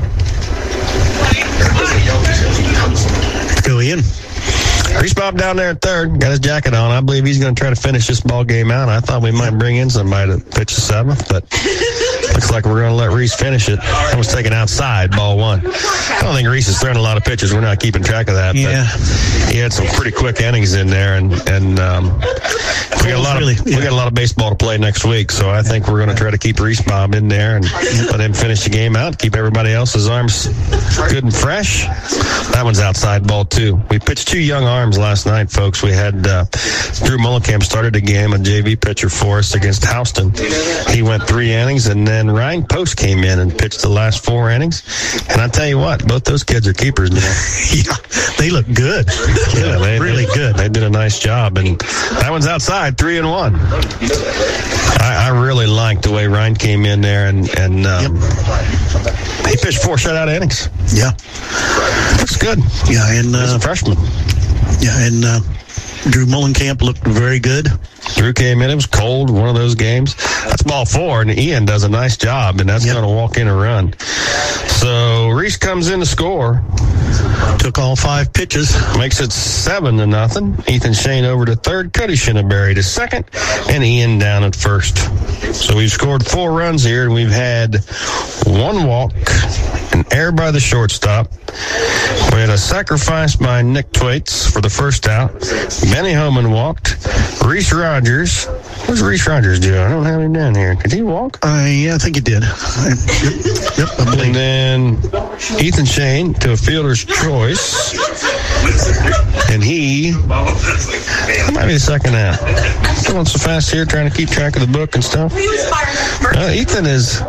Let's go, Ian. Reese Bob down there at third, got his jacket on. I believe he's going to try to finish this ball game out. I thought we might bring in somebody to pitch the seventh, but looks like we're going to let Reese finish it. That was taken outside, ball one. I don't think Reese has thrown a lot of pitches. We're not keeping track of that. Yeah. But he had some pretty quick innings in there, and and um, we got a lot of we got a lot of baseball to play next week. So I think we're going to try to keep Reese Bob in there and let him finish the game out. Keep everybody else's arms good and fresh. That one's outside, ball two. We pitched two young arms last night, folks. We had uh, Drew Mullenkamp started a game, a J V pitcher for us against Houston. He went three innings, and then Ryan Post came in and pitched the last four innings. And I tell you what, both those kids are keepers now. Yeah, they look good. They yeah, look they really did, good. They did a nice job, and that one's outside, three and one. I, I really liked the way Ryan came in there, and and um, yep. he pitched four shutout innings. Yeah, looks good. Yeah, and uh, he's a freshman. Yeah, and uh, Drew Mullenkamp looked very good. Drew came in. It was cold, one of those games. That's ball four, and Ian does a nice job, and that's yep. going to walk in a run. So Reese comes in to score. Took all five pitches. Makes it seven to nothing. Ethan Shane over to third. Cody Shinneberry to second, and Ian down at first. So we've scored four runs here, and we've had one walk an error by the shortstop. We had a sacrifice by Nick Thwaites for the first out. Benny Homan walked. Reese Rogers. Where's Reese Rogers do? I don't have him down here. Did he walk? Uh, yeah, I think he did. I, yep, yep, I believe. And then Ethan Shane to a fielder's choice. And he, that might be the second out. Going so fast here, trying to keep track of the book and stuff. Uh, Ethan is.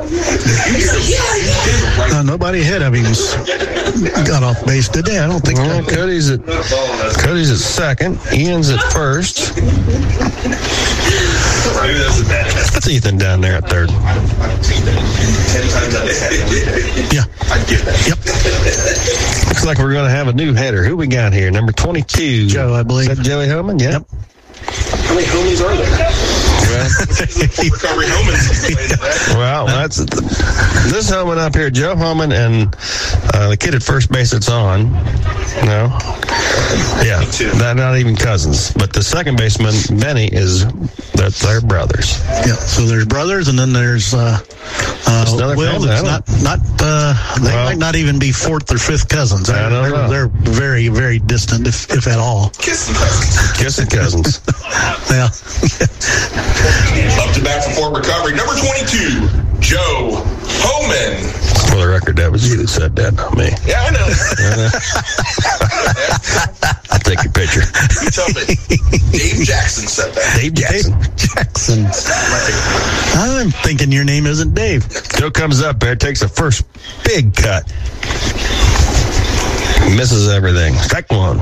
Uh, nobody ahead of him's got off base today. I don't think. Well, Cody's at Cody's at second. Ian's at first. That's Ethan down there at third. Yeah. Yep. Looks like we're going to have a new header. Who we got here? Number twenty-two. Joe, I believe. Is that Joey Homan? Yep. Yep. How many homies are there? Recovery Homans. Well, that's this Homan up here, Joe Homan, and uh, the kid at first base that's on. No, yeah, not, not even cousins. But the second baseman, Benny, is that they're brothers. Yeah, so there's brothers, and then there's uh, uh, another Will. family, It's not not uh, they Well, might not even be fourth or fifth cousins. I don't they're, know. they're very very distant, if if at all. Kissing cousins. Kissing cousins. Yeah. Up to bat for Fort Recovery. Number twenty-two, Joe Homan. For the record, that was you that said that, not me. Yeah, I know. I'll take your picture. You tell me. Dave Jackson said that. Dave Jackson. Dave Jackson. I'm thinking your name isn't Dave. Joe comes up there, takes a first big cut. Misses everything. Strike one.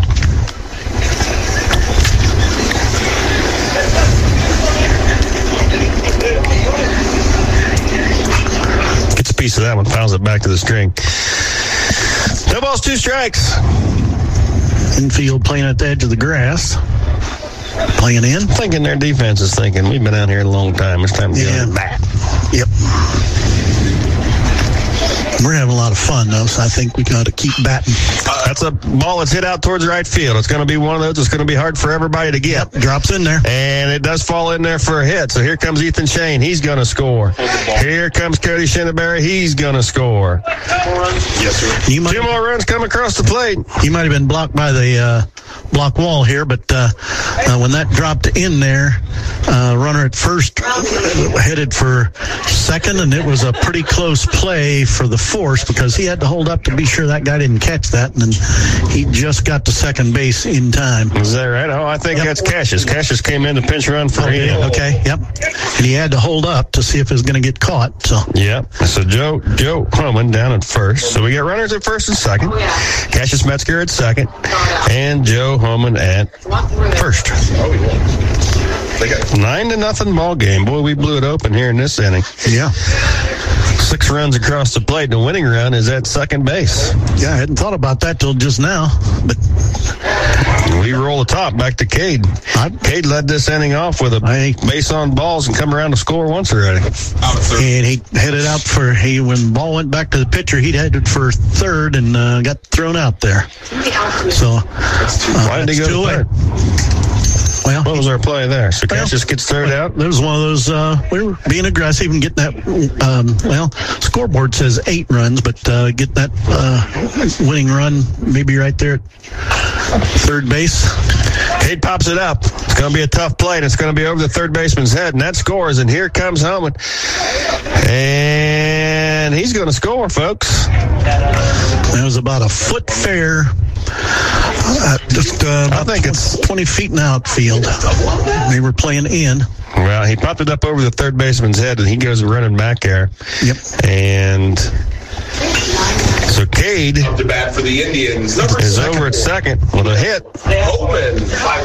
Gets a piece of that one, fouls it back to the string. No balls, two strikes. Infield playing at the edge of the grass. Playing in. Thinking their defense is thinking, we've been out here a long time. It's time to Yeah. get back. Yep. We're having a lot of fun, though, so I think we got to keep batting. Uh, that's a ball that's hit out towards right field. It's going to be one of those that's going to be hard for everybody to get. Yep, drops in there. And it does fall in there for a hit. So here comes Ethan Shane. He's going to score. Here comes Cody Shinneberry. He's going to score. Yes, sir. You might, Two more runs come across the plate. you might have been blocked by the uh, block wall here, but uh, uh, when that dropped in there, uh, runner at first headed for second, and it was a pretty close play for the force because he had to hold up to be sure that guy didn't catch that, and then he just got to second base in time. Is that right? Oh, I think Yep. that's Cassius. Cassius came in to pinch run for Okay, him. okay, yep. And he had to hold up to see if it was going to get caught. So Yep. So Joe Joe Homan down at first. So we got runners at first and second. Cassius Metzger at second. And Joe Homan at first. Oh, yeah. They got Nine to nothing ball game. Boy, we blew it open here in this inning. yeah, Six runs across the plate. The winning run is at second base. yeah, I hadn't thought about that till just now, but We roll the top back to Cade. Cade led this inning off with a I- base on balls and come around to score once already. out third. and he headed out for he when the ball went back to the pitcher, he headed for third and uh, got thrown out there. So uh, Why did he that's go two to away. third? Well, What was our play there? So Well, Cassius gets third out. there was one of those. Uh, we were being aggressive and getting that. Um, well, scoreboard says eight runs, but uh, get that uh, winning run maybe right there at third base. Cade pops it up. It's going to be a tough play, and it's going to be over the third baseman's head, and that scores. And here comes Homan, and he's going to score, folks. That was about a foot fair. Uh, just uh, I think it's twenty feet in the outfield. They were playing in. well. He popped it up over the third baseman's head, and he goes running back there. Yep. And so Cade Up to bat for the Indians. Number is second, over at second with a hit. Homan.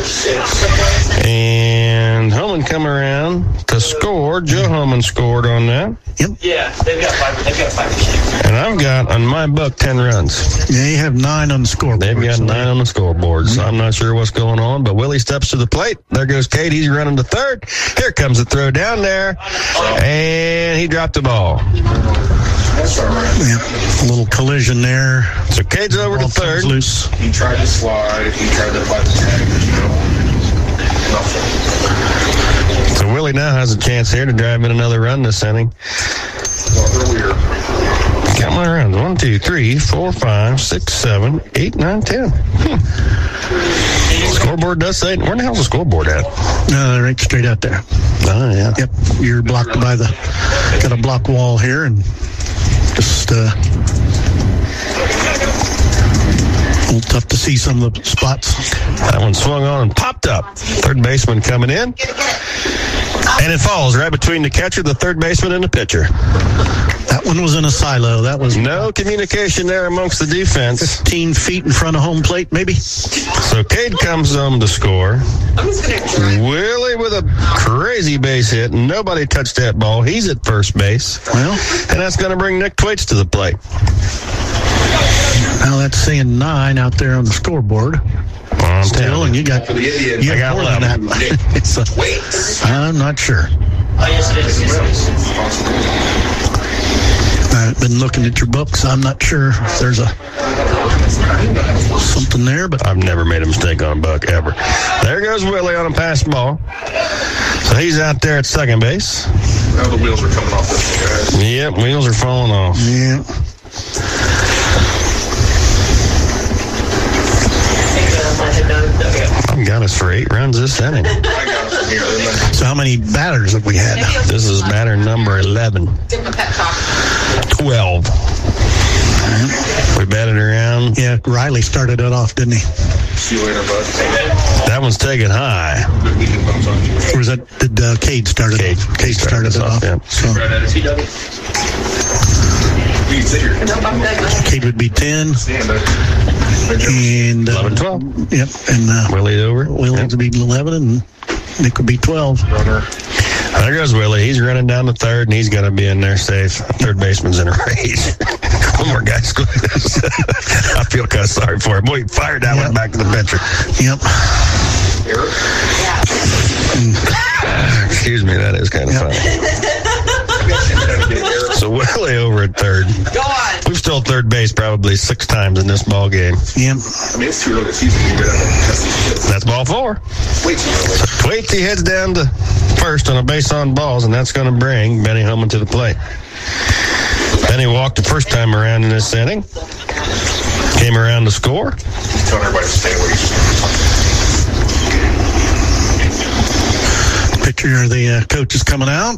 And Homan come around to score. Joe Homan scored on that. Yeah, they've got five. They've got five receivers. And I've got, on my book, ten runs. Yeah, you have nine on the scoreboard. They've got so nine on the scoreboard, so I'm not sure what's going on. But Willie steps to the plate. There goes Cade. He's running to third. Here comes the throw down there. And he dropped the ball. That's all right. Yeah, a little collision there. So Cade's over to Ball comes third. loose. He tried to slide. He tried to apply the tag. You know, nothing. So Willie now has a chance here to drive in another run this inning. Well, earlier. Count my rounds. One, two, three, four, five, six, seven, eight, nine, ten. Hmm. Scoreboard does say, where the hell's the scoreboard at? Uh, right straight out there. Oh, yeah. Yep. You're blocked by the, got a block wall here, and just, uh, a little tough to see some of the spots. That one swung on and popped up. Third baseman coming in. And it falls right between the catcher, the third baseman, and the pitcher. That one was in a silo. That was no communication there amongst the defense. fifteen feet in front of home plate, maybe. So Cade comes home to score. Willie with a crazy base hit. Nobody touched that ball. He's at first base. Well, and that's going to bring Nick Thwaites to the plate. Now that's saying nine out there on the scoreboard. I'm Still, and you got, For the Indians, you I got more than eleven. that. It's a, I'm not sure. Oh, yes, it is. Yes, it is. I've been looking at your books. I'm not sure if there's a something there, but I've never made a mistake on a buck ever. There goes Willie on a pass ball. So he's out there at second base. Now the wheels are coming off this one, guys. Yep, wheels are falling off. yeah. I've got us for eight runs this inning. I got it from here. So how many batters have we had? This is batter number eleven. twelve. We batted around. Yeah, Riley started it off, didn't he? See you later, bud. That one's taken high. Good weekend, bums on you. Or was that, did uh, Cade start it Cade, off? Cade started, started it off. yeah. So Right at T W. We can sit here. Cade would be ten. Stand up. And uh, eleven, twelve. Yep, and uh, Willie over. Willie Yep. would be eleven, and Nick would be twelve. Runner. There goes Willie. He's running down the third, and he's going to be in there safe. Third baseman's in a rage. One more guy scored this. I feel kind of sorry for him. Boy, he fired that Yep. one back to the pitcher. Yep. Eric. Excuse me, that is kind of Yep. funny. So Willie over at third. Go on. We've stole third base probably six times in this ball game. Yep. I mean, it's too early to season. You better test these kids. That's ball four. Wait too early. Thwaites heads down to first on a base on balls, and that's going to bring Benny Holman to the plate. Benny walked the first time around in this inning. Came around to score. He's telling everybody to stay away. Picture of the uh, coaches coming out.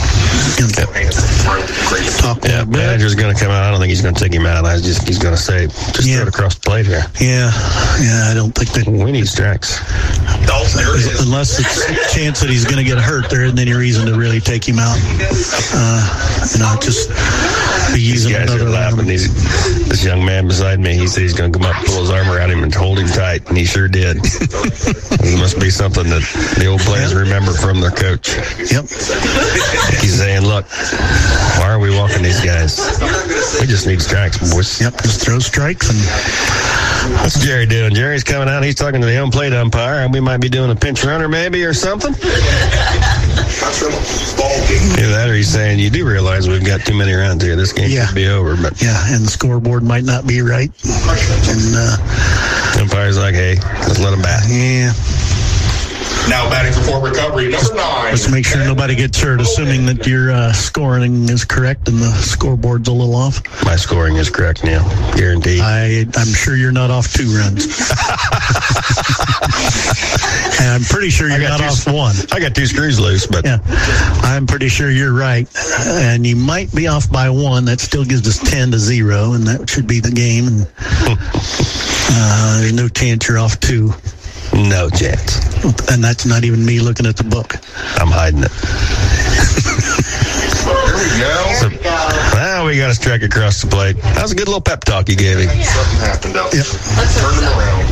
Talk Yeah, manager's going to come out. I don't think he's going to take him out. I just he's going to say, just Yeah. throw it across the plate here. Yeah, yeah. I don't think that. We need strikes. Oh, there it is. Unless it's a chance that he's going to get hurt, there isn't any reason to really take him out. Uh, you know, just be These using guys are another laughing. round. These, this young man beside me, he said he's going to come up, pull his arm around him, and hold him tight, and he sure did. It must be something that the old players remember from their coach. Yep. He's saying, look, why are we walking these guys? We just need strikes, boys. Yep. Just throw strikes and. What's Jerry doing? Jerry's coming out. He's talking to the home plate umpire, and we might be doing a pinch runner maybe or something. Either that or he's saying, you do realize we've got too many rounds here. This game Yeah. could be over. But Yeah, and the scoreboard might not be right. And uh, the umpire's like, hey, let's let him bat. yeah, Now batting for Fort Recovery, number nine. let's make sure nobody gets hurt, assuming that your uh, scoring is correct and the scoreboard's a little off. My scoring is correct, Neil. Guaranteed. I, I'm sure you're not off two runs. And I'm pretty sure you're not two, off one. I got two screws loose, but Yeah, I'm pretty sure you're right. And you might be off by one. That still gives us ten to zero, and that should be the game. And uh, there's no chance you're off two. no chance. And that's not even me looking at the book. I'm hiding it. There we go. Now we got a strike across the plate. That was a good little pep talk you gave him. Something happened out there. Yep. Turn them around.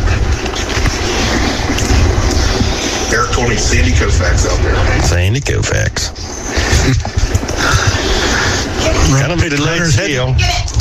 Eric told me Sandy Koufax out there. Sandy Koufax. Kind of made a late steal.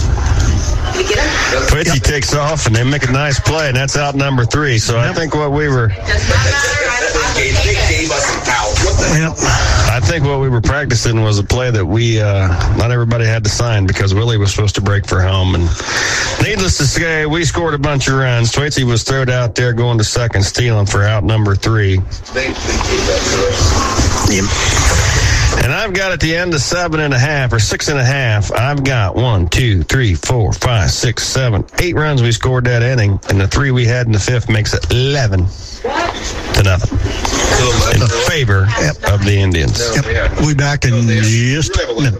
Twitchy takes off, and they make a nice play, and that's out number three. So I think what we were, They gave us an out. What the Yep. I think what we were practicing was a play that we, uh, not everybody had to sign because Willie was supposed to break for home. And needless to say, we scored a bunch of runs. Twitchy was thrown out there going to second, stealing for out number three. They, they gave that to us. Yep. And I've got at the end of seven and a half or six and a half, I've got one, two, three, four, five, six, seven, eight runs we scored that inning, and the three we had in the fifth makes it eleven to nothing in favor yep. of the Indians. Yep. We'll be back in just a minute.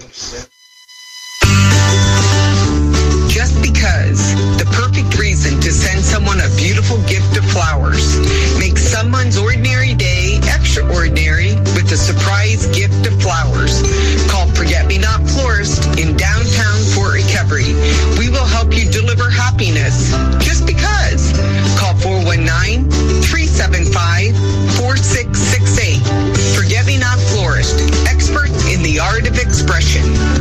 Just because, the perfect reason to send someone a beautiful gift of flowers. Make someone's ordinary day extraordinary with a surprise gift of flowers. Call Forget Me Not Florist in downtown Fort Recovery. We will help you deliver happiness just because. Call four one nine, three seven five, four six six eight. Forget Me Not Florist, expert in the art of expression.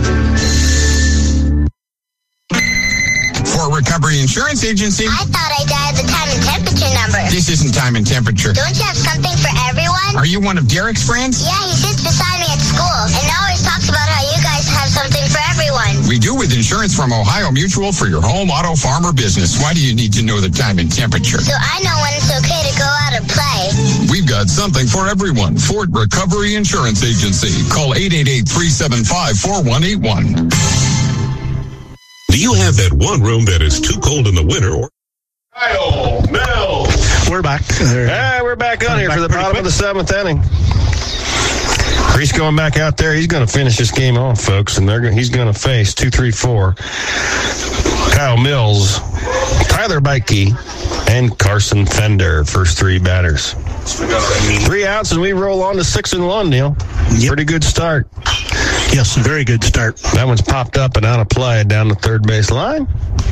Fort Recovery Insurance Agency. I thought I dialed the time and temperature number. This isn't time and temperature. Don't you have something for everyone? Are you one of Derek's friends? Yeah, he sits beside me at school and always talks about how you guys have something for everyone. We do with insurance from Ohio Mutual for your home, auto, farm, or business. Why do you need to know the time and temperature? So I know when it's okay to go out and play. We've got something for everyone. Fort Recovery Insurance Agency. Call eight eight eight, three seven five, four one eight one. Do you have that one room that is too cold in the winter? Or Kyle, Mel. We're back. Yeah, we're back on here for the bottom quick. of the seventh inning. Reese going back out there. He's going to finish this game off, folks, and they're he's going to face two, three, four. Kyle Mills, Tyler Beike, and Carson Fender, first three batters. Three outs, and we roll on to six and one, Neil. Yep. Pretty good start. Yes, very good start. That one's popped up and out of play down the third base line.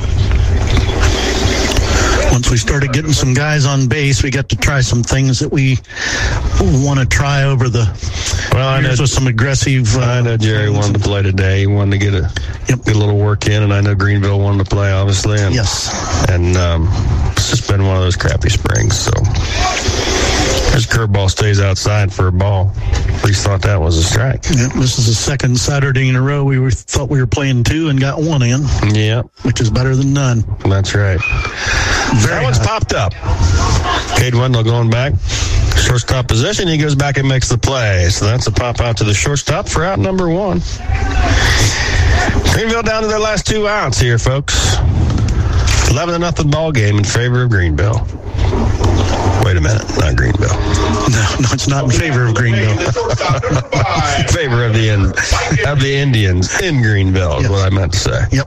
Once we started getting some guys on base, we got to try some things that we want to try over the well, I know with some aggressive. Uh, I know Jerry wanted to play today. He wanted to get a yep. get a little work in, and I know Greenville wanted to play, obviously. And, yes. And um, it's just been one of those crappy springs, so. His curveball stays outside for a ball. At least thought that was a strike. Yeah, this is the second Saturday in a row we were thought we were playing two and got one in. Yeah, which is better than none. That's right. Very that one's high. Popped up. Cade Wendell going back. Shortstop position. He goes back and makes the play. So that's a pop out to the shortstop for out number one. Greenville down to their last two outs here, folks. eleven to nothing ball game in favor of Greenville. Wait a minute, not Greenville. No, no, it's not in favor of Greenville. In favor of the in, of the Indians in Greenville is yep. what I meant to say. Yep.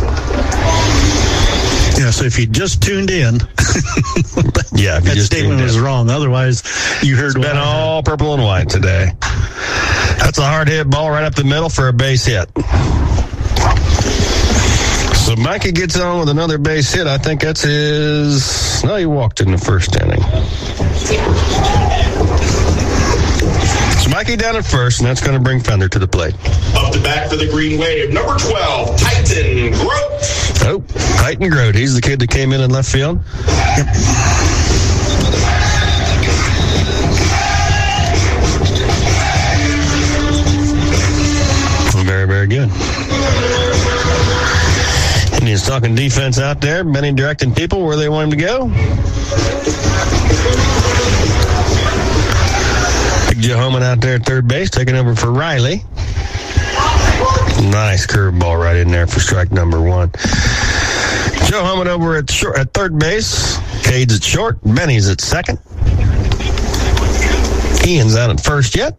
Yeah, so if you just tuned in, yeah, if you that just statement was wrong. Otherwise, you heard. It's been all purple and white today. That's a hard hit ball right up the middle for a base hit. So Mikey gets on with another base hit. I think that's his... No, he walked in the first inning. So Mikey down at first, and that's going to bring Fender to the plate. Up the back for the Green Wave, number twelve, Titan Grote. Oh, Titan Grote. He's the kid that came in in left field. Yep. Very, very good. Indians talking defense out there. Benny directing people where they want him to go. Big Joe Homan out there at third base, taking over for Riley. Nice curveball right in there for strike number one. Joe Homan over at short, at third base. Cade's at short. Benny's at second. Ian's out at first yet.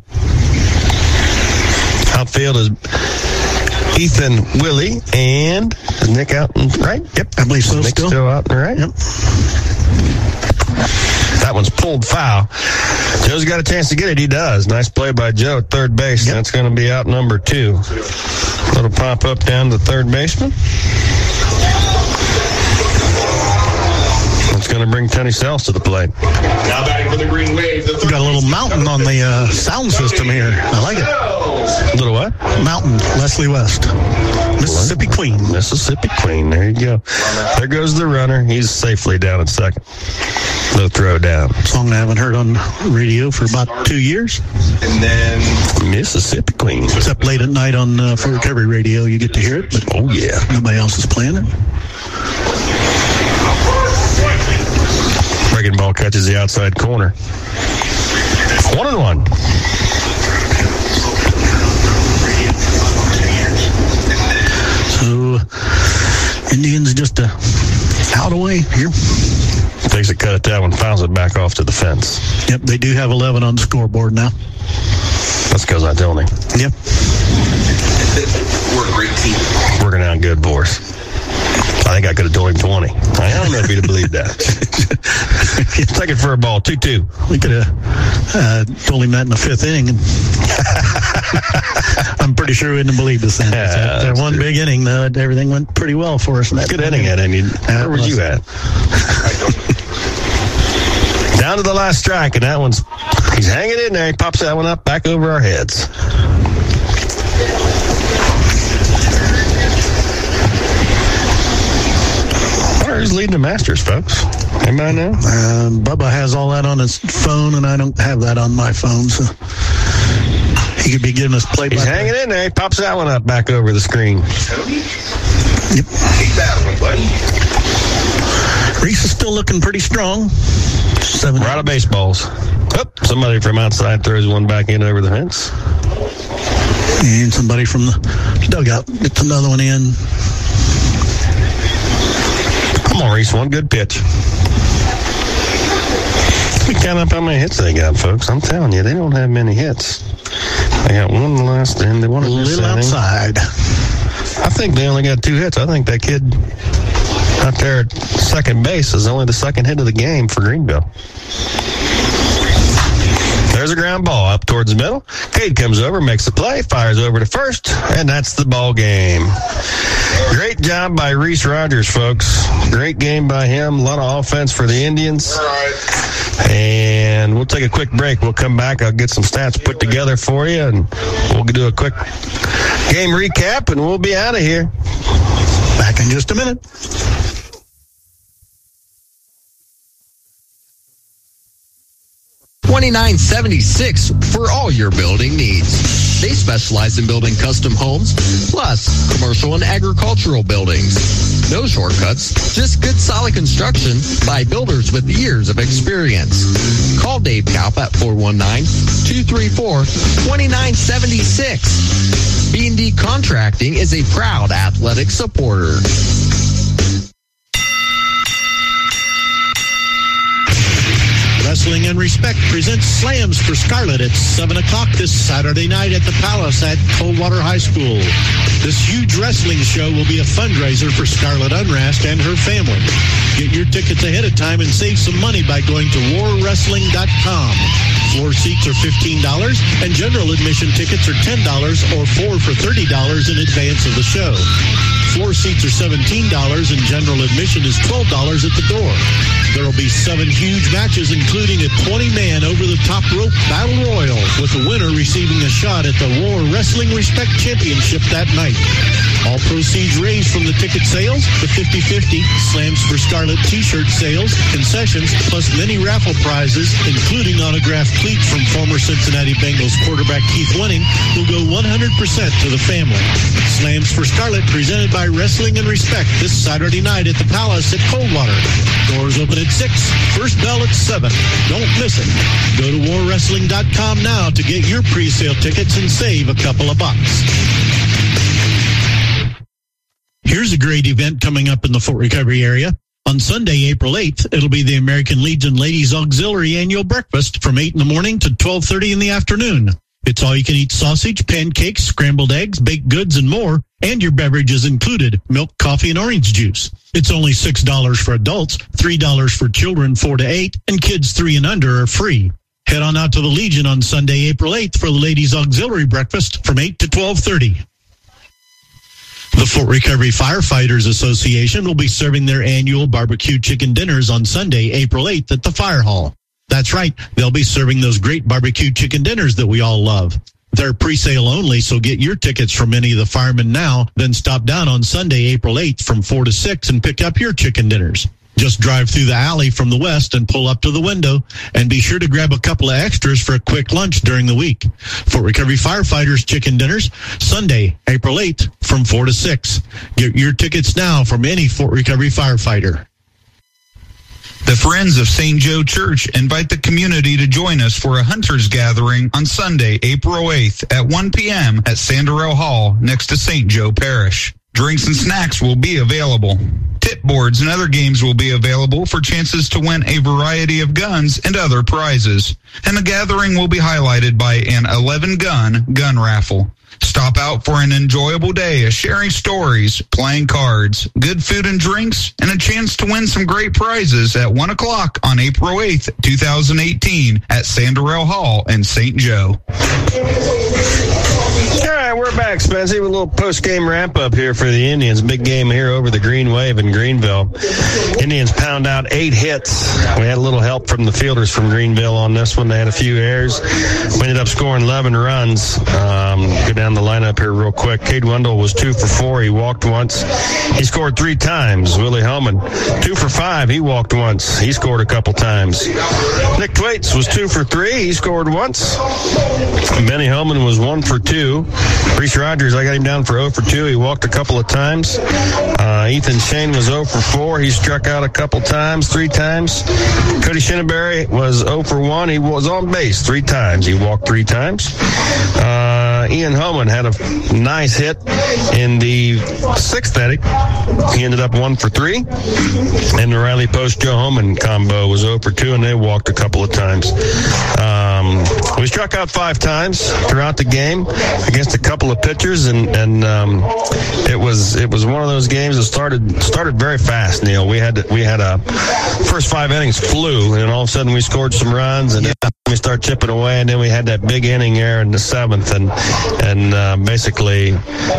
Outfield is Ethan Willie and is Nick out and right? Yep, I believe so. Nick's still. still out and right. Yep. That one's pulled foul. Joe's got a chance to get it. He does. Nice play by Joe at third base. Yep. That's going to be out number two. Little pop up down to third baseman. That's going to bring Tony Sells to the plate. Now batting for the Green Wave. We got a little mountain on the uh, sound system here. I like it. A little what? Mountain. Leslie West. Mississippi Queen. Mississippi Queen. There you go. There goes the runner. He's safely down at second. No throw down. Song I haven't heard on radio for about two years. And then Mississippi Queen. Except late at night on uh, Fort Recovery Radio, you get to hear it. But oh, yeah. Nobody else is playing it. Breaking ball catches the outside corner. One and one. so Indians just uh, out away here. Takes a cut at that one, fouls it back off to the fence. Yep, they do have eleven on the scoreboard now. That's because I told him. Yep. We're a great team. Working out good for us. I think I could have told him twenty. I don't know if he'd have believed that. Take it for a ball, two two. We could have uh, told him that in the fifth inning. And I'm pretty sure we wouldn't have believed us then. Yeah, that, that one true. big inning, though, everything went pretty well for us. In that good inning, that inning. Where was you at? Down to the last strike, and that one's, he's hanging in there. He pops that one up back over our heads. Who's leading the Masters, folks? Anybody know? Uh, Bubba has all that on his phone, and I don't have that on my phone, so he could be giving us play. He's hanging in there. He pops that one up back over the screen. Tony? Yep. Keep that one, buddy. Reese is still looking pretty strong. Seven. We're out of baseballs. Oh, somebody from outside throws one back in over the fence. And somebody from the dugout gets another one in. Come on, Reese, one good pitch. We count up how many hits they got, folks. I'm telling you, they don't have many hits. They got one last, and they want a little outside. I think they only got two hits. I think that kid out there at second base is only the second hit of the game for Greenville. There's a ground ball up towards the middle. Cade comes over, makes the play, fires over to first, and that's the ball game. Great job by Reese Rogers, folks. Great game by him. A lot of offense for the Indians. All right. And we'll take a quick break. We'll come back. I'll get some stats put together for you, and we'll do a quick game recap, and we'll be out of here. Back in just a minute. twenty-nine seventy-six for all your building needs. They specialize in building custom homes, plus commercial and agricultural buildings. No shortcuts, just good solid construction by builders with years of experience. Call Dave Kaup at four one nine, two three four, two nine seven six. B and D Contracting is a proud athletic supporter. Wrestling and Respect presents Slams for Scarlet at seven o'clock this Saturday night at the Palace at Coldwater High School. This huge wrestling show will be a fundraiser for Scarlet Unrast and her family. Get your tickets ahead of time and save some money by going to war wrestling dot com. Floor seats are fifteen dollars and general admission tickets are ten dollars or four for thirty dollars in advance of the show. Floor seats are seventeen dollars and general admission is twelve dollars at the door. There will be seven huge matches, including a twenty-man over-the-top rope battle royal, with the winner receiving a shot at the War Wrestling Respect Championship that night. All proceeds raised from the ticket sales, the fifty-fifty, Slams for Scarlet t-shirt sales, concessions, plus many raffle prizes, including autographed cleats from former Cincinnati Bengals quarterback Keith Winning, will go one hundred percent to the family. Slams for Scarlet, presented by Wrestling and Respect, this Saturday night at the Palace at Coldwater. Doors open at six, first bell at seven. Don't miss it. Go to war wrestling dot com now to get your pre-sale tickets and save a couple of bucks. Here's a great event coming up in the Fort Recovery area. On Sunday, April eighth, it'll be the American Legion Ladies Auxiliary Annual Breakfast from eight in the morning to twelve thirty in the afternoon. It's all-you-can-eat sausage, pancakes, scrambled eggs, baked goods, and more, and your beverages included, milk, coffee, and orange juice. It's only six dollars for adults, three dollars for children four to eight, and kids three and under are free. Head on out to the Legion on Sunday, April eighth for the Ladies Auxiliary Breakfast from eight to twelve thirty. The Fort Recovery Firefighters Association will be serving their annual barbecue chicken dinners on Sunday, April eighth at the Fire Hall. That's right, they'll be serving those great barbecue chicken dinners that we all love. They're pre-sale only, so get your tickets from any of the firemen now, then stop down on Sunday, April eighth from four to six and pick up your chicken dinners. Just drive through the alley from the west and pull up to the window, and be sure to grab a couple of extras for a quick lunch during the week. Fort Recovery Firefighters Chicken Dinners, Sunday, April eighth from four to six. Get your tickets now from any Fort Recovery firefighter. The Friends of Saint Joe Church invite the community to join us for a hunters gathering on Sunday, April eighth at one p.m. at Sanderell Hall next to Saint Joe Parish. Drinks and snacks will be available. Tip boards and other games will be available for chances to win a variety of guns and other prizes. And the gathering will be highlighted by an eleven gun gun raffle. Stop out for an enjoyable day of sharing stories, playing cards, good food and drinks, and a chance to win some great prizes at one o'clock on April eighth, twenty eighteen at Sanderell Hall in Saint Joe. All right, we're back, Spencer, with a little post-game wrap-up here for the Indians. Big game here over the Green Wave in Greenville. Indians pound out eight hits. We had a little help from the fielders from Greenville on this one. They had a few errors. We ended up scoring eleven runs. Um, go down the lineup here real quick. Cade Wendell was two for four. He walked once. He scored three times. Willie Hellman, two for five. He walked once. He scored a couple times. Nick Thwaites was two for three. He scored once. Benny Hellman was one for two. Reese Rogers, I got him down for zero for two. He walked a couple of times. Uh, Ethan Shane was zero for four. He struck out a couple times, three times. Cody Shinneberry was zero for one. He was on base three times. He walked three times. Uh, Ian Homan had a nice hit in the sixth inning. He ended up one for three. And the Riley Post Joe Homan combo was zero for two, and they walked a couple of times. Um, we struck out five times throughout the game against a couple of pitchers, and and um, it was it was one of those games that started started very fast. Neil, we had we had a first five innings flew, and all of a sudden we scored some runs, and then we start chipping away, and then we had that big inning there in the seventh, and and uh, basically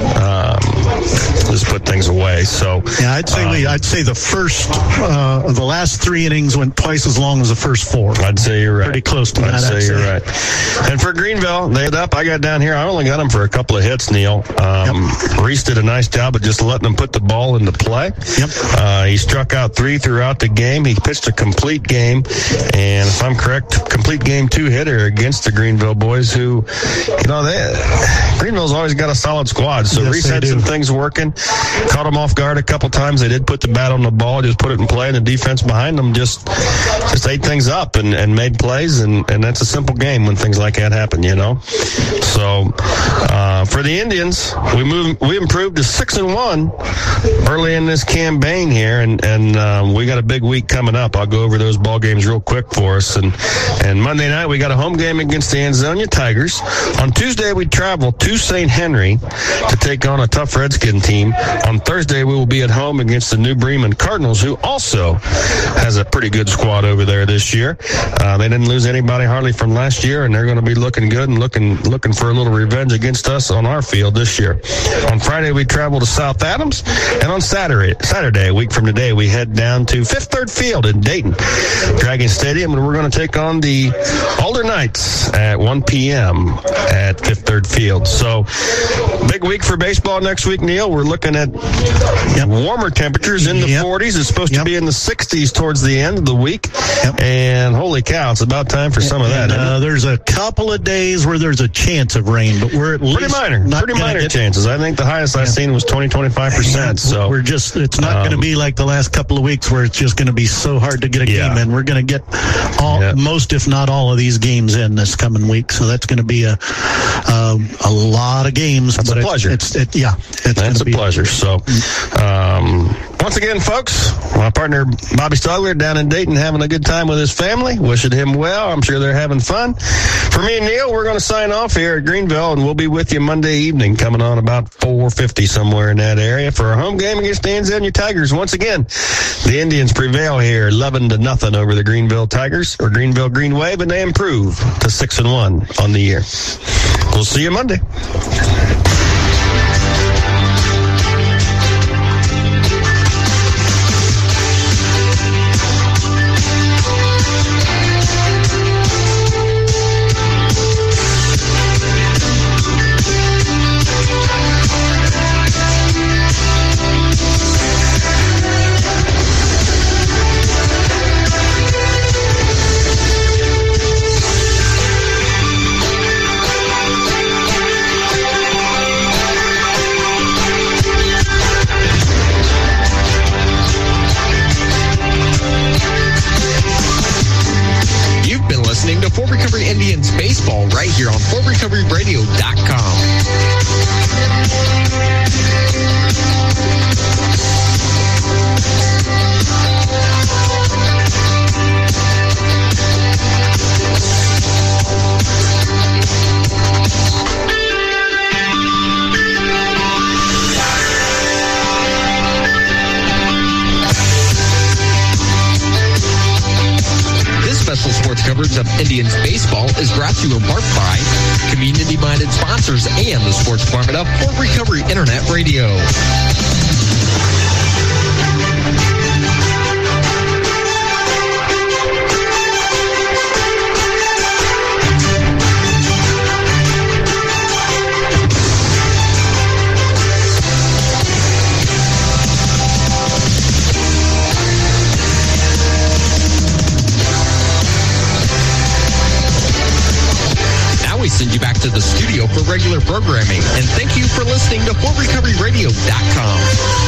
um, just put things away. So yeah, I'd say um, we, I'd say the first uh, the last three innings went twice as long as the first four. I'd say you're right. Pretty close to I'd that. Say I'd say you're right. And for Greenville, they hit up. I got down here. I only got them for a couple of hits, Neil. Um, yep. Reese did a nice job of just letting them put the ball into play. Yep. Uh, he struck out three throughout the game. He pitched a complete game, and if I'm correct, complete game two hitter against the Greenville boys, who, you know, they Greenville's always got a solid squad. So yes, Reese had do. some things working. Caught them off guard a couple times. They did put the bat on the ball, just put it in play, and the defense behind them just just ate things up and, and made plays, and, and that's a simple game when things like that happen, you know. So uh, for the Indians, we moved, we improved to six and one early in this campaign here, and and um, we got a big week coming up. I'll go over those ball games real quick for us. And and Monday night we got a home game against the Ansonia Tigers. On Tuesday we travel to Saint Henry to take on a tough Redskin team. On Thursday we will be at home against the New Bremen Cardinals, who also has a pretty good squad over there this year. Uh, they didn't lose anybody hardly from last year, and they're going to be looking good and looking looking for a little revenge against us on our field this year. On Friday we travel to South Adams, and on Saturday, Saturday, a week from today, we head down to Fifth Third Field in Dayton, Dragon Stadium, and we're going to take on the Alder Knights at one p.m. at Fifth Third Field. So, big week for baseball next week, Neil. We're looking at yep. warmer temperatures in the yep. forties. It's supposed yep. to be in the sixties towards the end of the week, yep. and holy cow, it's about time for some of that. And, uh, there's a couple of days where there's a chance of rain, but we're at pretty least minor, pretty minor get, chances. I think the highest yeah. I've seen was twenty, twenty-five percent. So we're just, it's not um, going to be like the last couple of weeks where it's just going to be so hard to get a yeah. game in. We're going to get all, yeah. most, if not all, of these games in this coming week. So that's going to be a um, a lot of games. That's but a pleasure. It's, it's it, yeah, it's that's a be, pleasure. So, um, once again, folks, my partner Bobby Stogler down in Dayton having a good time with his family. Wishing him well. I'm sure they're having fun. For me and Neil, we're going to sign off here at Greenville, and we'll be with you Monday evening, coming on about four fifty somewhere in that area for our home game against the Ansonia Tigers. Once again, the Indians prevail here, eleven to nothing over the Greenville Tigers, or Greenville Green Wave, and they improve to six and one on the year. We'll see you Monday. Fort Recovery Indians baseball right here on Fort Recovery Radio dot com. Special sports coverage of Indians baseball is brought to you in part by community-minded sponsors and the sports department of Fort Recovery Internet Radio. Send you back to the studio for regular programming. And thank you for listening to Fort Recovery Radio dot com.